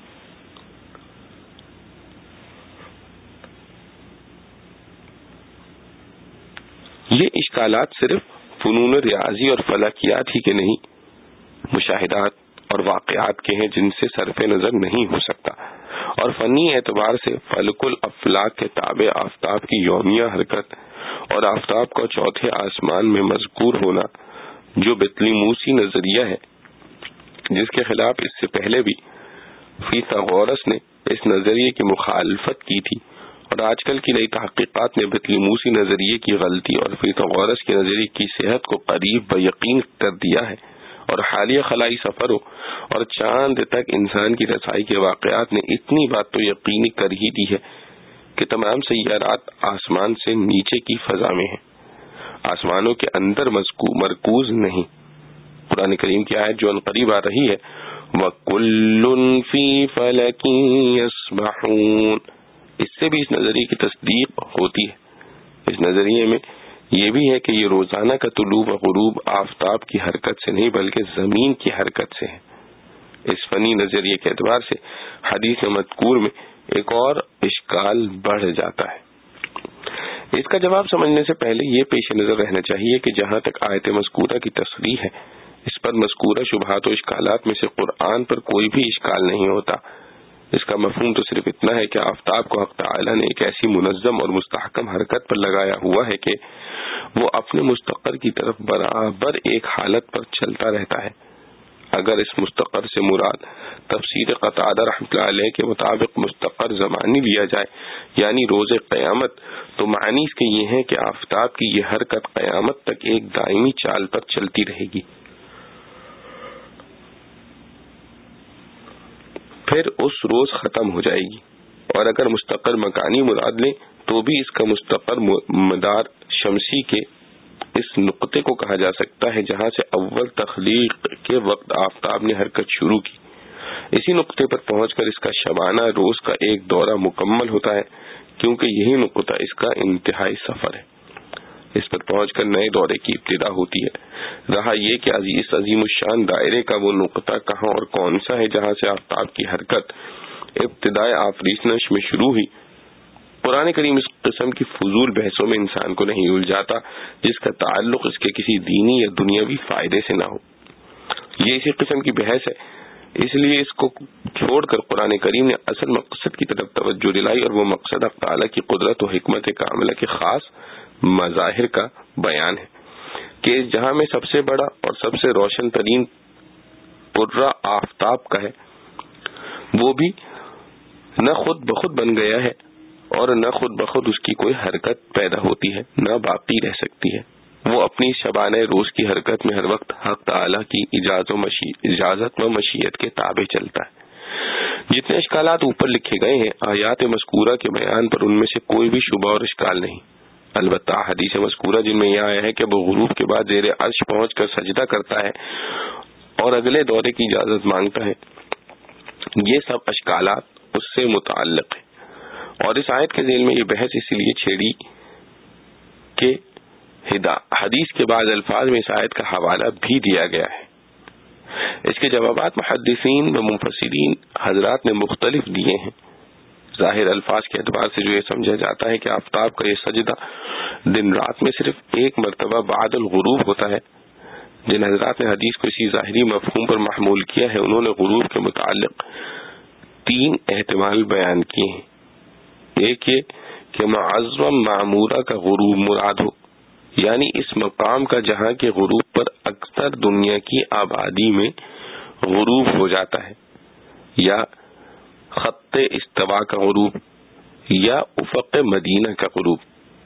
یہ اشکالات صرف فنون ریاضی اور فلکیات ہی کے نہیں، مشاہدات اور واقعات کے ہیں جن سے صرف نظر نہیں ہو سکتا، اور فنی اعتبار سے فلک الافلاک کے تابع آفتاب کی یومیہ حرکت اور آفتاب کا چوتھے آسمان میں مذکور ہونا جو بطلیموسی نظریہ ہے، جس کے خلاف اس سے پہلے بھی فیثاغورس نے اس نظریے کی مخالفت کی تھی، اور آج کل کی نئی تحقیقات نے بطلیموسی نظریے کی غلطی اور فیثاغورس کے نظریے کی صحت کو قریب بیقین کر دیا ہے، اور حالیہ خلائی سفروں اور چاند تک انسان کی رسائی کے واقعات نے اتنی بات تو یقینی کر ہی دی ہے کہ تمام سیارات آسمان سے نیچے کی فضا میں ہیں، آسمانوں کے اندر مرکوز نہیں۔ قرآن کریم کی آیت جو عنقریب آ رہی ہے وَكُلٌّ فِي فَلَكٍ يَسْبَحُونَ، اس سے بھی اس نظریے کی تصدیق ہوتی ہے۔ اس نظریے میں یہ بھی ہے کہ یہ روزانہ کا طلوع و غروب آفتاب کی حرکت سے نہیں بلکہ زمین کی حرکت سے ہے۔ اس فنی نظریے کے اعتبار سے حدیث مذکور میں ایک اور اشکال بڑھ جاتا ہے۔ اس کا جواب سمجھنے سے پہلے یہ پیش نظر رہنا چاہیے کہ جہاں تک آیت مذکورہ کی تصریح ہے، اس پر مذکورہ شبہات و اشکالات میں سے قرآن پر کوئی بھی اشکال نہیں ہوتا۔ اس کا مفہوم تو صرف اتنا ہے کہ آفتاب کو حق تعالی نے ایک ایسی منظم اور مستحکم حرکت پر لگایا ہوا ہے کہ وہ اپنے مستقر کی طرف برابر ایک حالت پر چلتا رہتا ہے۔ اگر اس مستقر سے مراد تفسیر قتادہ رحمۃ اللہ علیہ کے مطابق مستقر زمانی لیا جائے یعنی روز قیامت، تو معنی اس کے یہ ہے کہ آفتاب کی یہ حرکت قیامت تک ایک دائمی چال پر چلتی رہے گی، پھر اس روز ختم ہو جائے گی۔ اور اگر مستقر مکانی مراد لیں تو بھی اس کا مستقر مدار شمسی کے اس نقطے کو کہا جا سکتا ہے جہاں سے اول تخلیق کے وقت آفتاب نے حرکت شروع کی۔ اسی نقطے پر پہنچ کر اس کا شبانہ روز کا ایک دورہ مکمل ہوتا ہے، کیونکہ یہی نقطہ اس کا انتہائی سفر ہے۔ اس پر پہنچ کر نئے دورے کی ابتدا ہوتی ہے۔ رہا یہ کہ عزیز عظیم الشان دائرے کا وہ نقطہ کہاں اور کون سا ہے جہاں سے آفتاب کی حرکت ابتدائے آفریشنش میں شروع ہوئی، قرآن کریم اس قسم کی فضول بحثوں میں انسان کو نہیں الجھاتا جس کا تعلق اس کے کسی دینی یا دنیاوی فائدے سے نہ ہو۔ یہ اسی قسم کی بحث ہے، اس لیے اس کو چھوڑ کر قرآن کریم نے اصل مقصد کی طرف توجہ دلائی، اور وہ مقصد حق تعالی کی قدرت و حکمت کاملہ کے خاص مظاہر کا بیان ہے کہ جہاں میں سب سے بڑا اور سب سے روشن ترین پرہ آفتاب کا ہے، وہ بھی نہ خود بخود بن گیا ہے اور نہ خود بخود اس کی کوئی حرکت پیدا ہوتی ہے نہ باقی رہ سکتی ہے۔ وہ اپنی شبانہ روز کی حرکت میں ہر وقت حق تعالی کی اجازت و مشیت کے تابع چلتا ہے۔ جتنے اشکالات اوپر لکھے گئے ہیں آیات مذکورہ کے بیان پر ان میں سے کوئی بھی شبہ اور اشکال نہیں، البتہ حدیث مذکورہ جن میں یہ آیا ہے کہ وہ غروب کے بعد زیر عرش پہنچ کر سجدہ کرتا ہے اور اگلے دورے کی اجازت مانگتا ہے، یہ سب اشکالات اس سے متعلق ہیں۔ اور اس آیت کے ذیل میں یہ بحث اس لیے چھیڑی کہ حدیث کے بعد الفاظ میں اس آیت کا حوالہ بھی دیا گیا ہے۔ اس کے جوابات محدثین و مفسرین حضرات نے مختلف دیے ہیں۔ ظاہر الفاظ کے اعتبار سے جو یہ سمجھا جاتا ہے کہ آفتاب کا یہ سجدہ دن رات میں صرف ایک مرتبہ بعد الغروب ہوتا ہے۔ جن حضرات نے حدیث کو اسی ظاہری مفہوم پر محمول کیا ہے انہوں نے غروب کے متعلق تین احتمال بیان کیے ہیں۔ ایک یہ کہ معظم معمورہ کا غروب مراد ہو، یعنی اس مقام کا جہاں کے غروب پر اکثر دنیا کی آبادی میں غروب ہو جاتا ہے، یا خط استوا کا غروب، یا افق مدینہ کا غروب۔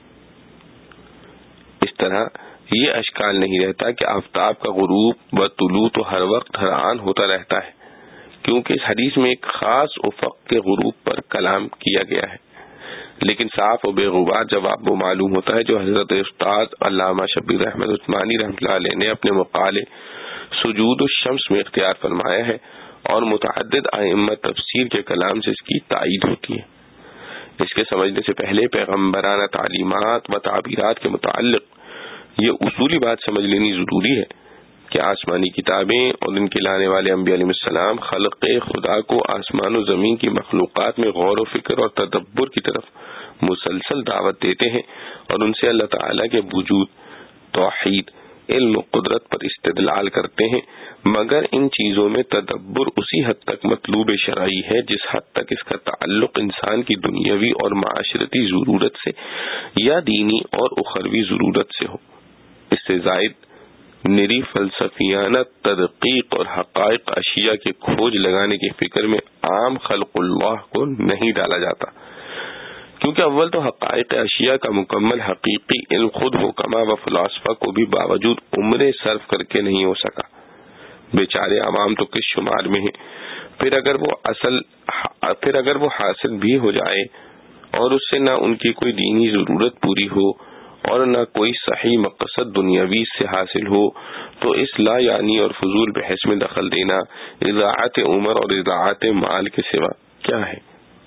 اس طرح یہ اشکال نہیں رہتا کہ آفتاب کا غروب و طلوع تو ہر وقت ہر آن ہوتا رہتا ہے، کیونکہ اس حدیث میں ایک خاص افق کے غروب پر کلام کیا گیا ہے۔ لیکن صاف و بے غبار جواب وہ معلوم ہوتا ہے جو حضرت استاد علامہ شبیر احمد عثمانی رحمۃ اللہ علیہ نے اپنے مقالے سجود الشمس میں اختیار فرمایا ہے، اور متعدد ائمہ تفسیر کے کلام سے اس کی تائید ہوتی ہے۔ اس کے سمجھنے سے پہلے پیغمبرانہ تعلیمات و تعبیرات کے متعلق یہ اصولی بات سمجھ لینی ضروری ہے کہ آسمانی کتابیں اور ان کے لانے والے انبیاء علیہ السلام خلق خدا کو آسمان و زمین کی مخلوقات میں غور و فکر اور تدبر کی طرف مسلسل دعوت دیتے ہیں اور ان سے اللہ تعالیٰ کے وجود، توحید، علم و قدرت پر استدلال کرتے ہیں، مگر ان چیزوں میں تدبر اسی حد تک مطلوب شرعی ہے جس حد تک اس کا تعلق انسان کی دنیاوی اور معاشرتی ضرورت سے یا دینی اور اخروی ضرورت سے ہو۔ اس سے زائد نری فلسفیانہ تدقیق اور حقائق اشیاء کے کھوج لگانے کی فکر میں عام خلق اللہ کو نہیں ڈالا جاتا، کیونکہ اول تو حقائق اشیاء کا مکمل حقیقی علم خود حکما و فلاسفہ کو بھی باوجود عمریں صرف کر کے نہیں ہو سکا۔ بیچارے عوام تو کس شمار میں ہیں، پھر اگر وہ اصل پھر اگر وہ حاصل بھی ہو جائے اور اس سے نہ ان کی کوئی دینی ضرورت پوری ہو اور نہ کوئی صحیح مقصد دنیاوی سے حاصل ہو، تو اس لا یعنی اور فضول بحث میں دخل دینا اضاعت عمر اور اضاعت مال کے سوا کیا ہے؟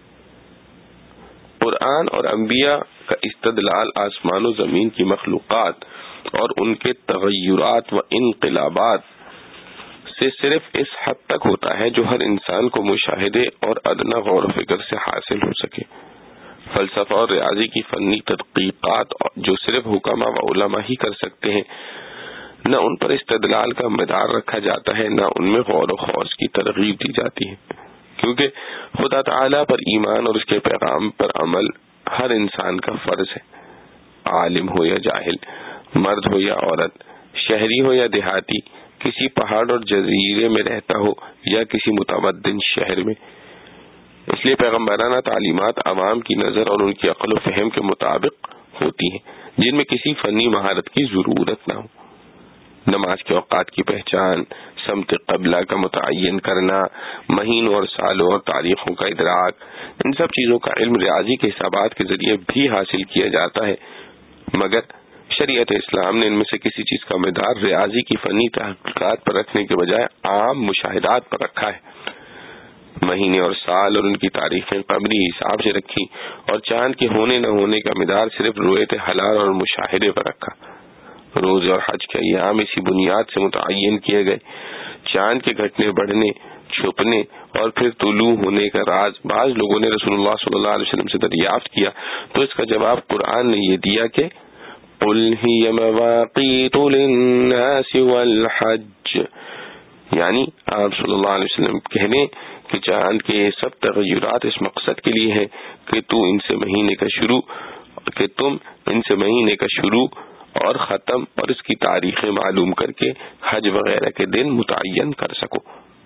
قرآن اور انبیاء کا استدلال آسمان و زمین کی مخلوقات اور ان کے تغیرات و انقلابات سے صرف اس حد تک ہوتا ہے جو ہر انسان کو مشاہدے اور ادنا غور و فکر سے حاصل ہو سکے۔ فلسفہ اور ریاضی کی فنی تحقیقات جو صرف حکما و علماء ہی کر سکتے ہیں، نہ ان پر استدلال کا مدار رکھا جاتا ہے، نہ ان میں غور و خوض کی ترغیب دی جاتی ہے، کیونکہ خدا تعالیٰ پر ایمان اور اس کے پیغام پر عمل ہر انسان کا فرض ہے، عالم ہو یا جاہل، مرد ہو یا عورت، شہری ہو یا دیہاتی، کسی پہاڑ اور جزیرے میں رہتا ہو یا کسی متمدن شہر میں۔ اس لیے پیغمبرانہ تعلیمات عوام کی نظر اور ان کی عقل و فہم کے مطابق ہوتی ہیں، جن میں کسی فنی مہارت کی ضرورت نہ ہو۔ نماز کے اوقات کی پہچان، سمت قبلہ کا متعین کرنا، مہینوں اور سالوں اور تاریخوں کا ادراک، ان سب چیزوں کا علم ریاضی کے حسابات کے ذریعے بھی حاصل کیا جاتا ہے، مگر شریعت اسلام نے ان میں سے کسی چیز کا مدار ریاضی کی فنی تحقیقات پر رکھنے کے بجائے عام مشاہدات پر رکھا ہے۔ مہینے اور سال اور ان کی تاریخیں قمری حساب سے رکھی اور چاند کے ہونے نہ ہونے کا مدار صرف رؤیت ہلال اور مشاہدے پر رکھا۔ روزے اور حج کے ایام اسی بنیاد سے متعین کیے گئے۔ چاند کے گھٹنے بڑھنے، چھپنے اور پھر طلوع ہونے کا راز بعض لوگوں نے رسول اللہ صلی اللہ علیہ وسلم سے دریافت کیا تو اس کا جواب قرآن نے یہ دیا کہ قُلْ هِيَ مَوَاقِيتُ لِلنَّاسِ وَالْحَجِّ، یعنی آپ صلی اللہ علیہ وسلم کہہ دیں کہ چاند کے سب تغیرات اس مقصد کے لیے ہیں کہ تو ان سے مہینے کا شروع کہ تم ان سے مہینے کا شروع اور ختم اور اس کی تاریخیں معلوم کر کے حج وغیرہ کے دن متعین کر سکو۔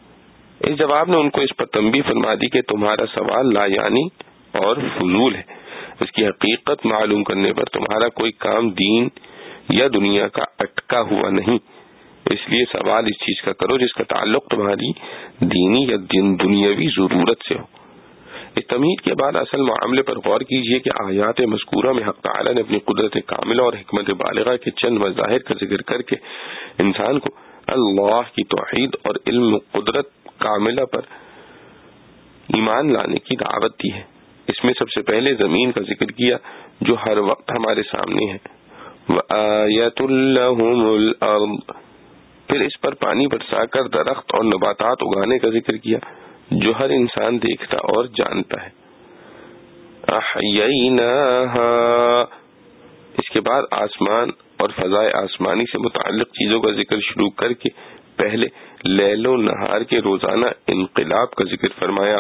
اس جواب نے ان کو اس پر تنبیہ فرما دی کہ تمہارا سوال لا یعنی اور فضول ہے، اس کی حقیقت معلوم کرنے پر تمہارا کوئی کام دین یا دنیا کا اٹکا ہوا نہیں، اس لیے سوال اس چیز کا کرو جس کا تعلق تمہاری دینی یا دنیاوی ضرورت سے ہو۔ اس تمہید کے بعد اصل معاملے پر غور کیجئے کہ آیات مذکورہ میں حق تعالی نے اپنی قدرت کاملہ اور حکمت بالغہ کے چند مظاہر کا ذکر کر کے انسان کو اللہ کی توحید اور علم و قدرت کاملہ پر ایمان لانے کی دعوت دی ہے۔ اس میں سب سے پہلے زمین کا ذکر کیا جو ہر وقت ہمارے سامنے ہے، وَآیَةٌ لَهُمُ الْأَرْضُ، پھر اس پر پانی برسا کر درخت اور نباتات اگانے کا ذکر کیا جو ہر انسان دیکھتا اور جانتا ہے، احییناها، اس کے بعد آسمان اور فضائے آسمانی سے متعلق چیزوں کا ذکر شروع کر کے پہلے لیل و نہار کے روزانہ انقلاب کا ذکر فرمایا،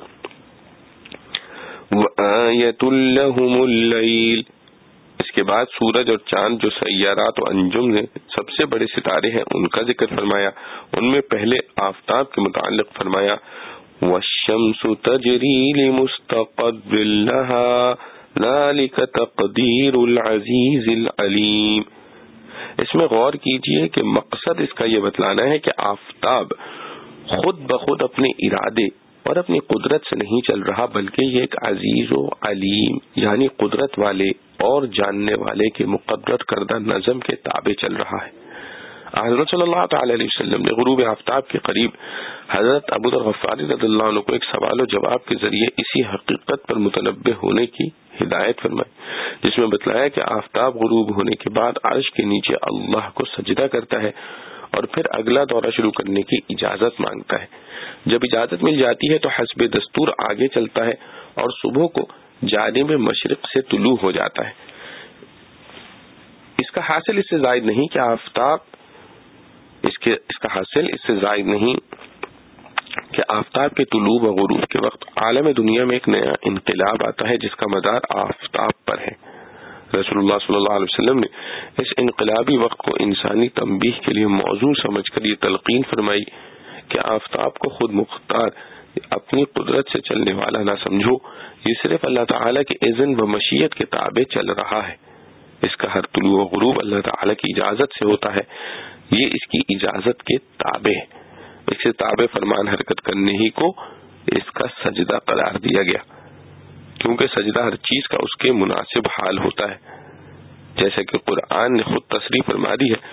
وَآیَةٌ لَهُمُ اللَّیلُ، اس کے بعد سورج اور چاند جو سیارات و انجم میں سب سے بڑے ستارے ہیں ان کا ذکر فرمایا، ان میں پہلے آفتاب کے متعلق فرمایا وَالشَّمْسُ تَجْرِي لِمُسْتَقَرٍّ لَهَا ذَلِكَ تَقْدِيرُ الْعَزِيزِ الْعَلِيمِ۔ اس میں غور کیجئے کہ مقصد اس کا یہ بتلانا ہے کہ آفتاب خود بخود اپنے ارادے اور اپنی قدرت سے نہیں چل رہا، بلکہ یہ ایک عزیز و علیم یعنی قدرت والے اور جاننے والے کے مقرر کردہ نظم کے تابع چل رہا ہے۔ حضرت صلی اللہ تعالی علیہ وسلم نے غروب آفتاب کے قریب حضرت ابو ذر غفاری رضی اللہ عنہ کو ایک سوال و جواب کے ذریعے اسی حقیقت پر متنبہ ہونے کی ہدایت فرمائی، جس میں بتلایا کہ آفتاب غروب ہونے کے بعد عرش کے نیچے اللہ کو سجدہ کرتا ہے اور پھر اگلا دورہ شروع کرنے کی اجازت مانگتا ہے. جب اجازت مل جاتی ہے تو حسب دستور آگے چلتا ہے اور صبح کو جانب مشرق سے طلوع ہو جاتا ہے. اس کا حاصل اس سے زائد نہیں کہ آفتاب اس کے اس کا حاصل اس سے زائد نہیں کہ آفتاب کے طلوع و غروب کے وقت عالم دنیا میں ایک نیا انقلاب آتا ہے جس کا مدار آفتاب پر ہے. رسول اللہ صلی اللہ علیہ وسلم نے اس انقلابی وقت کو انسانی تنبیہ کے لیے موضوع سمجھ کر یہ تلقین فرمائی کہ آفتاب کو خود مختار اپنی قدرت سے چلنے والا نہ سمجھو، یہ صرف اللہ تعالیٰ کے اذن و مشیت کے تابع چل رہا ہے. اس کا ہر طلوع و غروب اللہ تعالیٰ کی اجازت سے ہوتا ہے، یہ اس کی اجازت کے تابع ہے. اس سے تابع فرمان حرکت کرنے ہی کو اس کا سجدہ قرار دیا گیا، کیونکہ سجدہ ہر چیز کا اس کے مناسب حال ہوتا ہے، جیسا کہ قرآن نے خود تصریح فرما دی ہے،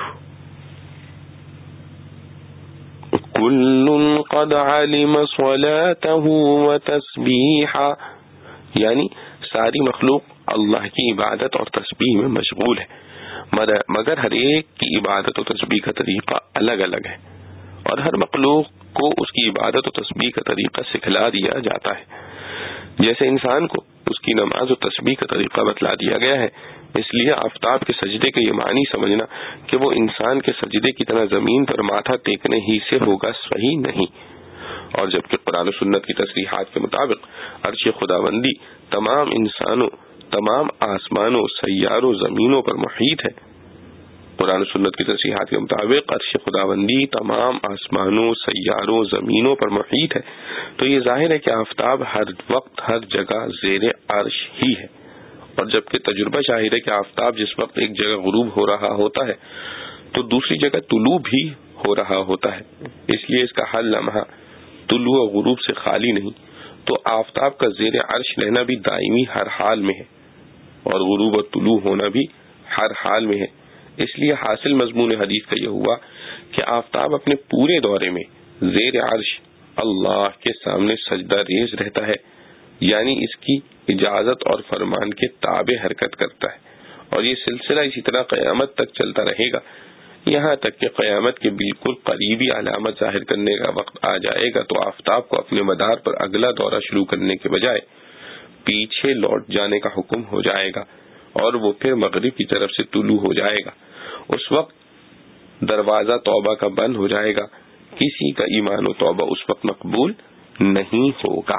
کل قد علم صلاته وتسبیحا، یعنی ساری مخلوق اللہ کی عبادت اور تسبیح میں مشغول ہے، مگر ہر ایک کی عبادت و تسبیح کا طریقہ الگ الگ ہے، اور ہر مخلوق کو اس کی عبادت و تسبیح کا طریقہ سکھلا دیا جاتا ہے. جیسے انسان کو اس کی نماز و تسبیح کا طریقہ بتلا دیا گیا ہے، اس لیے آفتاب کے سجدے کے یہ معنی سمجھنا کہ وہ انسان کے سجدے کی طرح زمین پر ماتھا ٹیکنے ہی سے ہوگا صحیح نہیں. اور جبکہ قرآن و سنت کی تصریحات کے مطابق عرش خداوندی تمام انسانوں، تمام آسمانوں، سیاروں، زمینوں پر محیط ہے. قرآن و سنت کی تصریحات کے مطابق عرش خداوندی تمام آسمانوں، سیاروں، زمینوں پر محیط ہے، تو یہ ظاہر ہے کہ آفتاب ہر وقت ہر جگہ زیر عرش ہی ہے. اور جبکہ تجربہ شاہد ہے کہ آفتاب جس وقت ایک جگہ غروب ہو رہا ہوتا ہے تو دوسری جگہ طلوع بھی ہو رہا ہوتا ہے، اس لیے اس کا ہر لمحہ طلوع و غروب سے خالی نہیں. تو آفتاب کا زیر عرش رہنا بھی دائمی ہر حال میں ہے، اور غروب و طلوع ہونا بھی ہر حال میں ہے. اس لیے حاصل مضمون حدیث کا یہ ہوا کہ آفتاب اپنے پورے دورے میں زیر عرش اللہ کے سامنے سجدہ ریز رہتا ہے، یعنی اس کی اجازت اور فرمان کے تابع حرکت کرتا ہے. اور یہ سلسلہ اسی طرح قیامت تک چلتا رہے گا، یہاں تک کہ قیامت کے بالکل قریبی علامت ظاہر کرنے کا وقت آ جائے گا تو آفتاب کو اپنے مدار پر اگلا دورہ شروع کرنے کے بجائے پیچھے لوٹ جانے کا حکم ہو جائے گا، اور وہ پھر مغرب کی طرف سے طلوع ہو جائے گا. اس وقت دروازہ توبہ کا بند ہو جائے گا، کسی کا ایمان و توبہ اس وقت مقبول نہیں ہوگا.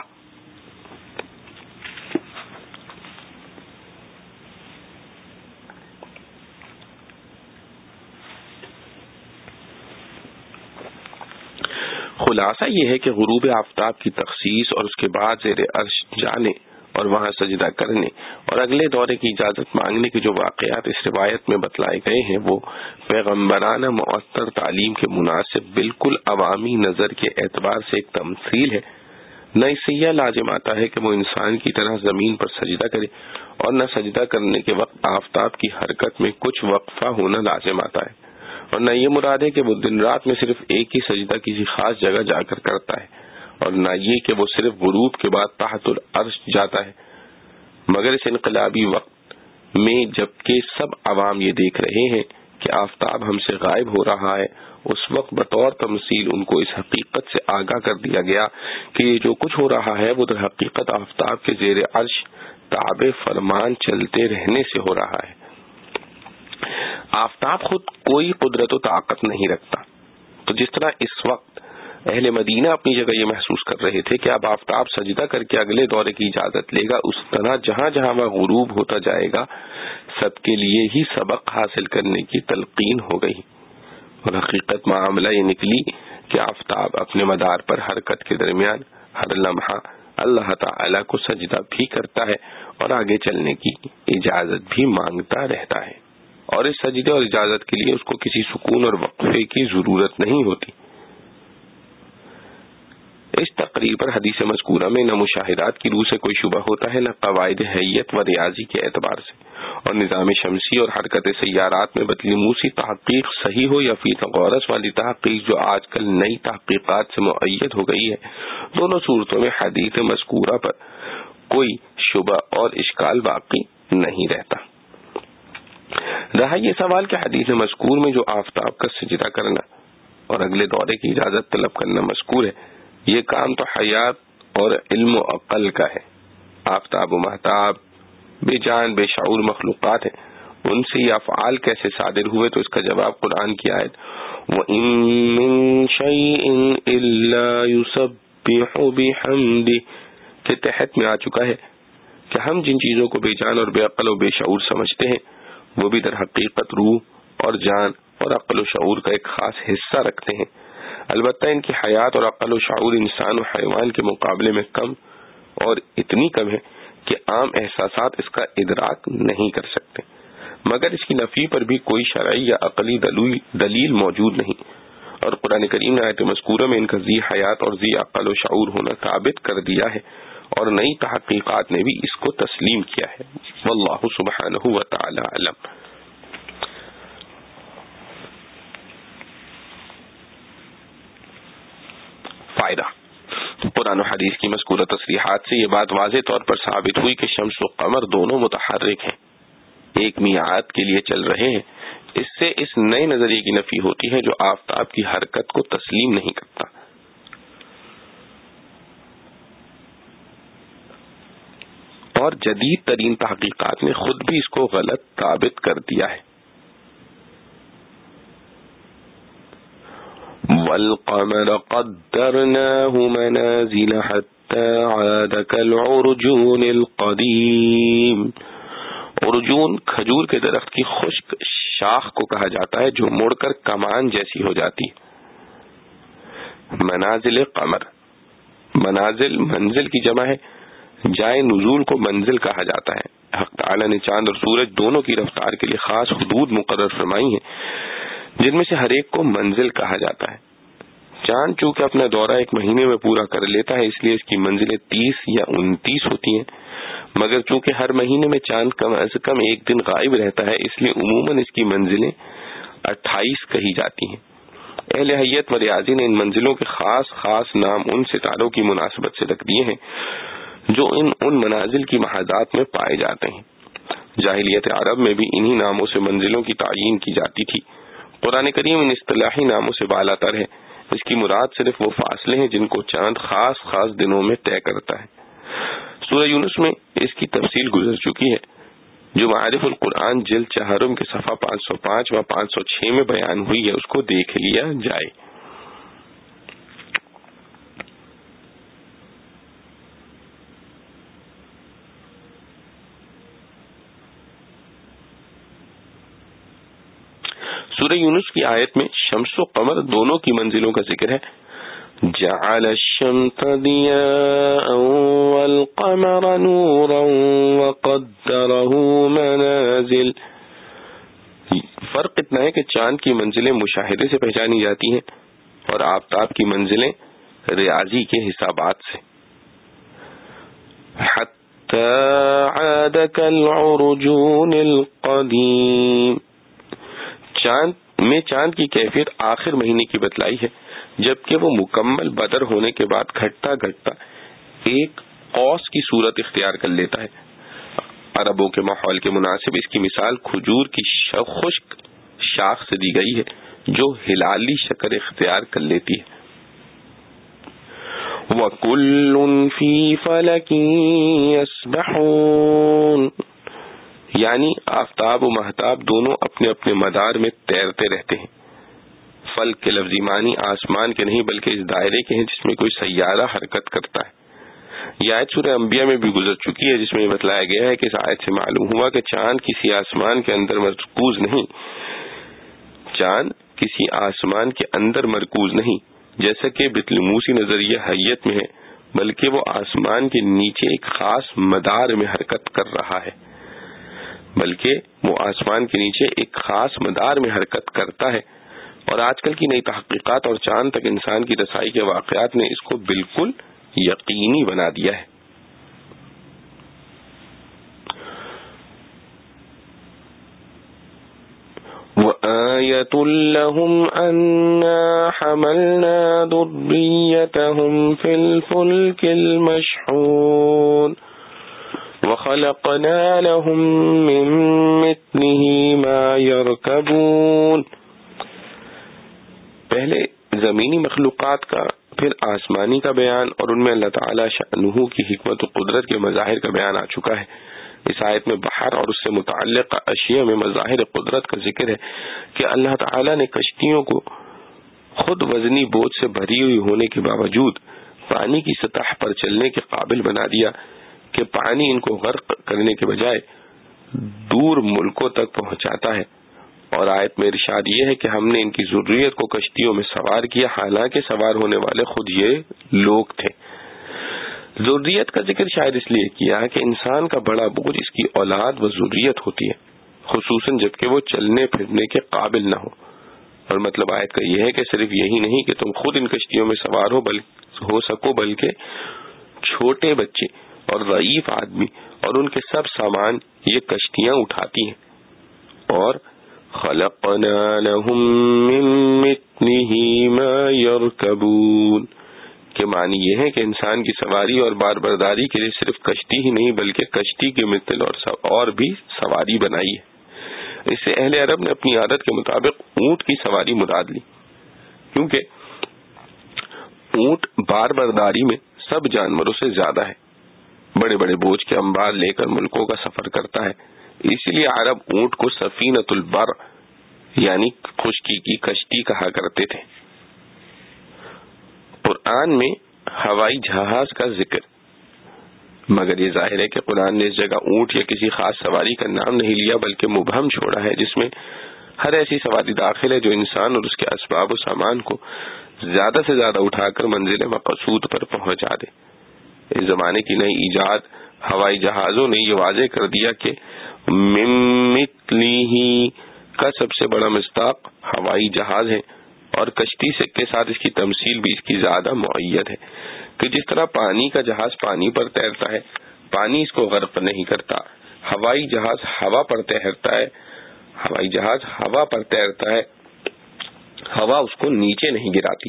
خلاصہ یہ ہے کہ غروب آفتاب کی تخصیص اور اس کے بعد زیر عرش جانے اور وہاں سجدہ کرنے اور اگلے دورے کی اجازت مانگنے کے جو واقعات اس روایت میں بتلائے گئے ہیں وہ پیغمبرانہ مؤثر تعلیم کے مناسب بالکل عوامی نظر کے اعتبار سے ایک تمثیل ہے. نہ اس سے یہ لازم آتا ہے کہ وہ انسان کی طرح زمین پر سجدہ کرے، اور نہ سجدہ کرنے کے وقت آفتاب کی حرکت میں کچھ وقفہ ہونا لازم آتا ہے، اور نہ یہ مراد ہے کہ وہ دن رات میں صرف ایک ہی سجدہ کسی خاص جگہ جا کر کرتا ہے، اور نہ یہ کہ وہ صرف غروب کے بعد تحت العرش جاتا ہے. مگر اس انقلابی وقت میں جبکہ سب عوام یہ دیکھ رہے ہیں کہ آفتاب ہم سے غائب ہو رہا ہے، اس وقت بطور تمثیل ان کو اس حقیقت سے آگاہ کر دیا گیا کہ یہ جو کچھ ہو رہا ہے وہ در حقیقت آفتاب کے زیر عرش تابع فرمان چلتے رہنے سے ہو رہا ہے. آفتاب خود کوئی قدرت و طاقت نہیں رکھتا، تو جس طرح اس وقت اہل مدینہ اپنی جگہ یہ محسوس کر رہے تھے کہ اب آفتاب سجدہ کر کے اگلے دورے کی اجازت لے گا، اس طرح جہاں جہاں وہ غروب ہوتا جائے گا سب کے لیے ہی سبق حاصل کرنے کی تلقین ہو گئی. اور حقیقت معاملہ یہ نکلی کہ آفتاب اپنے مدار پر حرکت کے درمیان ہر لمحہ اللہ تعالی کو سجدہ بھی کرتا ہے اور آگے چلنے کی اجازت بھی مانگتا رہتا ہے، اور اس سجدے اور اجازت کے لیے اس کو کسی سکون اور وقفے کی ضرورت نہیں ہوتی. اس تقریر پر حدیث مذکورہ میں نہ مشاہدات کی روح سے کوئی شبہ ہوتا ہے، نہ قواعد حیت و ریاضی کے اعتبار سے، اور نظام شمسی اور حرکت سیارات میں بطلی موسی تحقیق صحیح ہو یا فیثغورس والی تحقیق جو آج کل نئی تحقیقات سے مؤید ہو گئی ہے، دونوں صورتوں میں حدیث مذکورہ پر کوئی شبہ اور اشکال باقی نہیں رہتا. رہا یہ سوال کہ حدیث مذکور میں جو آفتاب کا سجدہ کرنا اور اگلے دورے کی اجازت طلب کرنا مذکور ہے، یہ کام تو حیات اور علم و عقل کا ہے. آفتاب و مہتاب بے جان بے شعور مخلوقات ہیں، ان سے یہ افعال کیسے صادر ہوئے؟ تو اس کا جواب قرآن کی آیت وَإِن مِّن شَيْءٍ إِلَّا يُسَبِّحُ بِحَمْدِهِ کے تحت میں آ چکا ہے کہ ہم جن چیزوں کو بے جان اور بے عقل و بے شعور سمجھتے ہیں وہ بھی در حقیقت روح اور جان اور عقل و شعور کا ایک خاص حصہ رکھتے ہیں. البتہ ان کی حیات اور عقل و شعور انسان و حیوان کے مقابلے میں کم اور اتنی کم ہے کہ عام احساسات اس کا ادراک نہیں کر سکتے، مگر اس کی نفی پر بھی کوئی شرعی یا عقلی دلیل موجود نہیں، اور قرآن کریم نے آیت مذکورہ میں ان کا ذی حیات اور ذی عقل و شعور ہونا ثابت کر دیا ہے، اور نئی تحقیقات نے بھی اس کو تسلیم کیا ہے. واللہ سبحانہ و تعالی علم. فائدہ: قرآن و حدیث کی مذکورہ تصریحات سے یہ بات واضح طور پر ثابت ہوئی کہ شمس و قمر دونوں متحرک ہیں، ایک میعاد کے لیے چل رہے ہیں. اس سے اس نئے نظریے کی نفی ہوتی ہے جو آفتاب کی حرکت کو تسلیم نہیں کرتا. اور جدید ترین تحقیقات نے خود بھی اس کو غلط ثابت کر دیا ہے. وَالْقَمَرَ قَدَّرْنَاهُ مَنَازِلَ حَتَّى عَادَ كَالْعُرْجُونِ الْقَدِيمِ. عرجون کھجور کے درخت کی خشک شاخ کو کہا جاتا ہے جو مڑ کر کمان جیسی ہو جاتی. منازل قمر، منازل منزل کی جمع ہے، جائے نزول کو منزل کہا جاتا ہے. حق تعالی نے چاند اور سورج دونوں کی رفتار کے لیے خاص حدود مقرر فرمائی ہیں جن میں سے ہر ایک کو منزل کہا جاتا ہے. چاند چونکہ اپنا دورہ ایک مہینے میں پورا کر لیتا ہے اس لیے اس کی منزلیں تیس یا انتیس ہوتی ہیں، مگر چونکہ ہر مہینے میں چاند کم از کم ایک دن غائب رہتا ہے اس لیے عموماً اس کی منزلیں اٹھائیس کہی جاتی ہیں. اہل حیت و ریاضی نے ان منزلوں کے خاص خاص نام ان ستاروں کی مناسبت سے رکھ دیے ہیں جو ان ان منازل کی محاذات میں پائے جاتے ہیں. جاہلیت عرب میں بھی انہی ناموں سے منزلوں کی تعیین کی جاتی تھی. قرآن کریم ان اصطلاحی ناموں سے بالا تر ہے. اس کی مراد صرف وہ فاصلے ہیں جن کو چاند خاص خاص دنوں میں طے کرتا ہے. سورہ یونس میں اس کی تفصیل گزر چکی ہے جو معارف القرآن جلد چہارم کے صفحہ پانچ سو پانچ و پانچ سو چھ میں بیان ہوئی ہے، اس کو دیکھ لیا جائے. سورہ یونس کی آیت میں شمس و قمر دونوں کی منزلوں کا ذکر ہے. جعل الشمس ضياء والقمر نورا وقدره منازل. فرق اتنا ہے کہ چاند کی منزلیں مشاہدے سے پہچانی جاتی ہیں اور آفتاب کی منزلیں ریاضی کے حسابات سے. حتى عاد كالعرجون القديم. چاند میں چاند کی کیفیت آخر مہینے کی بتلائی ہے جبکہ وہ مکمل بدر ہونے کے بعد گھٹتا گھٹتا ایک قوس کی صورت اختیار کر لیتا ہے. عربوں کے ماحول کے مناسب اس کی مثال کھجور کی خشک شاخ سے دی گئی ہے جو ہلالی شکل اختیار کر لیتی ہے. وَكُلٌّ فِي فَلَكٍ يَسْبَحُونَ. یعنی آفتاب و مہتاب دونوں اپنے اپنے مدار میں تیرتے رہتے ہیں. فلک کے لفظی معنی آسمان کے نہیں بلکہ اس دائرے کے ہیں جس میں کوئی سیارہ حرکت کرتا ہے. یہ آیت سورہ انبیاء میں بھی گزر چکی ہے جس میں یہ بتلایا گیا ہے کہ اس آیت سے معلوم ہوا کہ چاند کسی آسمان کے اندر مرکوز نہیں چاند کسی آسمان کے اندر مرکوز نہیں جیسا کہ بطلموسی نظریہ حیت میں ہے، بلکہ وہ آسمان کے نیچے ایک خاص مدار میں حرکت کر رہا ہے بلکہ وہ آسمان کے نیچے ایک خاص مدار میں حرکت کرتا ہے. اور آج کل کی نئی تحقیقات اور چاند تک انسان کی رسائی کے واقعات نے اس کو بالکل یقینی بنا دیا ہے. وَآيَةٌ لَهُمْ أَنَّا حَمَلْنَا ذُرِّيَّتَهُمْ فِي الْفُلْكِ الْمَشْحُونِ. وَخَلَقْنَا لَهُم مِّن مِّثْلِهِ مَا يَرْكَبُونَ. پہلے زمینی مخلوقات کا، پھر آسمانی کا بیان، اور ان میں اللہ تعالی شأنہ کی حکمت و قدرت کے مظاہر کا بیان آ چکا ہے. اس آیت میں بحر اور اس سے متعلق اشیاء میں مظاہر قدرت کا ذکر ہے کہ اللہ تعالی نے کشتیوں کو خود وزنی بوجھ سے بھری ہوئی ہونے کے باوجود پانی کی سطح پر چلنے کے قابل بنا دیا کہ پانی ان کو غرق کرنے کے بجائے دور ملکوں تک پہنچاتا ہے. اور آیت میں ارشاد یہ ہے کہ ہم نے ان کی ذریت کو کشتیوں میں سوار کیا، حالانکہ سوار ہونے والے خود یہ لوگ تھے. ذریت کا ذکر شاید اس لیے کیا کہ انسان کا بڑا بوجھ اس کی اولاد و ذریت ہوتی ہے، خصوصاً جبکہ وہ چلنے پھرنے کے قابل نہ ہو. اور مطلب آیت کا یہ ہے کہ صرف یہی نہیں کہ تم خود ان کشتیوں میں سوار ہو بلکہ ہو سکو، بلکہ چھوٹے بچے اور ضعیف آدمی اور ان کے سب سامان یہ کشتیاں اٹھاتی ہیں. اور خلقنا لهم من مثله ما يركبون کے معنی یہ ہے کہ انسان کی سواری اور بار برداری کے لیے صرف کشتی ہی نہیں بلکہ کشتی کے مثل اور اور بھی سواری بنائی ہے. اس سے اہل عرب نے اپنی عادت کے مطابق اونٹ کی سواری مراد لی، کیونکہ اونٹ بار برداری میں سب جانوروں سے زیادہ ہے، بڑے بڑے بوجھ کے انبار لے کر ملکوں کا سفر کرتا ہے. اسی لیے عرب اونٹ کو سفینۃ البر یعنی خشکی کی کشتی کہا کرتے تھے. قرآن میں ہوائی جہاز کا ذکر، مگر یہ ظاہر ہے کہ قرآن نے اس جگہ اونٹ یا کسی خاص سواری کا نام نہیں لیا بلکہ مبہم چھوڑا ہے، جس میں ہر ایسی سواری داخل ہے جو انسان اور اس کے اسباب و سامان کو زیادہ سے زیادہ اٹھا کر منزل مقصود پر پہنچا دے. اس زمانے کی نئی ایجاد ہوائی جہازوں نے یہ واضح کر دیا کہ من مثلہ کا سب سے بڑا مصداق ہوائی جہاز ہے، اور کشتی سے کے ساتھ اس کی تمثیل بھی اس کی زیادہ معید ہے کہ جس طرح پانی کا جہاز پانی پر تیرتا ہے، پانی اس کو غرق نہیں کرتا. ہوائی جہاز ہوا پر تیرتا ہے ہوائی جہاز ہوا پر تیرتا ہے ہوا اس کو نیچے نہیں گراتی.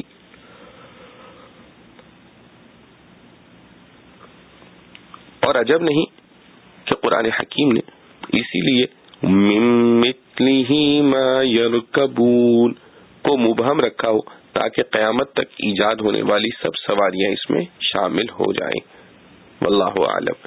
اور عجب نہیں کہ قرآن حکیم نے اسی لیے من مثلہ ما یرکبون کو مبہم رکھا ہو تاکہ قیامت تک ایجاد ہونے والی سب سواریاں اس میں شامل ہو جائیں. واللہ اعلم.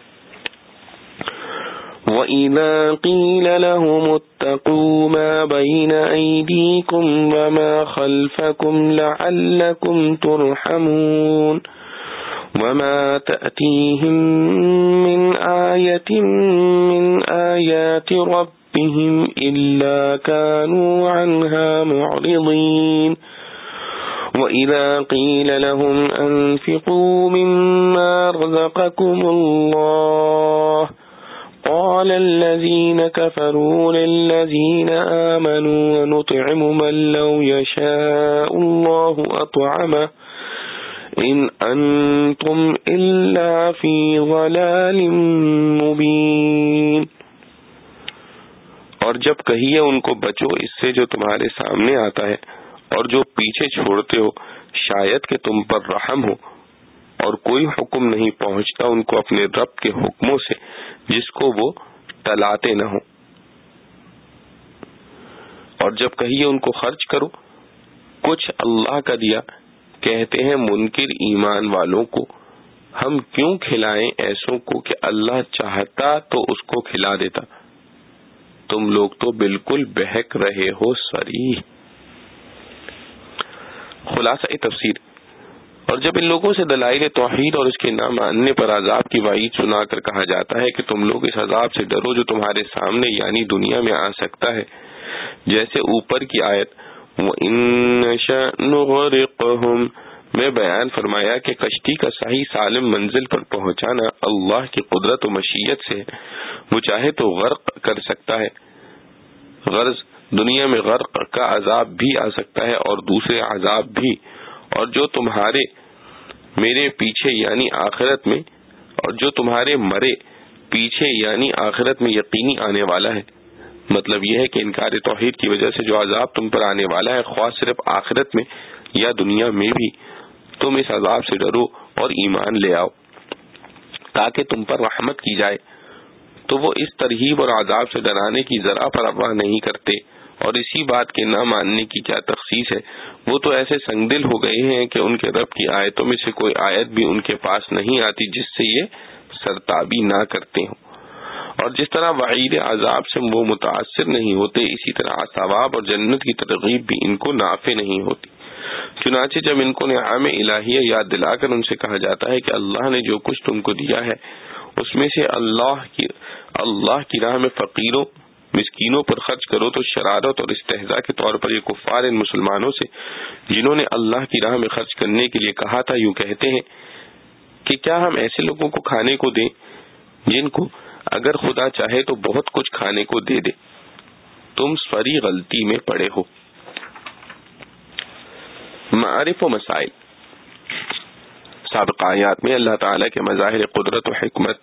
وَإِذَا قِيلَ لَهُمُ اتَّقُوا مَا بَيْنَ أَيْدِيكُمْ وَمَا خَلْفَكُمْ لَعَلَّكُمْ تُرْحَمُونَ وَمَا تَأْتِيهِمْ مِنْ آيَةٍ مِنْ آيَاتِ رَبِّهِمْ إِلَّا كَانُوا عَنْهَا مُعْرِضِينَ. وَإِذَا قِيلَ لَهُمْ أَنفِقُوا مِمَّا رَزَقَكُمُ اللَّهُ قَالَ الَّذِينَ كَفَرُوا لِلَّذِينَ آمَنُوا وَنُطْعِمُ مَن لَّوْ يَشَاءُ اللَّهُ أَطْعَمَهُ إِنْ أَنْتُمْ إِلَّا فِي ضَلَالٍ مُبِينٍ. اور جب کہیے ان کو بچو اس سے جو تمہارے سامنے آتا ہے اور جو پیچھے چھوڑتے ہو شاید کہ تم پر رحم ہو، اور کوئی حکم نہیں پہنچتا ان کو اپنے رب کے حکموں سے جس کو وہ ٹلاتے نہ ہو. اور جب کہیے ان کو خرچ کرو کچھ اللہ کا دیا، کہتے ہیں منکر ایمان والوں کو ہم کیوں کھلائیں ایسوں کو کہ اللہ چاہتا تو اس کو کھلا دیتا. تم لوگ تو بالکل بہک رہے ہو صریح. خلاصہ تفسیر. اور جب ان لوگوں سے دلائل توحید اور اس کے نہ ماننے پر عذاب کی وعید سنا کر کہا جاتا ہے کہ تم لوگ اس عذاب سے ڈرو جو تمہارے سامنے یعنی دنیا میں آ سکتا ہے، جیسے اوپر کی آیت وَإِن نَّشَأْ نُغْرِقْهُمْ میں بیان فرمایا کہ کشتی کا صحیح سالم منزل پر پہنچانا اللہ کی قدرت و مشیت سے، وہ چاہے تو غرق کر سکتا ہے. غرض دنیا میں غرق کا عذاب بھی آ سکتا ہے اور دوسرے عذاب بھی، اور جو تمہارے میرے پیچھے یعنی آخرت میں اور جو تمہارے مرے پیچھے یعنی آخرت میں یقینی آنے والا ہے. مطلب یہ ہے کہ انکار توحید کی وجہ سے جو عذاب تم پر آنے والا ہے، خواہ صرف آخرت میں یا دنیا میں بھی، تم اس عذاب سے ڈرو اور ایمان لے آؤ تاکہ تم پر رحمت کی جائے تو وہ اس ترہیب اور عذاب سے ڈرانے کی ذرا پرواہ نہیں کرتے، اور اسی بات کے نہ ماننے کی کیا تخصیص ہے، وہ تو ایسے سنگ دل ہو گئے ہیں کہ ان کے رب کی آیتوں میں سے کوئی آیت بھی ان کے پاس نہیں آتی جس سے یہ سرتابی نہ کرتے ہوں، اور جس طرح وعید عذاب سے وہ متاثر نہیں ہوتے، اسی طرح ثواب اور جنت کی ترغیب بھی ان کو نافع نہیں ہوتی۔ چنانچہ جب ان کو نعام الہیہ یاد دلا کر ان سے کہا جاتا ہے کہ اللہ نے جو کچھ تم کو دیا ہے اس میں سے اللہ کی اللہ کی راہ میں فقیروں مسکینوں پر خرچ کرو، تو شرارت اور استہزاء کے طور پر یہ کفار ان مسلمانوں سے جنہوں نے اللہ کی راہ میں خرچ کرنے کے لیے کہا تھا یوں کہتے ہیں کہ کیا ہم ایسے لوگوں کو کھانے کو دیں جن کو اگر خدا چاہے تو بہت کچھ کھانے کو دے دے، تم سری غلطی میں پڑے ہو۔ معارف و مسائل۔ سابقہ آیات میں اللہ تعالیٰ کے مظاہر قدرت و حکمت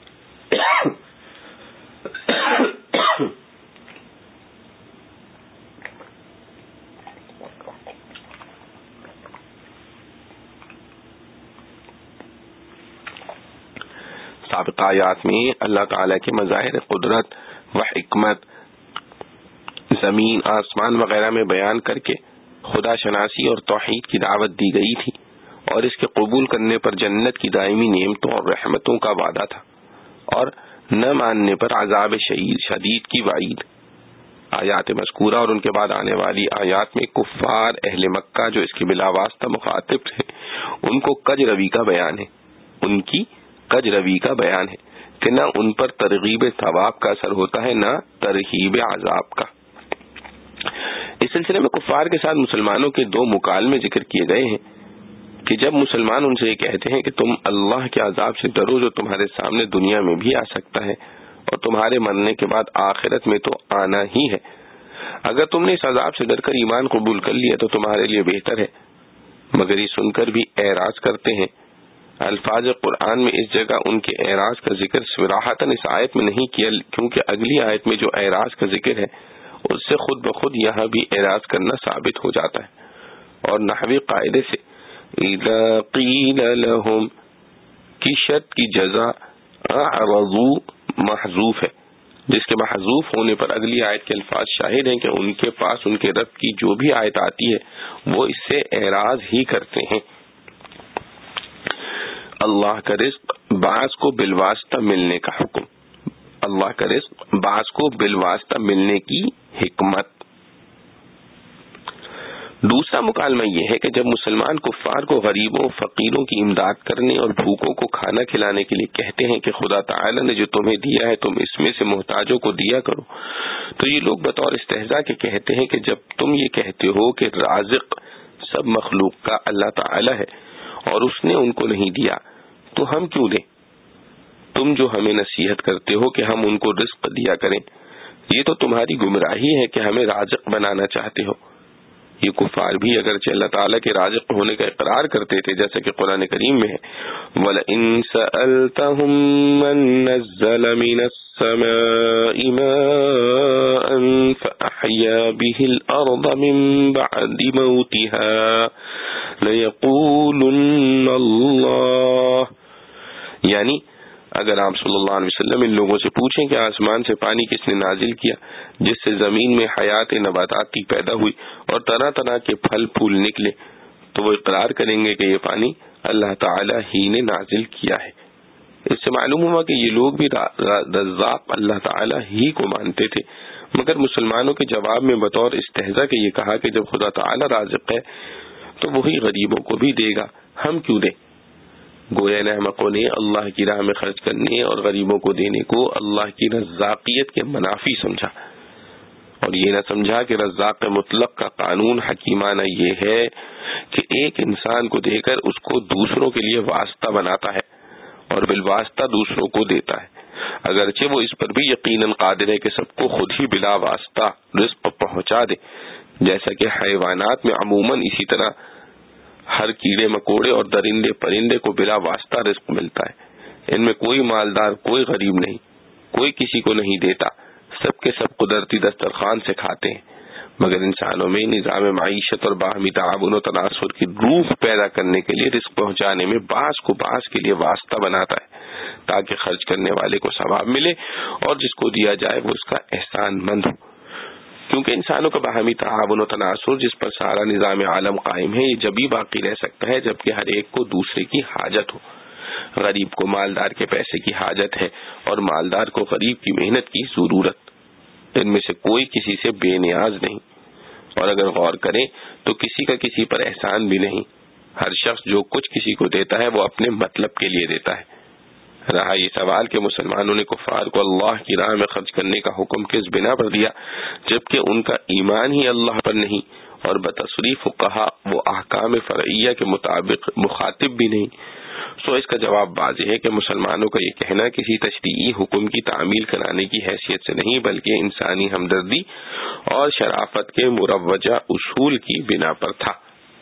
سابقہ آیات میں اللہ تعالیٰ کے مظاہر قدرت و حکمت زمین آسمان وغیرہ میں بیان کر کے خدا شناسی اور توحید کی دعوت دی گئی تھی، اور اس کے قبول کرنے پر جنت کی دائمی نعمتوں اور رحمتوں کا وعدہ تھا، اور نہ ماننے پر عذاب شدید کی وعید۔ آیات مذکورہ اور ان کے بعد آنے والی آیات میں کفار اہل مکہ جو اس کے بلا واسطہ مخاطب تھے ان کو کج روی کا بیان ہے ان کی کج روی کا بیان ہے کہ نہ ان پر ترغیب ثواب کا اثر ہوتا ہے نہ ترہیب عذاب کا۔ اس سلسلے میں کفار کے ساتھ مسلمانوں کے دو مکالمے ذکر کیے گئے ہیں کہ جب مسلمان ان سے یہ کہتے ہیں کہ تم اللہ کے عذاب سے ڈرو جو تمہارے سامنے دنیا میں بھی آ سکتا ہے اور تمہارے مرنے کے بعد آخرت میں تو آنا ہی ہے، اگر تم نے اس عذاب سے ڈر کر ایمان قبول کر لیا تو تمہارے لیے بہتر ہے، مگر یہ سن کر بھی اعراض کرتے ہیں۔ الفاظ قرآن میں اس جگہ ان کے اعراض کا ذکر صراحتاً اس آیت میں نہیں کیا، کیونکہ اگلی آیت میں جو اعراض کا ذکر ہے اس سے خود بخود یہاں بھی اعراض کرنا ثابت ہو جاتا ہے، اور نحوی قاعدے سے اذا قیل لهم کی شرط کی جزا اعرضوا محذوف ہے، جس کے محذوف ہونے پر اگلی آیت کے الفاظ شاہد ہیں کہ ان کے پاس ان کے رب کی جو بھی آیت آتی ہے وہ اس سے اعراض ہی کرتے ہیں۔ اللہ کا رزق بعض کو بالواسطہ ملنے کا حکم، اللہ کا رزق بعض کو بالواسطہ ملنے کی حکمت۔ دوسرا مکالمہ یہ ہے کہ جب مسلمان کفار کو غریبوں فقیروں کی امداد کرنے اور بھوکوں کو کھانا کھلانے کے لیے کہتے ہیں کہ خدا تعالی نے جو تمہیں دیا ہے تم اس میں سے محتاجوں کو دیا کرو، تو یہ لوگ بطور استہزاء کے کہتے ہیں کہ جب تم یہ کہتے ہو کہ رازق سب مخلوق کا اللہ تعالی ہے اور اس نے ان کو نہیں دیا تو ہم کیوں دیں؟ تم جو ہمیں نصیحت کرتے ہو کہ ہم ان کو رزق دیا کریں، یہ تو تمہاری گمراہی ہے کہ ہمیں رازق بنانا چاہتے ہو۔ یہ کفار بھی اگرچہ اللہ تعالیٰ کے رازق ہونے کا اقرار کرتے تھے، جیسا کہ قرآن کریم میں ہے وَلَئِن سَأَلْتَهُم مَّن نَّزَّلَ مِنَ السَّمَاءِ مَاءً فَأَحْيَا بِهِ الْأَرْضَ مِن بَعْدِ مَوْتِهَا لَيَقُولُنَّ اللَّهُ، یعنی اگر آپ صلی اللہ علیہ وسلم ان لوگوں سے پوچھیں کہ آسمان سے پانی کس نے نازل کیا جس سے زمین میں حیات نباتاتی پیدا ہوئی اور طرح طرح کے پھل پھول نکلے، تو وہ اقرار کریں گے کہ یہ پانی اللہ تعالی ہی نے نازل کیا ہے۔ اس سے معلوم ہوا کہ یہ لوگ بھی رزاق اللہ تعالی ہی کو مانتے تھے، مگر مسلمانوں کے جواب میں بطور استہزاء کے یہ کہا کہ جب خدا تعالی رازق ہے تو وہی غریبوں کو بھی دے گا، ہم کیوں دیں؟ گویا ان احمقوں نے اللہ کی راہ میں خرچ کرنے اور غریبوں کو دینے کو اللہ کی رزاقیت کے منافی سمجھا، اور یہ نہ سمجھا کہ رزاق مطلق کا قانون حکیمانہ یہ ہے کہ ایک انسان کو دے کر اس کو دوسروں کے لیے واسطہ بناتا ہے اور بالواسطہ دوسروں کو دیتا ہے، اگرچہ وہ اس پر بھی یقیناً قادر ہے کہ سب کو خود ہی بلا واسطہ رزق پہنچا دے، جیسا کہ حیوانات میں عموماً اسی طرح ہر کیڑے مکوڑے اور درندے پرندے کو بلا واسطہ رزق ملتا ہے، ان میں کوئی مالدار کوئی غریب نہیں، کوئی کسی کو نہیں دیتا، سب کے سب قدرتی دسترخوان سے کھاتے ہیں، مگر انسانوں میں نظام معیشت اور باہمی تعاون و تناصر کی روح پیدا کرنے کے لیے رزق پہنچانے میں بعض کو بعض کے لیے واسطہ بناتا ہے تاکہ خرچ کرنے والے کو ثواب ملے اور جس کو دیا جائے وہ اس کا احسان مند ہو. کیونکہ انسانوں کا باہمی تعاون و تناصر جس پر سارا نظام عالم قائم ہے، یہ جبھی باقی رہ سکتا ہے جبکہ ہر ایک کو دوسرے کی حاجت ہو. غریب کو مالدار کے پیسے کی حاجت ہے اور مالدار کو غریب کی محنت کی ضرورت. ان میں سے کوئی کسی سے بے نیاز نہیں، اور اگر غور کریں تو کسی کا کسی پر احسان بھی نہیں. ہر شخص جو کچھ کسی کو دیتا ہے وہ اپنے مطلب کے لیے دیتا ہے. رہا یہ سوال کہ مسلمانوں نے کفار کو اللہ کی راہ میں خرچ کرنے کا حکم کس بنا پر دیا جبکہ ان کا ایمان ہی اللہ پر نہیں، اور بتصریف فقہا وہ احکام فرعیہ کے مطابق مخاطب بھی نہیں، سو اس کا جواب واضح ہے کہ مسلمانوں کا یہ کہنا کسی تشریعی حکم کی تعمیل کرانے کی حیثیت سے نہیں بلکہ انسانی ہمدردی اور شرافت کے مروجہ اصول کی بنا پر تھا.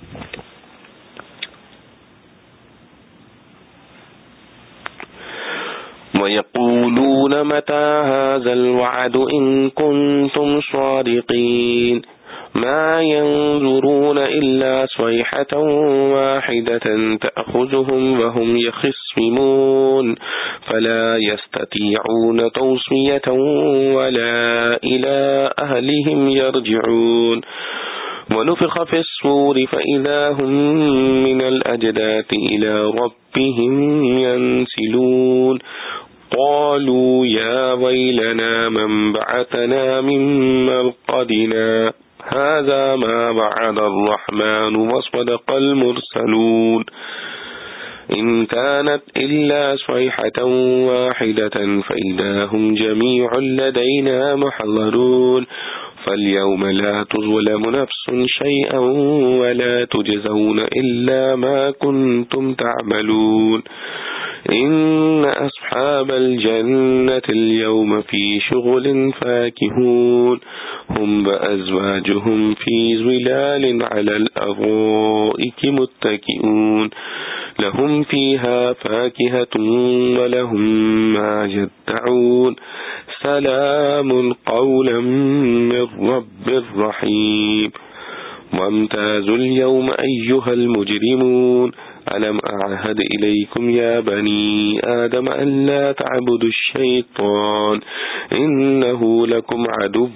وَيَقُولُونَ مَتَى هَذَا الْوَعْدُ إِن كُنتُمْ صَادِقِينَ مَا يَنظُرُونَ إِلَّا صَيْحَةً وَاحِدَةً تَأْخُذُهُمْ وَهُمْ يَخِصِّمُونَ فَلَا يَسْتَطِيعُونَ تَوْصِيَةً وَلَا إِلَى أَهْلِهِمْ يَرْجِعُونَ وَنُفِخَ فِي الصُّورِ فَإِذَا هُمْ مِنَ الْأَجْدَاثِ إِلَى رَبِّهِمْ يَنْسِلُونَ قالوا يا ويلنا من بعثنا من مرقدنا هذا ما وعد الرحمن وصدق المرسلون إن كانت إلا صيحة واحدة فإذا هم جميع لدينا محضرون فاليوم لا تظلم نفس شيئا ولا تجزون إلا ما كنتم تعملون إن أصحاب الجنة اليوم في شغل فاكهون هم وأزواجهم في ظلال على الأرائك متكئون لهم فيها فاكهة ولهم ما يدعون سلام قولا من رب رحيم وامتازوا اليوم أيها المجرمون ألم أعهد إليكم يا بني آدم أن لا تعبدوا الشيطان إنه لكم عدو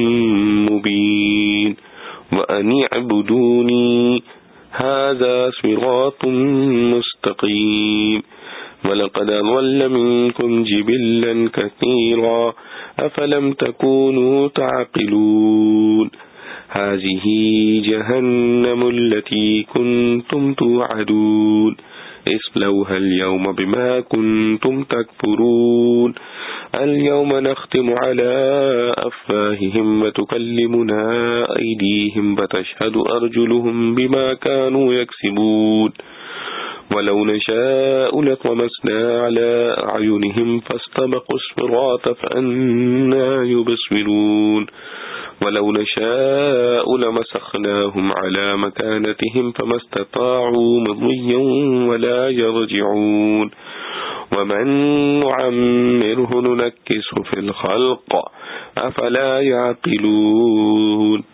مبين وأن اعبدوني هذا صراط مستقيم ولقد ضل منكم جبلا كثيرا أفلم تكونوا تعقلون هذه جهنم التي كنتم توعدون اصلوها اليوم بما كنتم تكفرون اليوم نختم على أفواههم وتكلمنا أيديهم وتشهد أرجلهم بما كانوا يكسبون ولو نشاء لطمسنا على أعينهم فاستبقوا الصراط فأنى يبصرون ولو نشاء لمسخناهم على مكانتهم فما استطاعوا مضيا ولا يرجعون ومن نعمره ننكسه في الخلق أفلا يعقلون.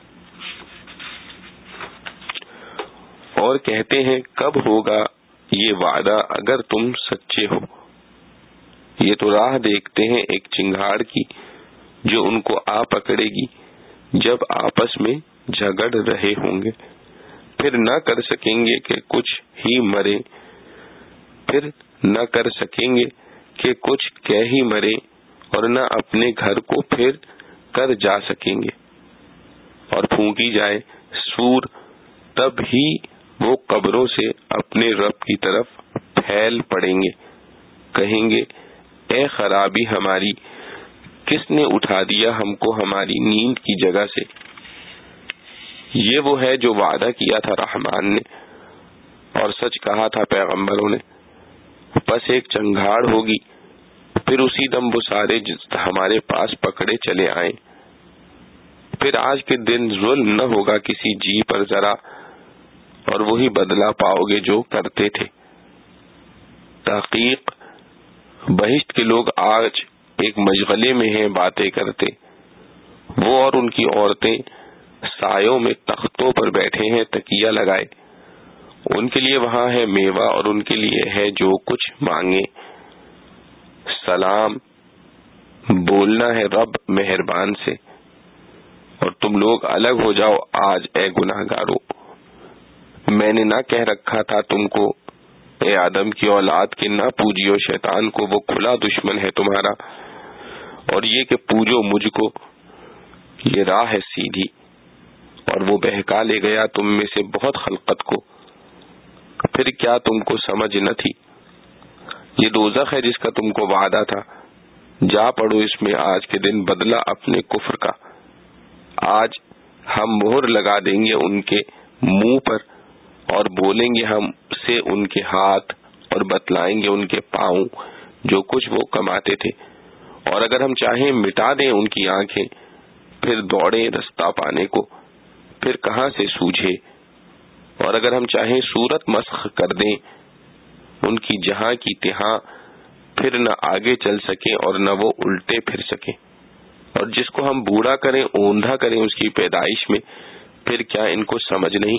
اور کہتے ہیں کب ہوگا یہ وعدہ اگر تم سچے ہو. یہ تو راہ دیکھتے ہیں ایک چنگاڑ کی جو ان کو آ پکڑے گی جب آپس میں جھگڑ رہے ہوں گے، پھر نہ کر سکیں گے کہ کچھ ہی مرے پھر نہ کر سکیں گے کہ کچھ کہہ ہی مرے اور نہ اپنے گھر کو پھر کر جا سکیں گے. اور پھونکی جائے سور تب ہی وہ قبروں سے اپنے رب کی طرف پھیل پڑیں گے، کہیں گے اے خرابی ہماری، کس نے اٹھا دیا ہم کو ہماری نیند کی جگہ سے. یہ وہ ہے جو وعدہ کیا تھا رحمان نے اور سچ کہا تھا پیغمبروں نے. بس ایک چنگھاڑ ہوگی پھر اسی دم وہ سارے ہمارے پاس پکڑے چلے آئیں. پھر آج کے دن ظلم نہ ہوگا کسی جی پر ذرا، اور وہی بدلہ پاؤ گے جو کرتے تھے. تحقیق بہشت کے لوگ آج ایک مشغلے میں ہیں باتیں کرتے، وہ اور ان کی عورتیں سایوں میں تختوں پر بیٹھے ہیں تکیہ لگائے. ان کے لیے وہاں ہے میوہ اور ان کے لیے ہے جو کچھ مانگے. سلام بولنا ہے رب مہربان سے، اور تم لوگ الگ ہو جاؤ آج اے گناہگارو۔ میں نے نہ کہہ رکھا تھا تم کو اے آدم کی اولاد کہ نہ پوجیو شیطان کو، وہ کھلا دشمن ہے تمہارا، اور یہ کہ پوجو مجھ کو، یہ راہ ہے سیدھی، اور وہ بہکا لے گیا تم میں سے بہت خلقت کو، پھر کیا تم کو سمجھ نہ تھی؟ یہ دوزخ ہے جس کا تم کو وعدہ تھا، جا پڑو اس میں آج کے دن بدلہ اپنے کفر کا۔ آج ہم مہر لگا دیں گے ان کے منہ پر، اور بولیں گے ہم سے ان کے ہاتھ، اور بتلائیں گے ان کے پاؤں جو کچھ وہ کماتے تھے، اور اگر ہم چاہیں مٹا دیں ان کی آنکھیں، پھر دوڑیں رستہ پانے کو، پھر کہاں سے سوجھے، اور اگر ہم چاہیں صورت مسخ کر دیں ان کی جہاں کی تہاں، پھر نہ آگے چل سکیں اور نہ وہ الٹے پھر سکیں، اور جس کو ہم بوڑھا کریں اوندھا کریں اس کی پیدائش میں، پھر کیا ان کو سمجھ نہیں؟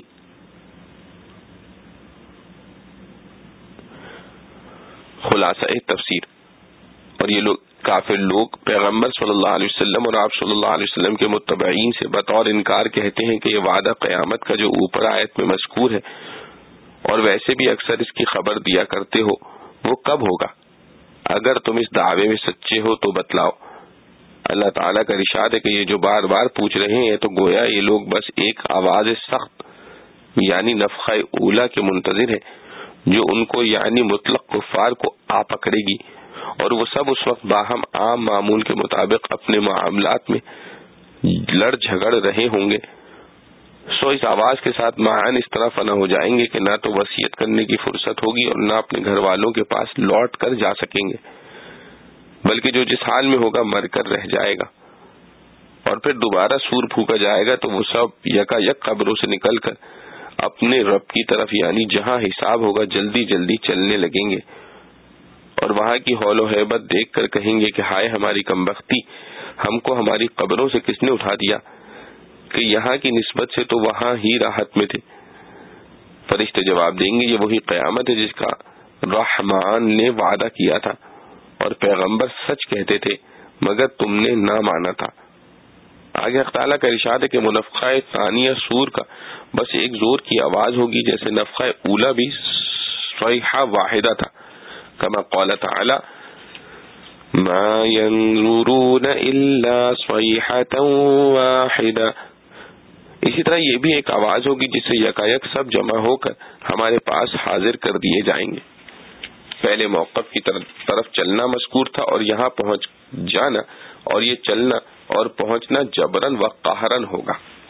خلاصہ تفسیر۔ اور یہ لوگ کافر لوگ پیغمبر صلی اللہ علیہ وسلم اور آپ صلی اللہ علیہ وسلم کے متبعین سے بطور انکار کہتے ہیں کہ یہ وعدہ قیامت کا جو اوپر آیت میں مذکور ہے، اور ویسے بھی اکثر اس کی خبر دیا کرتے ہو، وہ کب ہوگا؟ اگر تم اس دعوے میں سچے ہو تو بتلاؤ۔ اللہ تعالیٰ کا ارشاد ہے کہ یہ جو بار بار پوچھ رہے ہیں تو گویا یہ لوگ بس ایک آواز سخت یعنی نفخہ اولا کے منتظر ہے، جو ان کو یعنی مطلق کفار کو آ پکڑے گی، اور وہ سب اس وقت باہم عام معمول کے مطابق اپنے معاملات میں لڑ جھگڑ رہے ہوں گے۔ سو اس آواز کے ساتھ مہان اس طرح فنا ہو جائیں گے کہ نہ تو وصیت کرنے کی فرصت ہوگی اور نہ اپنے گھر والوں کے پاس لوٹ کر جا سکیں گے، بلکہ جو جس حال میں ہوگا مر کر رہ جائے گا، اور پھر دوبارہ سور پھونکا جائے گا تو وہ سب یکا یک قبروں سے نکل کر اپنے رب کی طرف یعنی جہاں حساب ہوگا جلدی جلدی چلنے لگیں گے، اور وہاں کی ہول و ہیبت دیکھ کر کہیں گے کہ ہائے ہماری کمبختی، ہم کو ہماری قبروں سے کس نے اٹھا دیا کہ یہاں کی نسبت سے تو وہاں ہی راحت میں تھے۔ فرشتے جواب دیں گے یہ وہی قیامت ہے جس کا رحمان نے وعدہ کیا تھا، اور پیغمبر سچ کہتے تھے مگر تم نے نہ مانا تھا۔ آگے حق تعالیٰ کا ارشاد ہے کہ منفخہ ثانیہ سور کا بس ایک زور کی آواز ہوگی جیسے نفخہ اولا بھی صیحہ واحدہ تھا، کما قال تعالی ما ينظرون الا صیحة واحدہ۔ اسی طرح یہ بھی ایک آواز ہوگی جس سے یکایک سب جمع ہو کر ہمارے پاس حاضر کر دیے جائیں گے۔ پہلے موقف کی طرف چلنا مذکور تھا اور یہاں پہنچ جانا، اور یہ چلنا اور پہنچنا جبرن و قہرن ہوگا۔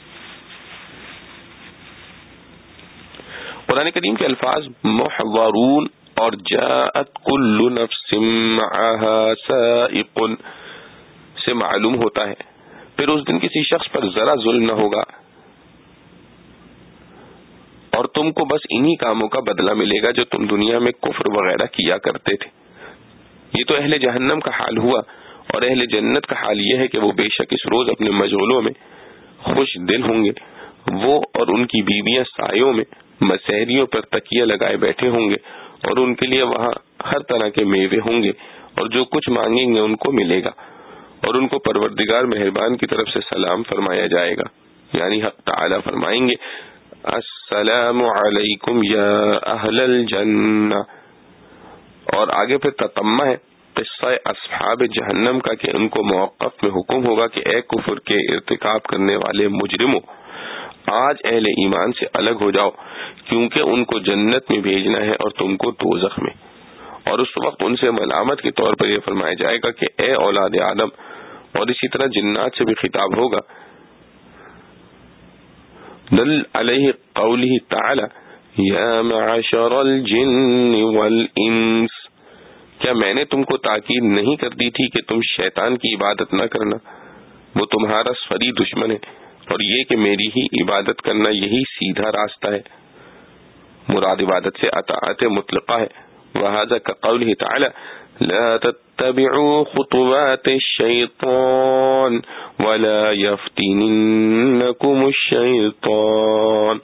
قرآن کریم کے الفاظ محورون اور جاءت کل نفس معها سائق سے معلوم ہوتا ہے پھر اس دن کسی شخص پر ذرا ظلم نہ ہوگا، اور تم کو بس انہی کاموں کا بدلہ ملے گا جو تم دنیا میں کفر وغیرہ کیا کرتے تھے۔ یہ تو اہل جہنم کا حال ہوا، اور اہل جنت کا حال یہ ہے کہ وہ بے شک اس روز اپنے مشغولوں میں خوش دل ہوں گے، وہ اور ان کی بیویاں سایوں میں مسحریوں پر تکیہ لگائے بیٹھے ہوں گے، اور ان کے لیے وہاں ہر طرح کے میوے ہوں گے، اور جو کچھ مانگیں گے ان کو ملے گا، اور ان کو پروردگار مہربان کی طرف سے سلام فرمایا جائے گا، یعنی حق تعالی فرمائیں گے السلام علیکم یا اہل الجنہ۔ اور آگے پھر تتمہ ہے قصہ اصحاب جہنم کا کہ ان کو موقف میں حکم ہوگا کہ اے کفر کے ارتکاب کرنے والے مجرموں، آج اہل ایمان سے الگ ہو جاؤ، کیونکہ ان کو جنت میں بھیجنا ہے اور تم کو دوزخ میں۔ اور اس وقت ان سے ملامت کے طور پر یہ فرمایا جائے گا کہ اے اولاد آدم، اور اسی طرح جنات سے بھی خطاب ہوگا، دل علیہ قوله تعالی یا معشر الجن والانس، کیا میں نے تم کو تاکید نہیں کر دی تھی کہ تم شیطان کی عبادت نہ کرنا، وہ تمہارا سری دشمن ہے، اور یہ کہ میری ہی عبادت کرنا یہی سیدھا راستہ ہے۔ مراد عبادت سے اطاعت مطلقہ ہے، وہذا كقوله تعالی لا تتبعوا خطوات الشیطان ولا يفتننكم الشیطان۔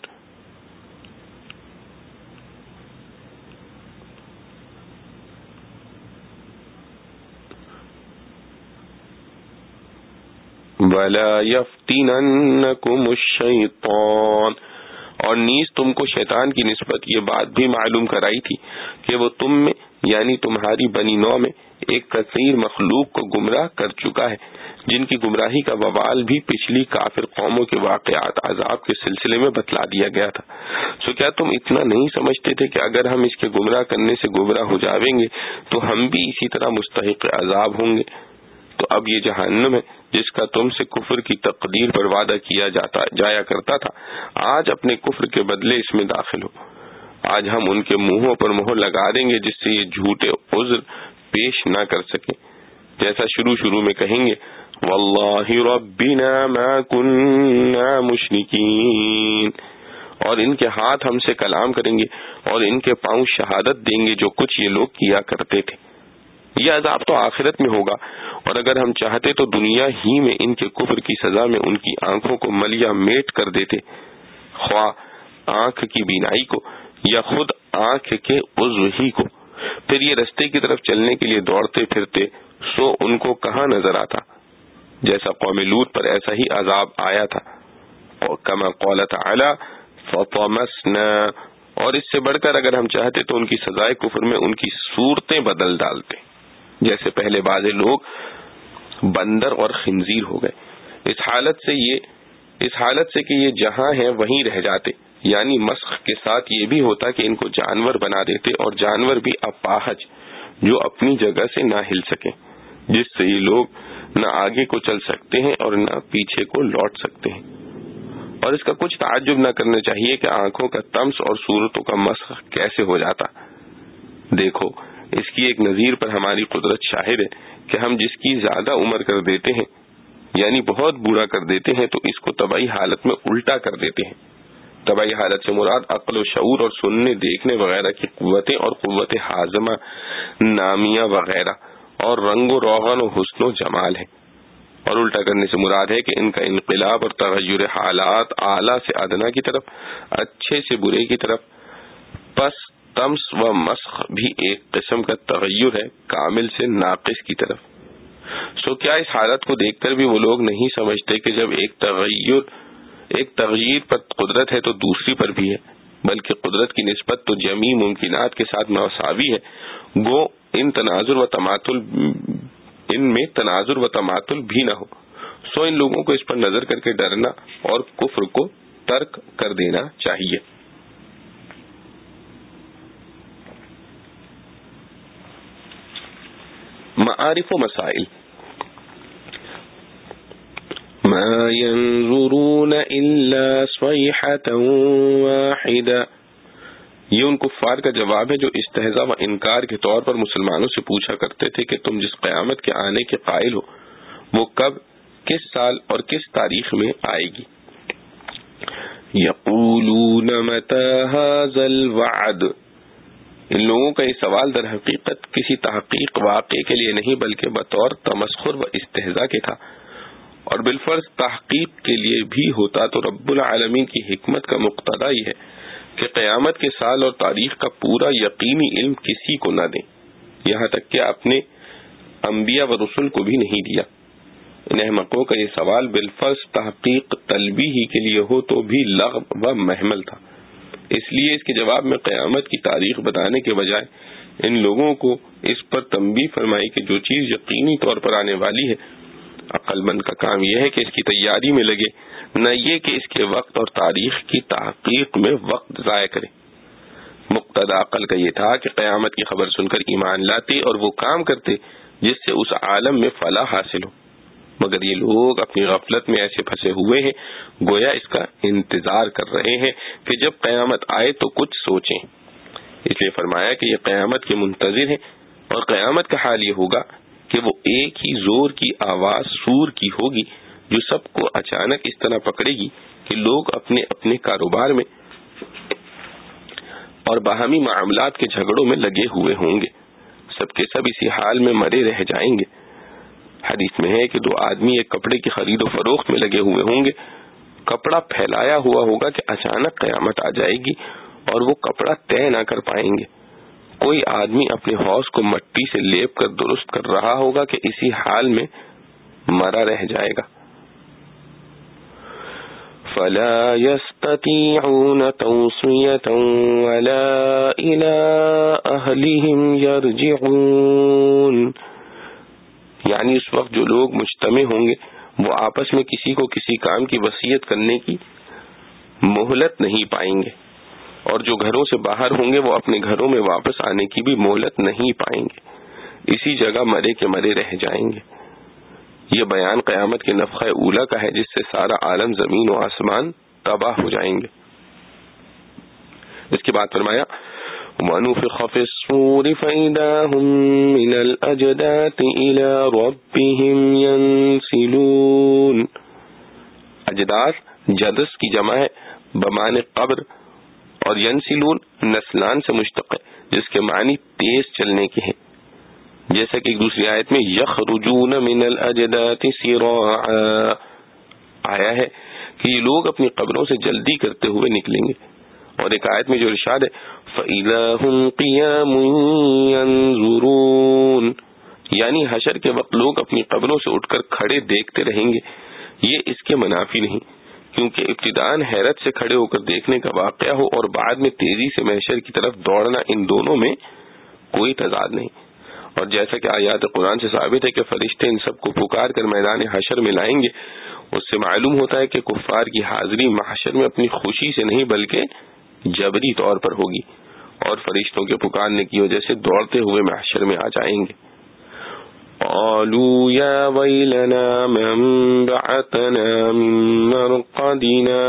وَلَا يَفْتِنَنَّكُمُ الشَّيْطَانُ، اور نیز تم کو شیطان کی نسبت یہ بات بھی معلوم کرائی تھی کہ وہ تم میں یعنی تمہاری بنی نوع میں ایک کثیر مخلوق کو گمراہ کر چکا ہے، جن کی گمراہی کا وبال بھی پچھلی کافر قوموں کے واقعات عذاب کے سلسلے میں بتلا دیا گیا تھا۔ سو کیا تم اتنا نہیں سمجھتے تھے کہ اگر ہم اس کے گمراہ کرنے سے گمراہ ہو جاویں گے تو ہم بھی اسی طرح مستحق عذاب ہوں گے؟ تو اب یہ جہنم ہے جس کا تم سے کفر کی تقدیر پر وعدہ کیا جاتا جایا کرتا تھا، آج اپنے کفر کے بدلے اس میں داخل ہو۔ آج ہم ان کے منہوں پر مہر لگا دیں گے جس سے یہ جھوٹے عذر پیش نہ کر سکیں، جیسا شروع شروع میں کہیں گے واللہ ربنا ما کننا مشرکین، اور ان کے ہاتھ ہم سے کلام کریں گے اور ان کے پاؤں شہادت دیں گے جو کچھ یہ لوگ کیا کرتے تھے۔ یہ عذاب تو آخرت میں ہوگا، اور اگر ہم چاہتے تو دنیا ہی میں ان کے کفر کی سزا میں ان کی آنکھوں کو ملیا میٹ کر دیتے، خواہ آنکھ کی بینائی کو یا خود آنکھ کے عضو ہی کو، پھر یہ رستے کی طرف چلنے کے لیے دوڑتے پھرتے سو ان کو کہاں نظر آتا، جیسا قوم لوط پر ایسا ہی عذاب آیا تھا۔ اور کما قال تعالی فطمسنا، اور اس سے بڑھ کر اگر ہم چاہتے تو ان کی سزائے کفر میں ان کی صورتیں بدل ڈالتے، جیسے پہلے بعض لوگ بندر اور خنزیر ہو گئے، اس حالت سے یہ اس حالت سے کہ یہ جہاں ہیں وہیں رہ جاتے، یعنی مسخ کے ساتھ یہ بھی ہوتا کہ ان کو جانور بنا دیتے، اور جانور بھی اپاہج جو اپنی جگہ سے نہ ہل سکیں، جس سے یہ لوگ نہ آگے کو چل سکتے ہیں اور نہ پیچھے کو لوٹ سکتے ہیں۔ اور اس کا کچھ تعجب نہ کرنا چاہیے کہ آنکھوں کا طمس اور صورتوں کا مسخ کیسے ہو جاتا۔ دیکھو اس کی ایک نظیر پر ہماری قدرت شاہد ہے کہ ہم جس کی زیادہ عمر کر دیتے ہیں یعنی بہت بوڑھا کر دیتے ہیں تو اس کو طبعی حالت میں الٹا کر دیتے ہیں۔ طبعی حالت سے مراد عقل و شعور اور سننے دیکھنے وغیرہ کی قوتیں اور قوت ہاضمہ نامیہ وغیرہ اور رنگ و روغن و حسن و جمال ہے، اور الٹا کرنے سے مراد ہے کہ ان کا انقلاب اور تغیر حالات اعلیٰ سے ادنا کی طرف، اچھے سے برے کی طرف۔ پس طمس و مسخ بھی ایک قسم کا تغیر ہے کامل سے ناقص کی طرف۔ سو کیا اس حالت کو دیکھ کر بھی وہ لوگ نہیں سمجھتے کہ جب ایک تغیر ایک تغیر پر قدرت ہے تو دوسری پر بھی ہے، بلکہ قدرت کی نسبت تو جمیع ممکنات کے ساتھ مساوی ہے، گو ان تناظر و تماثل ان میں تناظر و تماثل بھی نہ ہو۔ سو ان لوگوں کو اس پر نظر کر کے ڈرنا اور کفر کو ترک کر دینا چاہیے۔ معارف و مسائل۔ ما ينظرون الا صيحة واحدة، یہ ان کفار کا جواب ہے جو استہزاء و انکار کے طور پر مسلمانوں سے پوچھا کرتے تھے کہ تم جس قیامت کے آنے کے قائل ہو وہ کب، کس سال اور کس تاریخ میں آئے گی۔ یقولون متى هذا الوعد، ان لوگوں کا یہ سوال در حقیقت کسی تحقیق واقعے کے لیے نہیں بلکہ بطور تمسخر و استہزاء کے تھا، اور بالفرض تحقیق کے لیے بھی ہوتا تو رب العالمین کی حکمت کا مقتضا یہ ہے کہ قیامت کے سال اور تاریخ کا پورا یقینی علم کسی کو نہ دیں، یہاں تک کہ اپنے انبیاء و رسول کو بھی نہیں دیا۔ ان احمقوں کا یہ سوال بالفرض تحقیق طلبی ہی کے لیے ہو تو بھی لغو و محمل تھا، اس لیے اس کے جواب میں قیامت کی تاریخ بتانے کے بجائے ان لوگوں کو اس پر تنبیہ فرمائی کہ جو چیز یقینی طور پر آنے والی ہے، عقل مند کا کام یہ ہے کہ اس کی تیاری میں لگے، نہ یہ کہ اس کے وقت اور تاریخ کی تحقیق میں وقت ضائع کرے۔ مقتضا عقل کا یہ تھا کہ قیامت کی خبر سن کر ایمان لاتے اور وہ کام کرتے جس سے اس عالم میں فلاح حاصل ہو، مگر یہ لوگ اپنی غفلت میں ایسے پھنسے ہوئے ہیں گویا اس کا انتظار کر رہے ہیں کہ جب قیامت آئے تو کچھ سوچیں۔ اس لیے فرمایا کہ یہ قیامت کے منتظر ہیں، اور قیامت کا حال یہ ہوگا کہ وہ ایک ہی زور کی آواز سور کی ہوگی جو سب کو اچانک اس طرح پکڑے گی کہ لوگ اپنے اپنے کاروبار میں اور باہمی معاملات کے جھگڑوں میں لگے ہوئے ہوں گے، سب کے سب اسی حال میں مرے رہ جائیں گے۔ حدیث میں ہے کہ دو آدمی ایک کپڑے کی خرید و فروخت میں لگے ہوئے ہوں گے، کپڑا پھیلایا ہوا ہوگا کہ اچانک قیامت آ جائے گی اور وہ کپڑا طے نہ کر پائیں گے۔ کوئی آدمی اپنے حوض کو مٹی سے لیپ کر درست کر رہا ہوگا کہ اسی حال میں مرا رہ جائے گا، فلا يستطيعون توصية ولا إلى أهلهم يرجعون. یعنی اس وقت جو لوگ مجتمع ہوں گے وہ آپس میں کسی کو کسی کام کی وصیت کرنے کی مہلت نہیں پائیں گے، اور جو گھروں سے باہر ہوں گے وہ اپنے گھروں میں واپس آنے کی بھی مہلت نہیں پائیں گے، اسی جگہ مرے کے مرے رہ جائیں گے. یہ بیان قیامت کے نفخہ اولا کا ہے جس سے سارا عالم زمین و آسمان تباہ ہو جائیں گے. اس کے بعد فرمایا وَنُفِخَ فِي الصُّورِ فَإِذَا هُم مِّنَ الْأَجْدَاثِ إِلَى رَبِّهِمْ يَنْسِلُونَ. اجداث جدس کی جمع ہے بمعنی قبر، اور ینسلون نسلان سے مشتق ہے جس کے معنی تیز چلنے کے ہیں، جیسا کہ ایک دوسری آیت میں یخرجون من الاجداث سراعا آیا ہے کہ یہ لوگ اپنی قبروں سے جلدی کرتے ہوئے نکلیں گے. اور ایک آیت میں جو ارشاد ہے فَإِذَا هُمْ قِيَامٌ يَنظُرُونَ، یعنی حشر کے وقت لوگ اپنی قبروں سے اٹھ کر کھڑے دیکھتے رہیں گے. یہ اس کے منافی نہیں، کیونکہ ابتداءً حیرت سے کھڑے ہو کر دیکھنے کا واقعہ ہو اور بعد میں تیزی سے محشر کی طرف دوڑنا، ان دونوں میں کوئی تضاد نہیں. اور جیسا کہ آیات قرآن سے ثابت ہے کہ فرشتے ان سب کو پکار کر میدان حشر میں لائیں گے، اس سے معلوم ہوتا ہے کہ کفار کی حاضری محشر میں اپنی خوشی سے نہیں بلکہ جبری طور پر ہوگی، اور فرشتوں کے پکارنے کی وجہ سے دوڑتے ہوئے محشر میں آ جائیں گے. قالوا یا ویلنا من بعثنا من مرقدنا.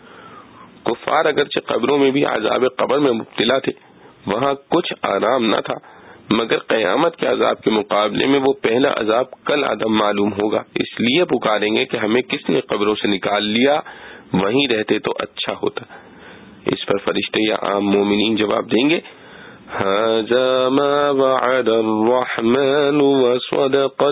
کفار اگرچہ قبروں میں بھی عذاب قبر میں مبتلا تھے، وہاں کچھ آرام نہ تھا، مگر قیامت کے عذاب کے مقابلے میں وہ پہلا عذاب کل عدم معلوم ہوگا، اس لیے پکاریں گے کہ ہمیں کس نے قبروں سے نکال لیا، وہیں رہتے تو اچھا ہوتا. اس پر فرشتے یا عام مومنین جواب دیں گے ھذا ما وعد الرحمن وصدق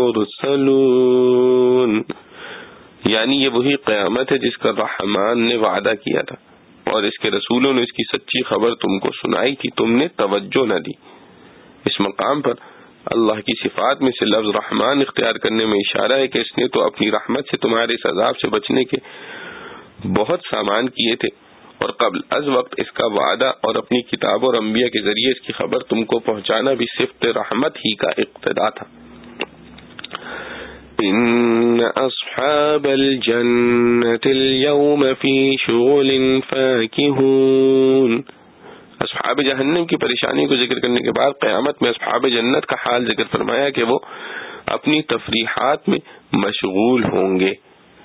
المرسلون، یعنی یہ وہی قیامت ہے جس کا رحمان نے وعدہ کیا تھا اور اس کے رسولوں نے اس کی سچی خبر تم کو سنائی تھی، تم نے توجہ نہ دی. اس مقام پر اللہ کی صفات میں سے لفظ رحمان اختیار کرنے میں اشارہ ہے کہ اس نے تو اپنی رحمت سے تمہارے اس عذاب سے بچنے کے بہت سامان کیے تھے، اور قبل از وقت اس کا وعدہ اور اپنی کتاب اور انبیاء کے ذریعے اس کی خبر تم کو پہنچانا بھی صفت رحمت ہی کا اقتضا تھا. ان اصحاب الجنة اليوم في شغل فاكهون. اصحاب جہنم کی پریشانی کو ذکر کرنے کے بعد قیامت میں اصحاب جنت کا حال ذکر فرمایا کہ وہ اپنی تفریحات میں مشغول ہوں گے.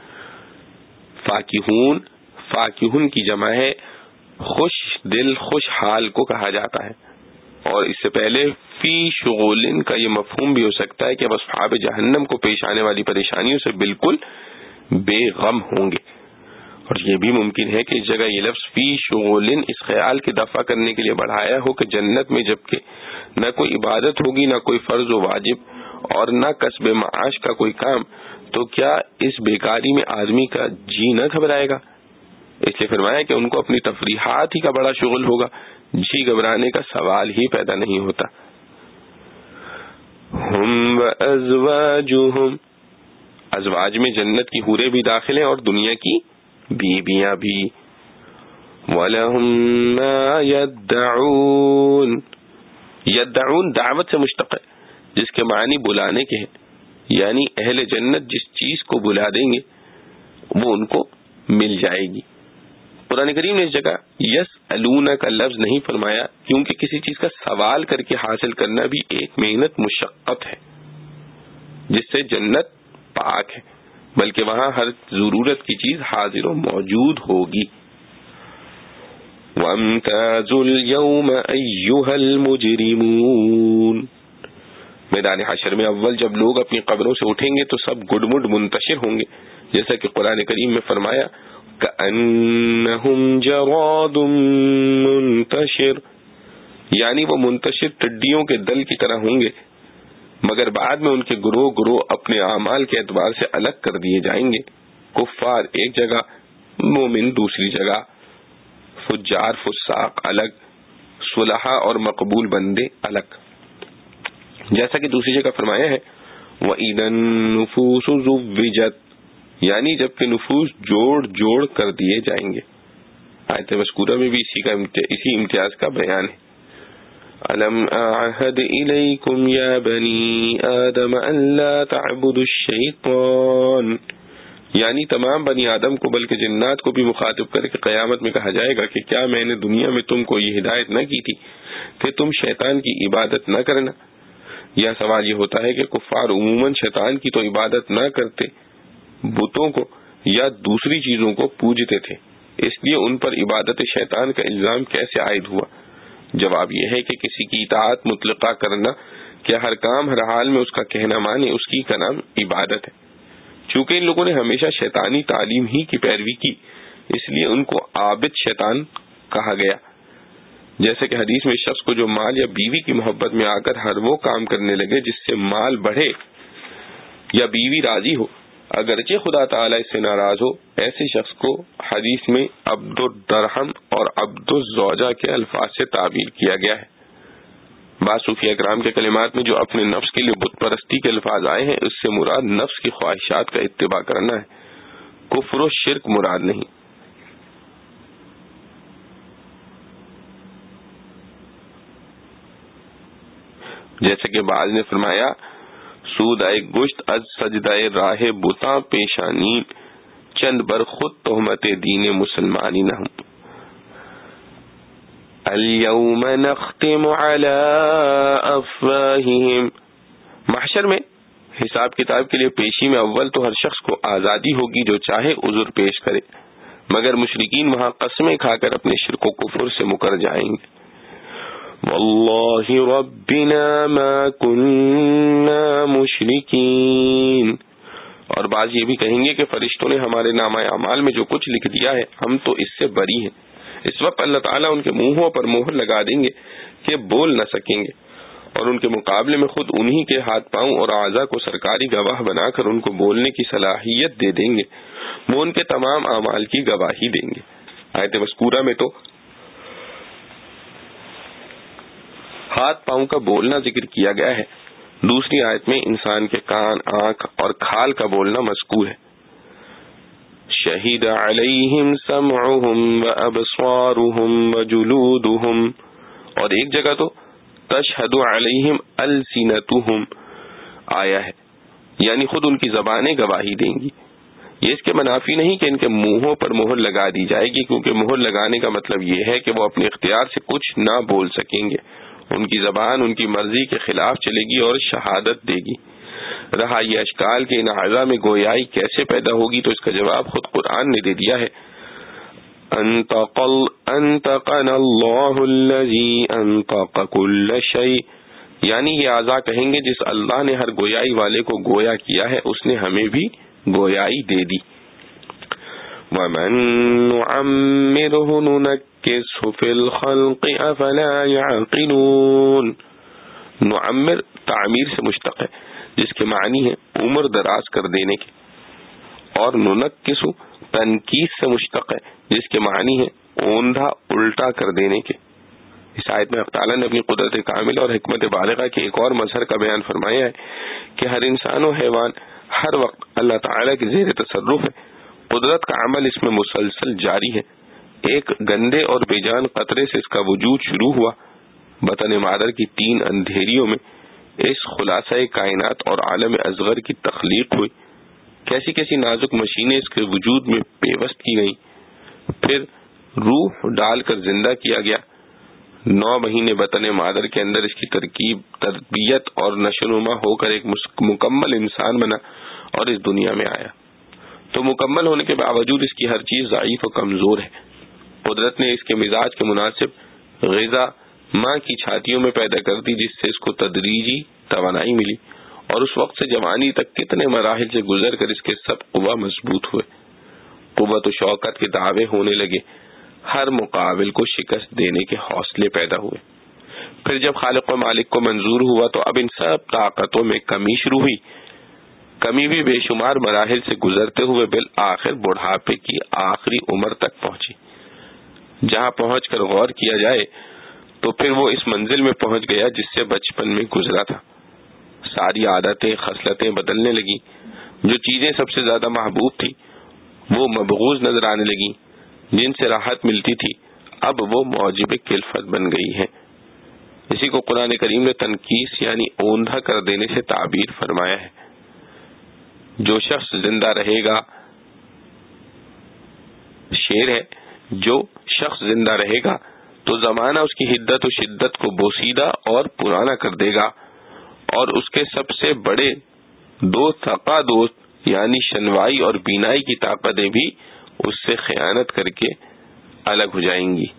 فاکہون، فاکہون کی جمع ہے خوش دل خوش حال کو کہا جاتا ہے، اور اس سے پہلے فی شغولن کا یہ مفہوم بھی ہو سکتا ہے کہ اب اصحاب جہنم کو پیش آنے والی پریشانیوں سے بالکل بے غم ہوں گے. اور یہ بھی ممکن ہے کہ اس جگہ یہ لفظ فی شغولن اس خیال کے دفع کرنے کے لیے بڑھایا ہو کہ جنت میں جبکہ نہ کوئی عبادت ہوگی، نہ کوئی فرض و واجب، اور نہ کسب معاش کا کوئی کام، تو کیا اس بیکاری میں آدمی کا جی نہ گھبرائے گا؟ اس لیے فرمایا کہ ان کو اپنی تفریحات ہی کا بڑا شغل ہوگا، جی گھبرانے کا سوال ہی پیدا نہیں ہوتا. ہم وازواجہم، ازواج میں جنت کی حوریں بھی داخل ہیں اور دنیا کی بیویاں بھی. وَلَهُم مَّا يَدَّعُونَ، یدعون دعوت سے مشتق ہے جس کے معنی بلانے کے ہیں، یعنی اہل جنت جس چیز کو بلا دیں گے وہ ان کو مل جائے گی. قرآن کریم نے اس جگہ یسألون کا لفظ نہیں فرمایا کیونکہ کسی چیز کا سوال کر کے حاصل کرنا بھی ایک محنت مشقت ہے جس سے جنت پاک ہے، بلکہ وہاں ہر ضرورت کی چیز حاضر و موجود ہوگی. وَامْتَازُوا الْيَوْمَ أَيُّهَا الْمُجْرِمُونَ. میدان حشر میں اول جب لوگ اپنی قبروں سے اٹھیں گے تو سب گڈ مڈ منتشر ہوں گے، جیسا کہ قرآن کریم میں فرمایا كَأَنَّهُمْ جَرَادٌ مُنْتَشِرٌ، یعنی وہ منتشر ٹڈیوں کے دل کی طرح ہوں گے، مگر بعد میں ان کے گروہ گروہ اپنے اعمال کے اعتبار سے الگ کر دیے جائیں گے. کفار ایک جگہ، مومن دوسری جگہ، فجار فساق الگ، صلحاء اور مقبول بندے الگ. جیسا کہ دوسری جگہ فرمایا ہے وَإِذَا النُّفُوسُ زُوِّجَتْ، یعنی جبکہ نفوس جوڑ جوڑ کر دیے جائیں گے. آیت مذکورہ میں بھی اسی کا اسی امتیاز کا بیان ہے. أَلَمْ أَعْهَدْ إِلَيْكُمْ يَا بَنِي آدَمَ أَن لَّا تَعْبُدُوا الشَّيْطَانَ، یعنی تمام بنی آدم کو بلکہ جنات کو بھی مخاطب کر کے قیامت میں کہا جائے گا کہ کیا میں نے دنیا میں تم کو یہ ہدایت نہ کی تھی کہ تم شیطان کی عبادت نہ کرنا. یہ سوال یہ ہوتا ہے کہ کفار عموماً شیطان کی تو عبادت نہ کرتے، بتوں کو یا دوسری چیزوں کو پوجتے تھے، اس لیے ان پر عبادت شیطان کا الزام کیسے عائد ہوا؟ جواب یہ ہے کہ کسی کی اطاعت مطلقہ کرنا کہ ہر کام ہر حال میں اس کا کہنا مانے، اس کی کا نام عبادت ہے. چونکہ ان لوگوں نے ہمیشہ شیطانی تعلیم ہی کی پیروی کی، اس لیے ان کو عابد شیطان کہا گیا. جیسے کہ حدیث میں شخص کو جو مال یا بیوی کی محبت میں آ کر ہر وہ کام کرنے لگے جس سے مال بڑھے یا بیوی راضی ہو اگرچہ خدا تعالیٰ اس سے ناراض ہو، ایسے شخص کو حدیث میں عبد الدرہم اور عبد الزوجہ کے الفاظ سے تعبیر کیا گیا ہے. بعض صوفیہ کرام کے کلمات میں جو اپنے نفس کے لیے بت پرستی کے الفاظ آئے ہیں، اس سے مراد نفس کی خواہشات کا اتباع کرنا ہے، کفر و شرک مراد نہیں. جیسے کہ بعض نے فرمایا سود آئے گشت از سجدائے راہ بتاں پیشانی، چند بر خود تہمت دین مسلمانی نہ ہوں. اليوم نختم على افواہہم، محشر میں حساب کتاب کے لیے پیشی میں اول تو ہر شخص کو آزادی ہوگی جو چاہے عذر پیش کرے، مگر مشرکین وہاں قسمیں کھا کر اپنے شرک و کفر سے مکر جائیں گے. واللہ ربنا ما کننا مشرکین، اور بعض یہ بھی کہیں گے کہ فرشتوں نے ہمارے نامہ اعمال میں جو کچھ لکھ دیا ہے ہم تو اس سے بری ہیں. اس وقت اللہ تعالیٰ ان کے منہوں پر مہر لگا دیں گے کہ بول نہ سکیں گے، اور ان کے مقابلے میں خود انہی کے ہاتھ پاؤں اور اعضاء کو سرکاری گواہ بنا کر ان کو بولنے کی صلاحیت دے دیں گے. وہ ان کے تمام اعمال کی گواہی دیں گے. آیت مذکورہ میں تو ہاتھ پاؤں کا بولنا ذکر کیا گیا ہے، دوسری آیت میں انسان کے کان، آنکھ اور کھال کا بولنا مذکور ہے. شہید علیہم سمعہم وابصارہم وجلودہم، اور ایک جگہ تو تشہد علیہم السنتہم آیا ہے، یعنی خود ان کی زبانیں گواہی دیں گی. یہ اس کے منافی نہیں کہ ان کے منہوں پر مہر لگا دی جائے گی، کیونکہ مہر لگانے کا مطلب یہ ہے کہ وہ اپنے اختیار سے کچھ نہ بول سکیں گے. ان کی زبان ان کی مرضی کے خلاف چلے گی اور شہادت دے گی. رہا یہ اشکال کہ ان اعضاء میں گویائی کیسے پیدا ہوگی، تو اس کا جواب خود قرآن نے دے دیا ہے. انطقنا اللہ الذی انطق کل شیء، یعنی یہ اعضاء کہیں گے جس اللہ نے ہر گویائی والے کو گویا کیا ہے اس نے ہمیں بھی گویائی دے دی. وَمَن نُعَمِّرْهُ نُنَكِّسْهُ فِي الْخَلْقِ أَفَلَا يَعْقِلُونَ. نعمر تعمیر سے مشتق ہے جس کے معنی ہے عمر دراز کر دینے کے، اور ننکس تنکیس سے مشتق ہے جس کے معنی ہے اوندھا الٹا کر دینے کے. اس آیت میں اللہ تعالیٰ نے اپنی قدرت کامل اور حکمت بالغہ کے ایک اور مظہر کا بیان فرمایا ہے کہ ہر انسان و حیوان ہر وقت اللہ تعالیٰ کی زیر تصرف ہے. قدرت کا عمل اس میں مسلسل جاری ہے. ایک گندے اور بے جان قطرے سے اس کا وجود شروع ہوا. بطن مادر کی تین اندھیریوں میں اس خلاصہ کائنات اور عالم اصغر کی تخلیق ہوئی. کیسی کیسی نازک مشینیں اس کے وجود میں پیوست کی گئیں، پھر روح ڈال کر زندہ کیا گیا. نو مہینے بطن مادر کے اندر اس کی ترکیب، تربیت اور نشوونما ہو کر ایک مکمل انسان بنا اور اس دنیا میں آیا. تو مکمل ہونے کے باوجود اس کی ہر چیز ضعیف و کمزور ہے. قدرت نے اس کے مزاج کے مناسب غذا ماں کی چھاتیوں میں پیدا کر دی، جس سے اس کو تدریجی توانائی ملی، اور اس وقت سے جوانی تک کتنے مراحل سے گزر کر اس کے سب قوا مضبوط ہوئے. قوت و شوکت کے دعوے ہونے لگے، ہر مقابل کو شکست دینے کے حوصلے پیدا ہوئے. پھر جب خالق و مالک کو منظور ہوا تو اب ان سب طاقتوں میں کمی شروع ہوئی. کمی بھی بے شمار مراحل سے گزرتے ہوئے بالآخر بڑھاپے کی آخری عمر تک پہنچی، جہاں پہنچ کر غور کیا جائے تو پھر وہ اس منزل میں پہنچ گیا جس سے بچپن میں گزرا تھا. ساری عادتیں خصلتیں بدلنے لگی، جو چیزیں سب سے زیادہ محبوب تھی وہ مبغوض نظر آنے لگیں، جن سے راحت ملتی تھی اب وہ موجب کلفت بن گئی ہیں۔ اسی کو قرآن کریم نے تنکیس یعنی اوندھا کر دینے سے تعبیر فرمایا ہے۔ جو شخص زندہ رہے گا، شعر ہے، جو شخص زندہ رہے گا تو زمانہ اس کی حدت و شدت کو بوسیدہ اور پرانا کر دے گا، اور اس کے سب سے بڑے دو تقا دوست یعنی شنوائی اور بینائی کی طاقتیں بھی اس سے خیانت کر کے الگ ہو جائیں گی۔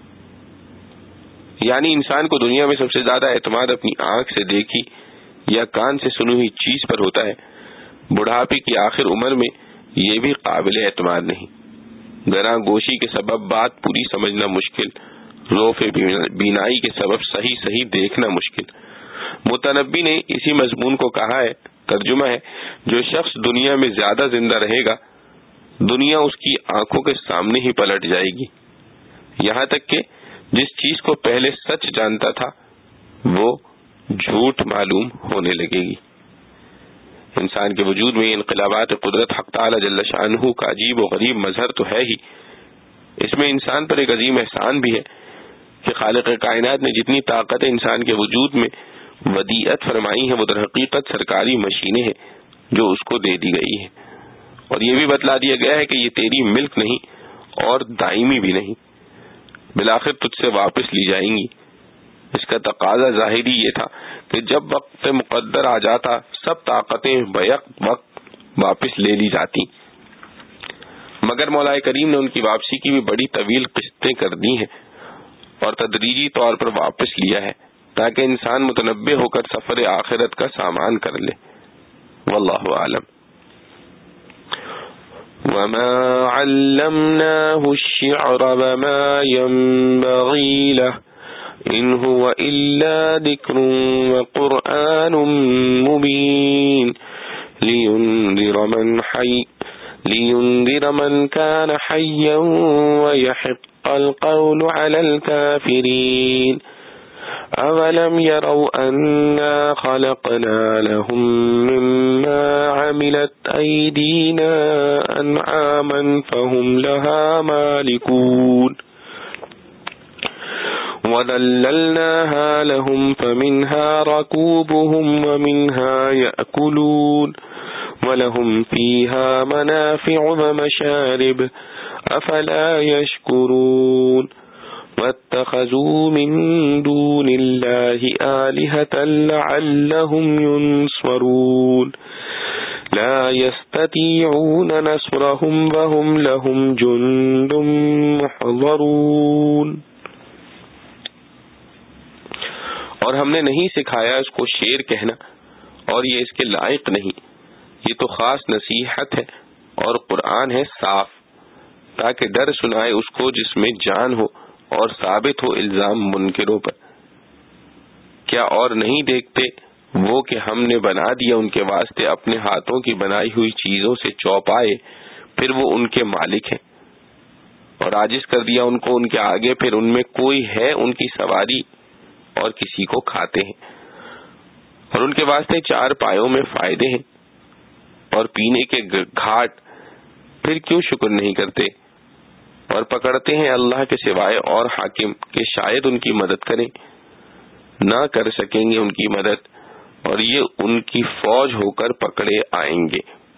یعنی انسان کو دنیا میں سب سے زیادہ اعتماد اپنی آنکھ سے دیکھی یا کان سے سنی ہوئی چیز پر ہوتا ہے، بڑھاپے کی آخر عمر میں یہ بھی قابل اعتماد نہیں۔ گراں گوشی کے سبب بات پوری سمجھنا مشکل، روف بینائی کے سبب صحیح صحیح دیکھنا مشکل۔ متنبی نے اسی مضمون کو کہا ہے، ترجمہ ہے، جو شخص دنیا میں زیادہ زندہ رہے گا دنیا اس کی آنکھوں کے سامنے ہی پلٹ جائے گی، یہاں تک کہ جس چیز کو پہلے سچ جانتا تھا وہ جھوٹ معلوم ہونے لگے گی۔ انسان کے وجود میں انقلابات قدرت حق تعالی جل شانہ کا عجیب و غریب مظہر تو ہے ہی، اس میں انسان پر ایک عظیم احسان بھی ہے کہ خالق کائنات نے جتنی طاقت انسان کے وجود میں ودیعت فرمائی ہے وہ در حقیقت سرکاری مشینیں ہیں جو اس کو دے دی گئی ہیں، اور یہ بھی بتلا دیا گیا ہے کہ یہ تیری ملک نہیں اور دائمی بھی نہیں، بالآخر تجھ سے واپس لی جائیں گی۔ اس کا تقاضا ظاہری یہ تھا کہ جب وقت مقدر آ جاتا سب طاقتیں بیک وقت واپس لے لی جاتی، مگر مولا کریم نے ان کی واپسی کی بھی بڑی طویل قسطیں کر دی ہیں اور تدریجی طور پر واپس لیا ہے تاکہ انسان متنبہ ہو کر سفر آخرت کا سامان کر لے۔ واللہ اعلم۔ وما علمناه الشعر وما ينبغي له إن هو إلا ذكر وقرآن مبين لينذر من حي لينذر من كان حيا ويحق القول على الكافرين أولم يروا أنا خلقنا لهم مما عملت أيدينا أنعاما فهم لها مالكون وذللناها لهم فمنها ركوبهم ومنها يأكلون ولهم فيها منافع ومشارب أفلا يشكرون واتخذوا من دون الله آلهة لعلهم ينصرون لا يستطيعون نصرهم وهم لهم جند محضرون۔ اور ہم نے نہیں سکھایا اس کو شعر کہنا اور یہ اس کے لائق نہیں، یہ تو خاص نصیحت ہے اور قرآن ہے صاف، تاکہ ڈر سنائے اس کو جس میں جان ہو اور ثابت ہو الزام منکروں پر۔ کیا اور نہیں دیکھتے وہ کہ ہم نے بنا دیا ان کے واسطے اپنے ہاتھوں کی بنائی ہوئی چیزوں سے چوپائے، پھر وہ ان کے مالک ہیں، اور عاجز کر دیا ان کو ان کے آگے، پھر ان میں کوئی ہے ان کی سواری اور کسی کو کھاتے ہیں، اور ان کے واسطے چار پایوں میں فائدے ہیں اور پینے کے گھاٹ، پھر کیوں شکر نہیں کرتے؟ اور پکڑتے ہیں اللہ کے سوائے اور حاکم کہ شاید ان کی مدد کریں، نہ کر سکیں گے ان کی مدد، اور یہ ان کی فوج ہو کر پکڑے آئیں گے۔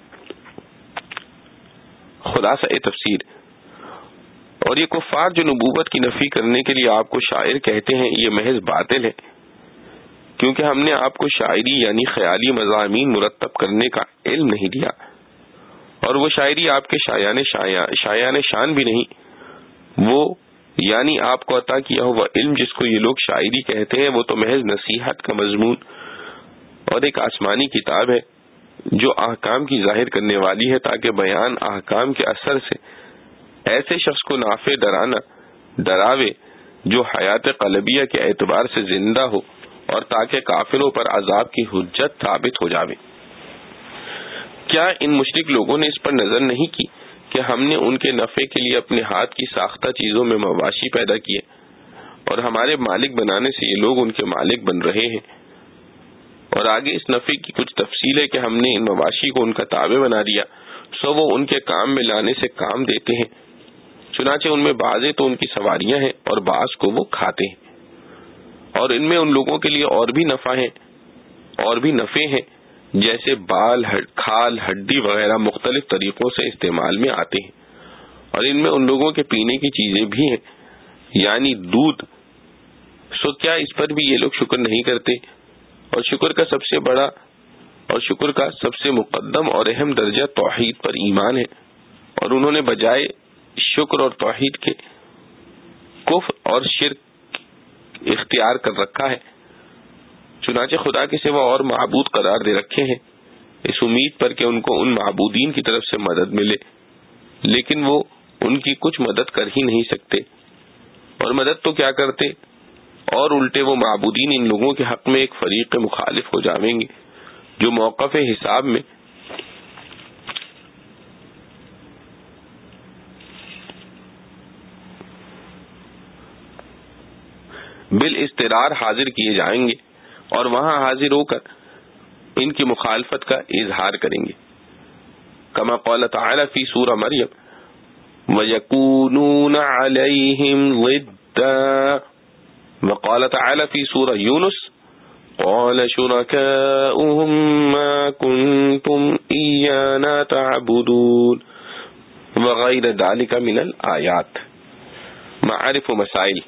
خلاصہ تفسیر۔ اور یہ کفار جو نبوت کی نفی کرنے کے لیے آپ کو شاعر کہتے ہیں یہ محض باطل ہے، کیونکہ ہم نے آپ کو شاعری یعنی خیالی مضامین مرتب کرنے کا علم نہیں دیا، اور وہ شاعری آپ کے شایان شایان شان بھی نہیں، وہ یعنی آپ کو عطا کیا ہوا علم جس کو یہ لوگ شاعری کہتے ہیں وہ تو محض نصیحت کا مضمون اور ایک آسمانی کتاب ہے جو احکام کی ظاہر کرنے والی ہے تاکہ بیان احکام کے اثر سے ایسے شخص کو نافع ڈرانا ڈراوے جو حیات قلبیہ کے اعتبار سے زندہ ہو، اور تاکہ کافروں پر عذاب کی حجت ثابت ہو جاوے۔ کیا ان مشرک لوگوں نے اس پر نظر نہیں کی کہ ہم نے ان کے نفع کے لیے اپنے ہاتھ کی ساختہ چیزوں میں مواشی پیدا کیے، اور ہمارے مالک بنانے سے یہ لوگ ان کے مالک بن رہے ہیں، اور آگے اس نفع کی کچھ تفصیل ہے کہ ہم نے ان مواشی کو ان کا تابع بنا دیا سو وہ ان کے کام میں لانے سے کام دیتے ہیں، چنانچہ ان میں بعضیں تو ان کی سواریاں ہیں اور بعض کو وہ کھاتے ہیں، اور ان میں ان لوگوں کے لیے اور بھی نفع ہیں اور بھی نفع ہیں، جیسے بال، کھال، ہڈی وغیرہ مختلف طریقوں سے استعمال میں آتے ہیں، اور ان میں ان لوگوں کے پینے کی چیزیں بھی ہیں، یعنی دودھ۔ سو کیا اس پر بھی یہ لوگ شکر نہیں کرتے؟ اور شکر کا سب سے بڑا اور شکر کا سب سے مقدم اور اہم درجہ توحید پر ایمان ہے، اور انہوں نے بجائے شکر اور توحید کے کفر اور شرک اختیار کر رکھا ہے، چنانچہ خدا کے سوا اور معبود قرار دے رکھے ہیں، اس امید پر کہ ان کو ان معبودین کی طرف سے مدد ملے، لیکن وہ ان کی کچھ مدد کر ہی نہیں سکتے، اور مدد تو کیا کرتے، اور الٹے وہ معبودین ان لوگوں کے حق میں ایک فریق مخالف ہو جاویں گے جو موقف حساب میں بالاضطرار حاضر کیے جائیں گے اور وہاں حاضر ہو کر ان کی مخالفت کا اظہار کریں گے، کما قال تعالی فی سورہ مریم وَيَكُونُونَ عَلَيْهِمْ ضِدًّا، وقال تعالی فی سورہ یونس قال شركاؤهم ما كنتم إيانا تعبدون وغیر ذلك من الآیات۔ معارف و مسائل۔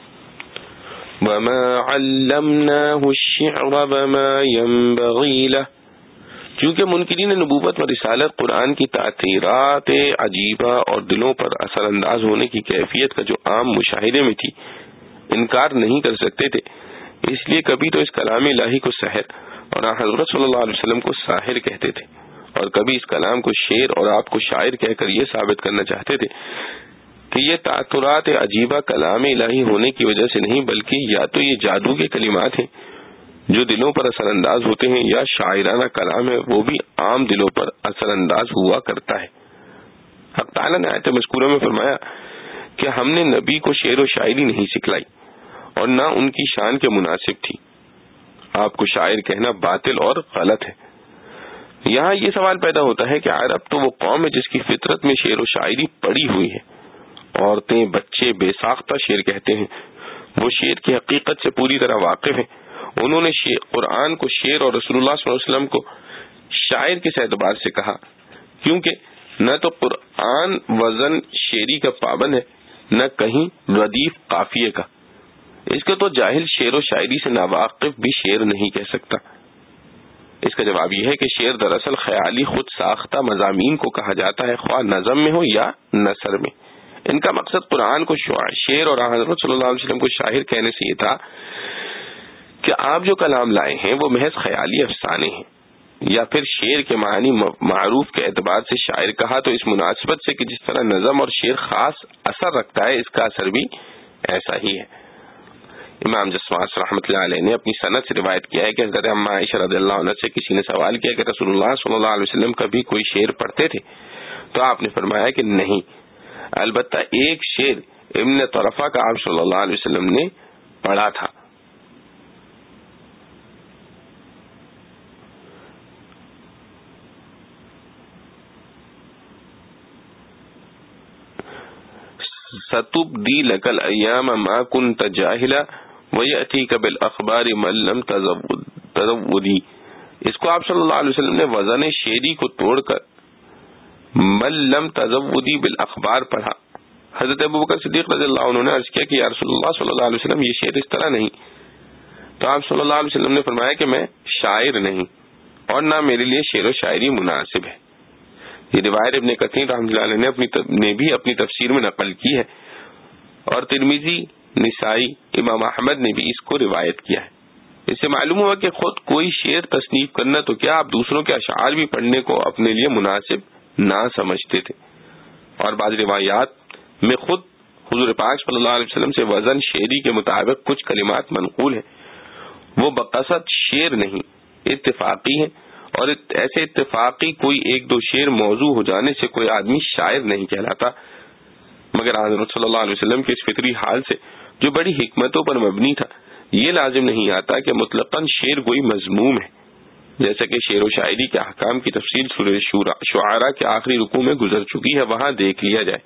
وما علمناه الشعر وما ينبغي له، چونکہ منکرین نبوت و رسالت قرآن کی تاثیرات عجیبہ اور دلوں پر اثر انداز ہونے کی کیفیت کا جو عام مشاہدے میں تھی انکار نہیں کر سکتے تھے، اس لیے کبھی تو اس کلام الہی کو سحر اور حضرت صلی اللہ علیہ وسلم کو ساحر کہتے تھے، اور کبھی اس کلام کو شعر اور آپ کو شاعر کہہ کر یہ ثابت کرنا چاہتے تھے کہ یہ تاثرات عجیبہ کلام الہی ہونے کی وجہ سے نہیں، بلکہ یا تو یہ جادو کے کلمات ہیں جو دلوں پر اثر انداز ہوتے ہیں، یا شاعرانہ کلام ہے وہ بھی عام دلوں پر اثر انداز ہوا کرتا ہے۔ حق تعالی نے آیت مذکورہ میں فرمایا کہ ہم نے نبی کو شعر و شاعری نہیں سکھلائی اور نہ ان کی شان کے مناسب تھی، آپ کو شاعر کہنا باطل اور غلط ہے۔ یہاں یہ سوال پیدا ہوتا ہے کہ عرب تو وہ قوم ہے جس کی فطرت میں شعر و شاعری پڑی ہوئی ہے، عورتیں بچے بے ساختہ شعر کہتے ہیں، وہ شعر کی حقیقت سے پوری طرح واقف ہیں، انہوں نے قرآن کو شعر اور رسول اللہ صلی اللہ علیہ وسلم کو شاعر کس اعتبار سے کہا؟ کیونکہ نہ تو قرآن وزن شعری کا پابند ہے، نہ کہیں ردیف قافیے کا، اس کو تو جاہل شعر و شاعری سے ناواقف بھی شعر نہیں کہہ سکتا۔ اس کا جواب یہ ہے کہ شعر دراصل خیالی خود ساختہ مضامین کو کہا جاتا ہے، خواہ نظم میں ہو یا نثر میں۔ ان کا مقصد قرآن کو شعر اور حضرت صلی اللہ علیہ وسلم کو شاعر کہنے سے یہ تھا کہ آپ جو کلام لائے ہیں وہ محض خیالی افسانے ہیں، یا پھر شعر کے معنی معروف کے اعتبار سے شاعر کہا تو اس مناسبت سے کہ جس طرح نظم اور شعر خاص اثر رکھتا ہے، اس کا اثر بھی ایسا ہی ہے۔ امام جسواس رحمۃ اللہ علیہ نے اپنی سند سے روایت کیا ہے کہ حضرت اما عائشہ رضی اللہ عنہ سے کسی نے سوال کیا کہ رسول اللہ صلی اللہ علیہ وسلم کبھی کوئی شعر پڑھتے تھے؟ تو آپ نے فرمایا کہ نہیں، البتہ ایک شعر ابن طرفہ کا آپ صلی اللہ علیہ وسلم نے پڑھا تھا۔ ستبدی لک الایام ما کنت جاہلا ویأتیک بالاخبار من لم تزودی، اس کو آپ صلی اللہ علیہ وسلم نے وزن شعری کو توڑ کر من لم تزودی بالاخبار پڑھا۔ حضرت ابوبکر صدیق رضی اللہ عنہ نے عرض کیا کہ یا رسول اللہ صلی اللہ علیہ وسلم یہ شعر اس طرح نہیں، تو آپ صلی اللہ علیہ وسلم نے فرمایا کہ میں شاعر نہیں اور نہ میرے لیے شعر و شاعری مناسب ہے۔ یہ روایت ابن کثیر رحمۃ اللہ علیہ نے اپنی نے بھی اپنی تفسیر میں نقل کی ہے، اور ترمذی، نسائی، امام احمد نے بھی اس کو روایت کیا ہے۔ اس سے معلوم ہوا کہ خود کوئی شعر تصنیف کرنا تو کیا آپ دوسروں کے اشعار بھی پڑھنے کو اپنے لیے مناسب نہ سمجھتے تھے، اور بعض روایات میں خود حضور پاک صلی اللہ علیہ وسلم سے وزن شعری کے مطابق کچھ کلمات منقول ہیں، وہ بقصد شعر نہیں، اتفاقی ہیں، اور ایسے اتفاقی کوئی ایک دو شعر موضوع ہو جانے سے کوئی آدمی شاعر نہیں کہلاتا، مگر حضرت صلی اللہ علیہ وسلم کے اس فطری حال سے جو بڑی حکمتوں پر مبنی تھا، یہ لازم نہیں آتا کہ مطلقاً شعر کوئی مذموم ہے، جیسا کہ شعر و شاعری کے احکام کی تفصیل سورہ شعراء کے آخری رکوع میں گزر چکی ہے، وہاں دیکھ لیا جائے۔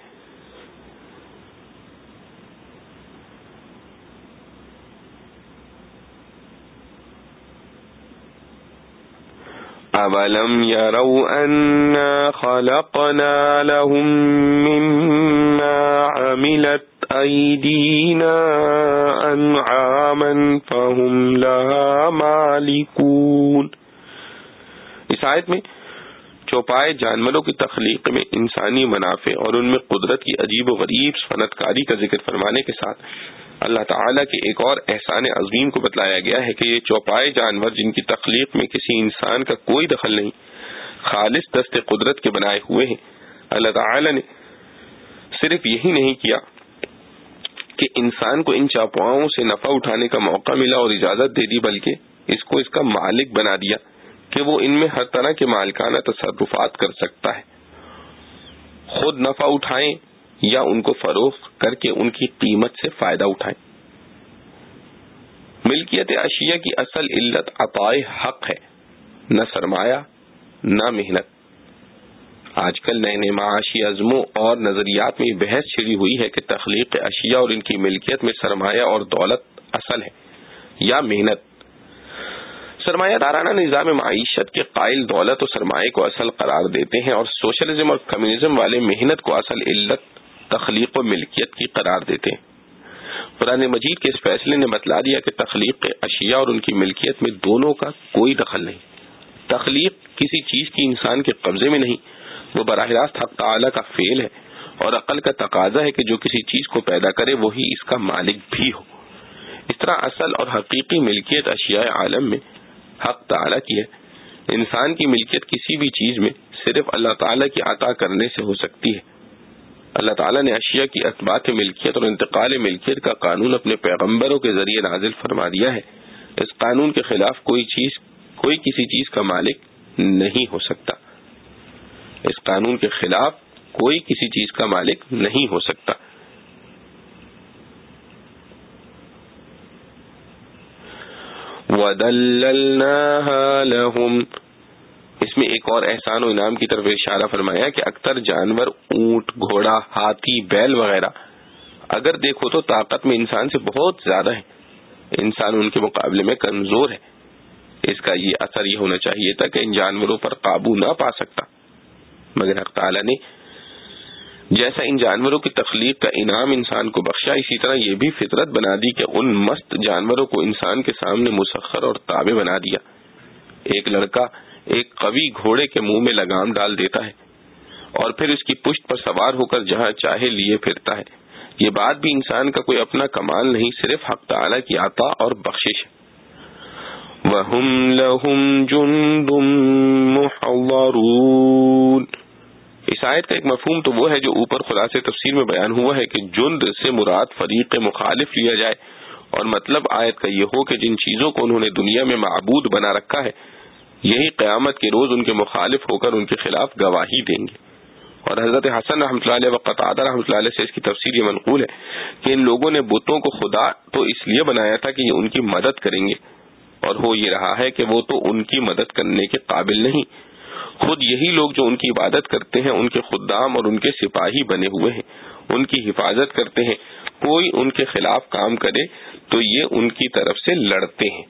اولم يروا انا خلقنا لهم مما عملت ایدینا انعاما فهم لها مالکون۔ اس آیت میں چوپائے جانوروں کی تخلیق میں انسانی منافع اور ان میں قدرت کی عجیب و غریب صنعت کاری کا ذکر فرمانے کے ساتھ اللہ تعالیٰ کے ایک اور احسان عظیم کو بتلایا گیا ہے کہ یہ چوپائے جانور جن کی تخلیق میں کسی انسان کا کوئی دخل نہیں، خالص دست قدرت کے بنائے ہوئے ہیں۔ اللہ تعالیٰ نے صرف یہی نہیں کیا کہ انسان کو ان چوپاؤں سے نفع اٹھانے کا موقع ملا اور اجازت دے دی، بلکہ اس کو اس کا مالک بنا دیا کہ وہ ان میں ہر طرح کے مالکانہ تصرفات کر سکتا ہے، خود نفع اٹھائیں یا ان کو فروخت کر کے ان کی قیمت سے فائدہ اٹھائیں۔ ملکیت اشیاء کی اصل علت عطائے حق ہے، نہ سرمایہ نہ محنت۔ آج کل نئے نئے معاشی عزموں اور نظریات میں بحث چھڑی ہوئی ہے کہ تخلیق اشیاء اور ان کی ملکیت میں سرمایہ اور دولت اصل ہے یا محنت۔ سرمایہ دارانہ نظام معیشت کے قائل دولت و سرمایہ کو اصل قرار دیتے ہیں اور سوشلزم اور کمیونزم والے محنت کو اصل علت تخلیق و ملکیت کی قرار دیتے ہیں۔ قرآن مجید کے اس فیصلے نے بتلا دیا کہ تخلیق اشیاء اور ان کی ملکیت میں دونوں کا کوئی دخل نہیں۔ تخلیق کسی چیز کی انسان کے قبضے میں نہیں، وہ براہ راست حق تعالی کا فعل ہے، اور عقل کا تقاضا ہے کہ جو کسی چیز کو پیدا کرے وہی اس کا مالک بھی ہو۔ اس طرح اصل اور حقیقی ملکیت اشیاء عالم میں حق تعالی کی ہے۔ انسان کی ملکیت کسی بھی چیز میں صرف اللہ تعالی کی عطا کرنے سے ہو سکتی ہے۔ اللہ تعالیٰ نے اشیاء کی اثبات ملکیت اور انتقال ملکیت کا قانون اپنے پیغمبروں کے ذریعے نازل فرما دیا ہے۔ اس قانون کے خلاف کوئی چیز کوئی کسی چیز کا مالک نہیں ہو سکتا۔ اس قانون کے خلاف کوئی کسی چیز کا مالک نہیں ہو سکتا۔ وَذَلَّلْنَاهَا لَهُمْ، اس میں ایک اور احسان و انعام کی طرف اشارہ فرمایا کہ اکثر جانور، اونٹ، گھوڑا، ہاتھی، بیل وغیرہ اگر دیکھو تو طاقت میں انسان سے بہت زیادہ ہے، انسان ان کے مقابلے میں کمزور ہے۔ اس کا یہ اثر یہ ہونا چاہیے تھا کہ ان جانوروں پر قابو نہ پا سکتا، مگر حق تعالی نے جیسا ان جانوروں کی تخلیق کا انعام انسان کو بخشا، اسی طرح یہ بھی فطرت بنا دی کہ ان مست جانوروں کو انسان کے سامنے مسخر اور تابع بنا دیا۔ ایک لڑکا ایک قوی گھوڑے کے منہ میں لگام ڈال دیتا ہے اور پھر اس کی پشت پر سوار ہو کر جہاں چاہے لیے پھرتا ہے۔ یہ بات بھی انسان کا کوئی اپنا کمال نہیں، صرف حق تعالی کی عطا اور بخشش ہے۔ وَهُمْ لَهُمْ جُنْدٌ مُحَضَّرُونَ، اس آیت کا ایک مفہوم تو وہ ہے جو اوپر خلاصے تفسیر میں بیان ہوا ہے کہ جند سے مراد فریق مخالف لیا جائے، اور مطلب آیت کا یہ ہو کہ جن چیزوں کو انہوں نے دنیا میں معبود بنا رکھا ہے یہی قیامت کے روز ان کے مخالف ہو کر ان کے خلاف گواہی دیں گے۔ اور حضرت حسن رحمۃ اللہ علیہ و قتادہ رحمۃ اللہ علیہ سے اس کی تفسیر یہ منقول ہے کہ ان لوگوں نے بتوں کو خدا تو اس لیے بنایا تھا کہ یہ ان کی مدد کریں گے، اور ہو یہ رہا ہے کہ وہ تو ان کی مدد کرنے کے قابل نہیں، خود یہی لوگ جو ان کی عبادت کرتے ہیں ان کے خدام اور ان کے سپاہی بنے ہوئے ہیں، ان کی حفاظت کرتے ہیں، کوئی ان کے خلاف کام کرے تو یہ ان کی طرف سے لڑتے ہیں۔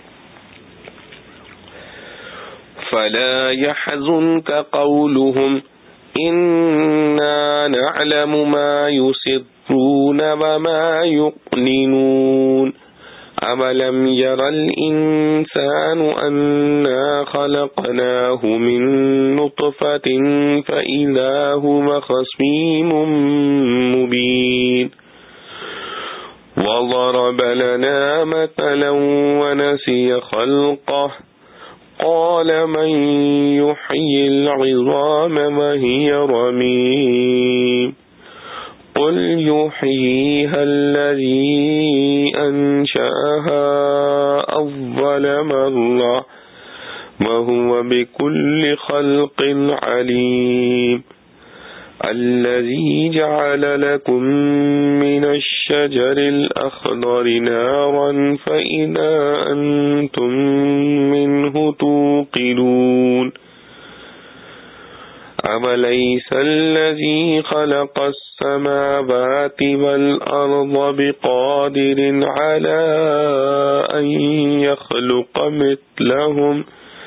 فَلَا يَحْزُنْكَ قَوْلُهُمْ إِنَّا نَعْلَمُ مَا يُسِرُّونَ وَمَا يُعْلِنُونَ أَوَلَمْ يَرَ الْإِنسَانُ أَنَّا خَلَقْنَاهُ مِن نُّطْفَةٍ فَإِذَا هُوَ خَصِيمٌ مُّبِينٌ وَضَرَبَ لَنَا مَثَلًا وَنَسِيَ خَلْقَهُ قال من يحيي العظام وهي رميم قل يحييها الذي أنشأها أول مرة وهو بكل خلق عليم الذي جعل لكم من الشمس الشجر الأخضر نارا فإذا أنتم منه توقدون أوليس الذي خلق السماوات والأرض بقادر على أن يخلق مثلهم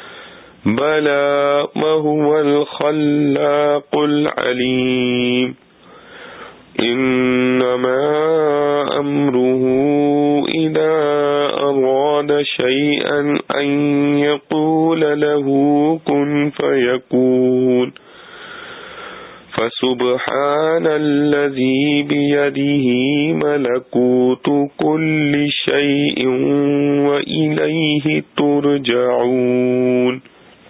بلى وهو الخلاق العليم إنما أمره إذا أراد شيئا أن يقول له كن فيكون فسبحان الذي بيده ملكوت كل شيء وإليه ترجعون.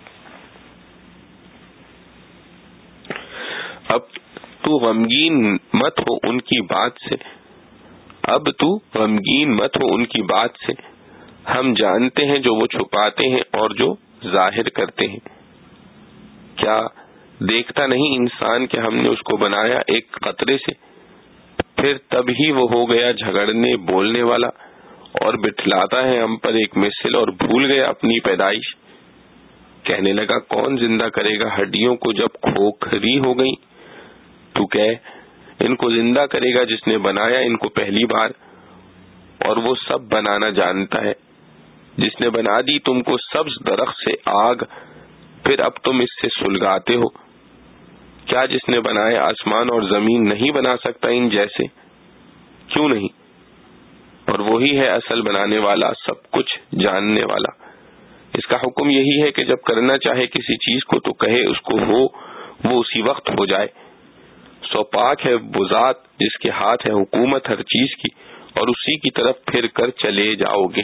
اب تو غمگین مت ہو ان کی بات سے اب تو غمگین مت ہو ان کی بات سے ہم جانتے ہیں جو وہ چھپاتے ہیں اور جو ظاہر کرتے ہیں. کیا دیکھتا نہیں انسان کہ ہم نے اس کو بنایا ایک قطرے سے, پھر تب ہی وہ ہو گیا جھگڑنے بولنے والا, اور بٹھلاتا ہے ہم پر ایک مثل اور بھول گیا اپنی پیدائش. کہنے لگا کون زندہ کرے گا ہڈیوں کو جب کھوکھری ہو گئی. تو کہہ ان کو زندہ کرے گا جس نے بنایا ان کو پہلی بار, اور وہ سب بنانا جانتا ہے. جس نے بنا دی تم کو سبز درخت سے آگ, پھر اب تم اس سے سلگاتے ہو. کیا جس نے بنایا آسمان اور زمین نہیں بنا سکتا ان جیسے؟ کیوں نہیں؟ اور وہی ہے اصل بنانے والا, سب کچھ جاننے والا. اس کا حکم یہی ہے کہ جب کرنا چاہے کسی چیز کو تو کہے اس کو ہو, وہ اسی وقت ہو جائے. سو پاک ہے وہ ذات جس کے ہاتھ ہے حکومت ہر چیز کی, اور اسی کی طرف پھر کر چلے جاؤ گے.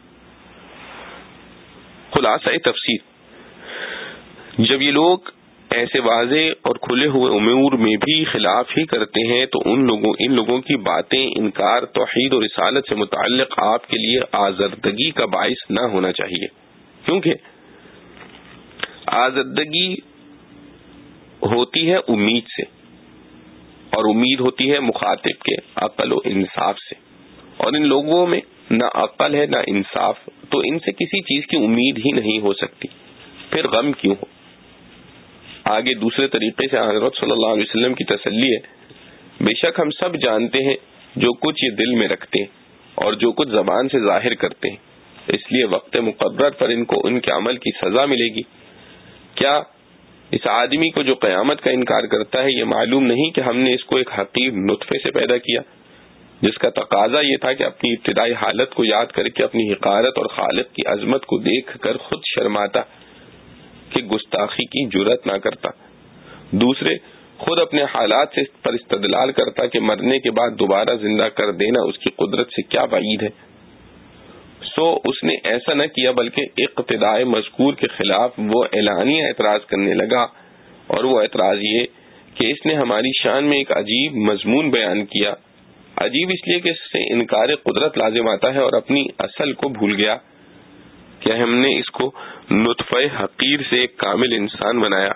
خلاصہ تفسیر, جب یہ لوگ ایسے واضح اور کھلے ہوئے امور میں بھی خلاف ہی کرتے ہیں تو ان لوگوں ان لوگوں کی باتیں انکار توحید اور رسالت سے متعلق آپ کے لیے آزردگی کا باعث نہ ہونا چاہیے, کیونکہ آزردگی ہوتی ہے امید سے, اور امید ہوتی ہے مخاطب کے عقل و انصاف سے, اور ان لوگوں میں نہ عقل ہے نہ انصاف, تو ان سے کسی چیز کی امید ہی نہیں ہو سکتی. پھر غم کیوں ہو؟ آگے دوسرے طریقے سے حضرت صلی اللہ علیہ وسلم کی تسلی ہے, بے شک ہم سب جانتے ہیں جو کچھ یہ دل میں رکھتے ہیں اور جو کچھ زبان سے ظاہر کرتے ہیں, اس لیے وقت مقرر پر ان کو ان کے عمل کی سزا ملے گی. کیا اس آدمی کو جو قیامت کا انکار کرتا ہے یہ معلوم نہیں کہ ہم نے اس کو ایک حقیر نطفے سے پیدا کیا جس کا تقاضا یہ تھا کہ اپنی ابتدائی حالت کو یاد کر کے اپنی حقارت اور خالق کی عظمت کو دیکھ کر خود شرماتا کہ گستاخی کی جرات نہ کرتا. دوسرے خود اپنے حالات سے پر استدلال کرتا کہ مرنے کے بعد دوبارہ زندہ کر دینا اس کی قدرت سے کیا بعید ہے. سو اس نے ایسا نہ کیا بلکہ اقتداء مذکور کے خلاف وہ اعلانیہ اعتراض کرنے لگا, اور وہ اعتراض یہ کہ اس نے ہماری شان میں ایک عجیب مضمون بیان کیا. عجیب اس لیے کہ اس سے انکار قدرت لازم آتا ہے اور اپنی اصل کو بھول گیا کہ ہم نے اس کو نطفہ حقیر سے ایک کامل انسان بنایا.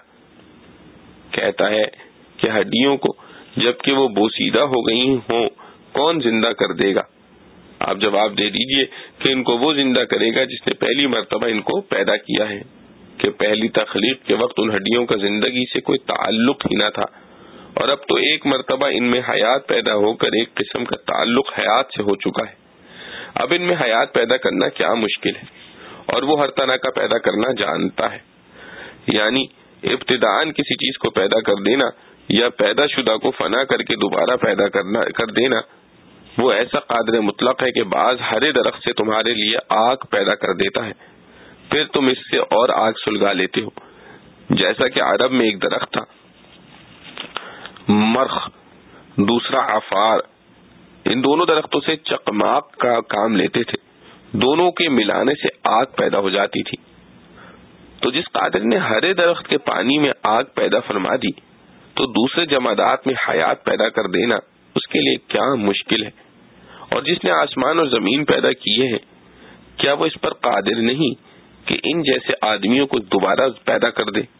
کہتا ہے کہ ہڈیوں کو جبکہ وہ بوسیدہ ہو گئی ہوں کون زندہ کر دے گا؟ آپ جواب دے دیجئے کہ ان کو وہ زندہ کرے گا جس نے پہلی مرتبہ ان کو پیدا کیا ہے, کہ پہلی تخلیق کے وقت ان ہڈیوں کا زندگی سے کوئی تعلق ہی نہ تھا, اور اب تو ایک مرتبہ ان میں حیات پیدا ہو کر ایک قسم کا تعلق حیات سے ہو چکا ہے. اب ان میں حیات پیدا کرنا کیا مشکل ہے, اور وہ ہر طرح کا پیدا کرنا جانتا ہے. یعنی ابتداءً کسی چیز کو پیدا کر دینا یا پیدا شدہ کو فنا کر کے دوبارہ پیدا کرنا کر دینا, وہ ایسا قادر مطلق ہے کہ بعض ہرے درخت سے تمہارے لیے آگ پیدا کر دیتا ہے, پھر تم اس سے اور آگ سلگا لیتے ہو. جیسا کہ عرب میں ایک درخت تھا مرخ, دوسرا عفار, ان دونوں درختوں سے چقماق کا کام لیتے تھے, دونوں کے ملانے سے آگ پیدا ہو جاتی تھی. تو جس قادر نے ہرے درخت کے پانی میں آگ پیدا فرما دی تو دوسرے جمادات میں حیات پیدا کر دینا اس کے لیے کیا مشکل ہے. اور جس نے آسمان اور زمین پیدا کیے ہیں کیا وہ اس پر قادر نہیں کہ ان جیسے آدمیوں کو دوبارہ پیدا کر دے؟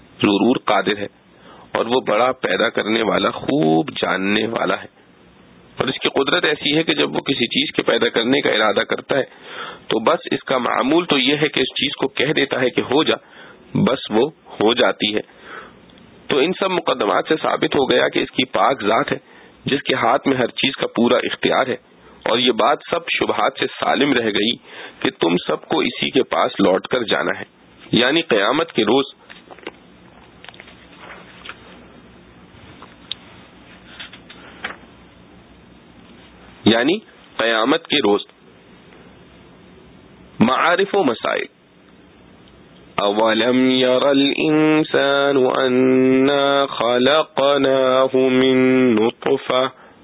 ضرور قادر ہے, اور وہ بڑا پیدا کرنے والا خوب جاننے والا ہے. اور اس کی قدرت ایسی ہے کہ جب وہ کسی چیز کے پیدا کرنے کا ارادہ کرتا ہے تو بس اس کا معمول تو یہ ہے کہ اس چیز کو کہہ دیتا ہے کہ ہو جا، بس وہ ہو جاتی ہے. تو ان سب مقدمات سے ثابت ہو گیا کہ اس کی پاک ذات ہے جس کے ہاتھ میں ہر چیز کا پورا اختیار ہے. اور یہ بات سب شبہات سے سالم رہ گئی کہ تم سب کو اسی کے پاس لوٹ کر جانا ہے، یعنی قیامت کے روز. یعنی قیامت کے روز معارف و مسائل. اولم یر الانسان انا خلقناہ من نطفہ.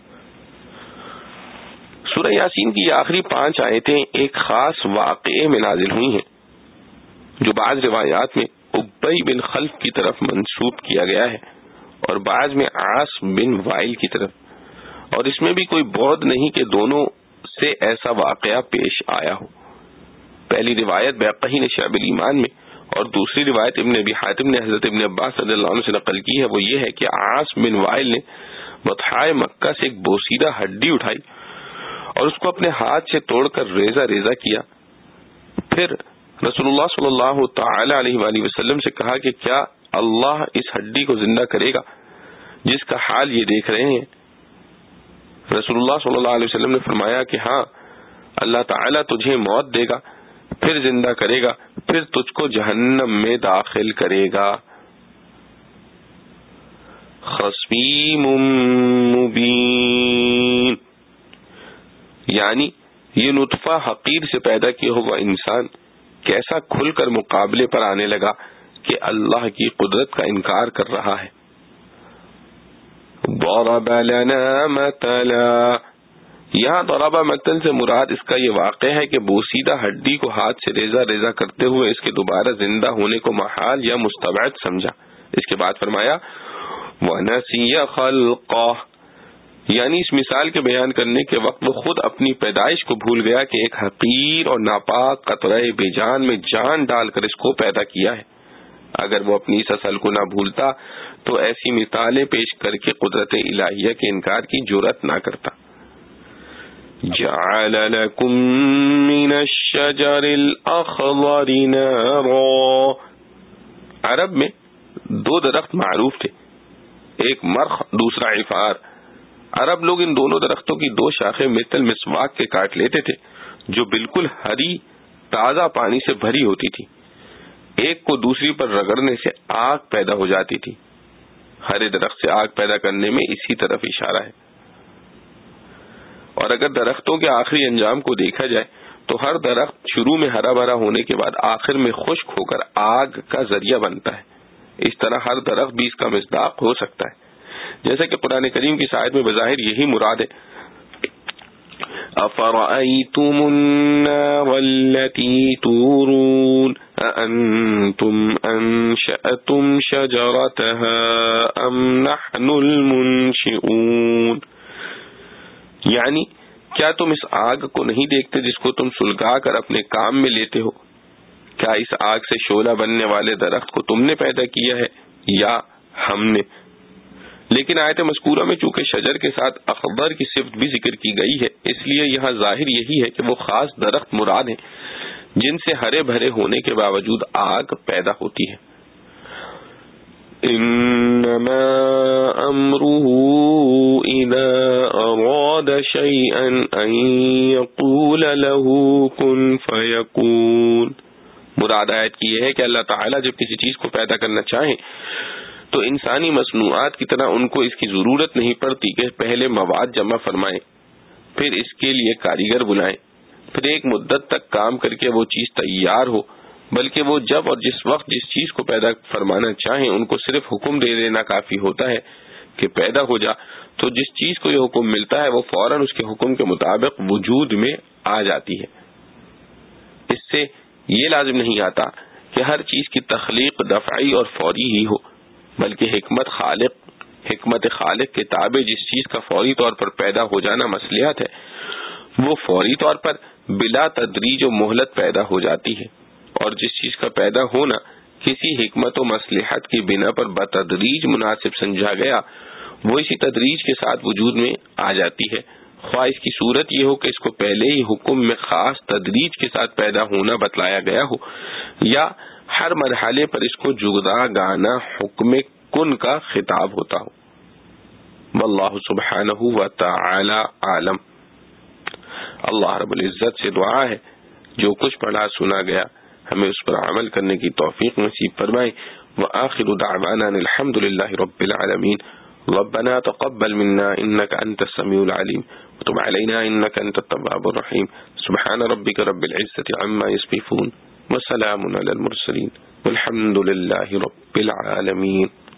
سورہ یاسین کی یہ آخری پانچ آیتیں ایک خاص واقعے میں نازل ہوئی ہیں جو بعض روایات میں ابی بن خلف کی طرف منسوب کیا گیا ہے اور بعض میں عاص بن وائل کی طرف، اور اس میں بھی کوئی بعد نہیں کہ دونوں سے ایسا واقعہ پیش آیا ہو. پہلی روایت بیقی نے شعب الایمان میں اور دوسری روایت ابن ابی حاتم نے حضرت ابن عباس رضی اللہ عنہ سے نقل کی ہے. وہ یہ ہے کہ عاص بن وائل نے بطحائے مکہ سے ایک بوسیدہ ہڈی اٹھائی اور اس کو اپنے ہاتھ سے توڑ کر ریزہ ریزہ کیا. پھر رسول اللہ صلی اللہ تعالی علیہ وآلہ وسلم سے کہا کہ کیا اللہ اس ہڈی کو زندہ کرے گا جس کا حال یہ دیکھ رہے ہیں؟ رسول اللہ صلی اللہ علیہ وسلم نے فرمایا کہ ہاں، اللہ تعالیٰ تجھے موت دے گا، پھر زندہ کرے گا، پھر تجھ کو جہنم میں داخل کرے گا. خصیم مبین، یعنی یہ نطفہ حقیر سے پیدا کیا ہوا انسان کیسا کھل کر مقابلے پر آنے لگا کہ اللہ کی قدرت کا انکار کر رہا ہے. ضرب لنا مثلا، یہاں ضرب مثل سے مراد اس کا یہ واقع ہے کہ بوسیدہ ہڈی کو ہاتھ سے ریزہ ریزہ کرتے ہوئے اس کے دوبارہ زندہ ہونے کو محال یا مستبعد سمجھا. اس کے بعد فرمایا وَنَسِيَ خَلْقَهُ، یعنی اس مثال کے بیان کرنے کے وقت وہ خود اپنی پیدائش کو بھول گیا کہ ایک حقیر اور ناپاک قطرہ بے جان میں جان ڈال کر اس کو پیدا کیا ہے. اگر وہ اپنی اس اصل کو نہ بھولتا تو ایسی مثالیں پیش کر کے قدرت الہیہ کے انکار کی جرأت نہ کرتا. جعل لکم من الشجر الاخضر نارا، عرب میں دو درخت معروف تھے، ایک مرخ دوسرا عفار. عرب لوگ ان دونوں درختوں کی دو شاخیں مثل مسواک کے کاٹ لیتے تھے جو بالکل ہری تازہ پانی سے بھری ہوتی تھی. ایک کو دوسری پر رگڑنے سے آگ پیدا ہو جاتی تھی. ہرے درخت سے آگ پیدا کرنے میں اسی طرف اشارہ ہے. اور اگر درختوں کے آخری انجام کو دیکھا جائے تو ہر درخت شروع میں ہرا بھرا ہونے کے بعد آخر میں خشک ہو کر آگ کا ذریعہ بنتا ہے. اس طرح ہر درخت بھی اس کا مصداق ہو سکتا ہے، جیسا کہ قرآن کریم کی آیت میں بظاہر یہی مراد ہے. افرأیتم النار التي تورون اانتم انشأتم شجرتها ام نحن المنشئون، یعنی کیا تم اس آگ کو نہیں دیکھتے جس کو تم سلگا کر اپنے کام میں لیتے ہو؟ کیا اس آگ سے شعلہ بننے والے درخت کو تم نے پیدا کیا ہے یا ہم نے؟ لیکن آیت مذکورہ میں چونکہ شجر کے ساتھ اخضر کی صفت بھی ذکر کی گئی ہے، اس لیے یہاں ظاہر یہی ہے کہ وہ خاص درخت مراد ہیں جن سے ہرے بھرے ہونے کے باوجود آگ پیدا ہوتی ہے. انما امره اذا اراد شيئا ان يقول له كن فيكون. مراد آیت کی یہ ہے کہ اللہ تعالیٰ جب کسی چیز کو پیدا کرنا چاہیں تو انسانی مصنوعات کی طرح ان کو اس کی ضرورت نہیں پڑتی کہ پہلے مواد جمع فرمائیں، پھر اس کے لیے کاریگر بلائیں، پھر ایک مدت تک کام کر کے وہ چیز تیار ہو، بلکہ وہ جب اور جس وقت جس چیز کو پیدا فرمانا چاہیں ان کو صرف حکم دے دینا کافی ہوتا ہے کہ پیدا ہو جا، تو جس چیز کو یہ حکم ملتا ہے وہ فوراً اس کے حکم کے مطابق وجود میں آ جاتی ہے. اس سے یہ لازم نہیں آتا کہ ہر چیز کی تخلیق دفعی اور فوری ہی ہو، بلکہ حکمت خالق حکمت خالق کے تابع جس چیز کا فوری طور پر پیدا ہو جانا مصلحت ہے وہ فوری طور پر بلا تدریج و مہلت پیدا ہو جاتی ہے، اور جس چیز کا پیدا ہونا کسی حکمت و مصلحت کی بنا پر بتدریج مناسب سمجھا گیا وہ اسی تدریج کے ساتھ وجود میں آ جاتی ہے. خواہ اس کی صورت یہ ہو کہ اس کو پہلے ہی حکم میں خاص تدریج کے ساتھ پیدا ہونا بتلایا گیا ہو، یا ہر مرحلے پر اس کو جدا گانا حکم کن کا خطاب ہوتا ہو۔ واللہ سبحانہ و تعالی عالم۔ اللہ رب العزت سے دعا ہے جو کچھ پڑھا سنا گیا ہمیں اس پر عمل کرنے کی توفیق نصیب فرمائے۔ وآخر دعوانا الحمد للہ رب العالمین۔ ربنا تقبل منا انك انت السميع العليم وتب علينا انك انت التواب الرحيم۔ سبحان ربك رب العزة عما يصفون وسلام على المرسلين والحمد لله رب العالمين۔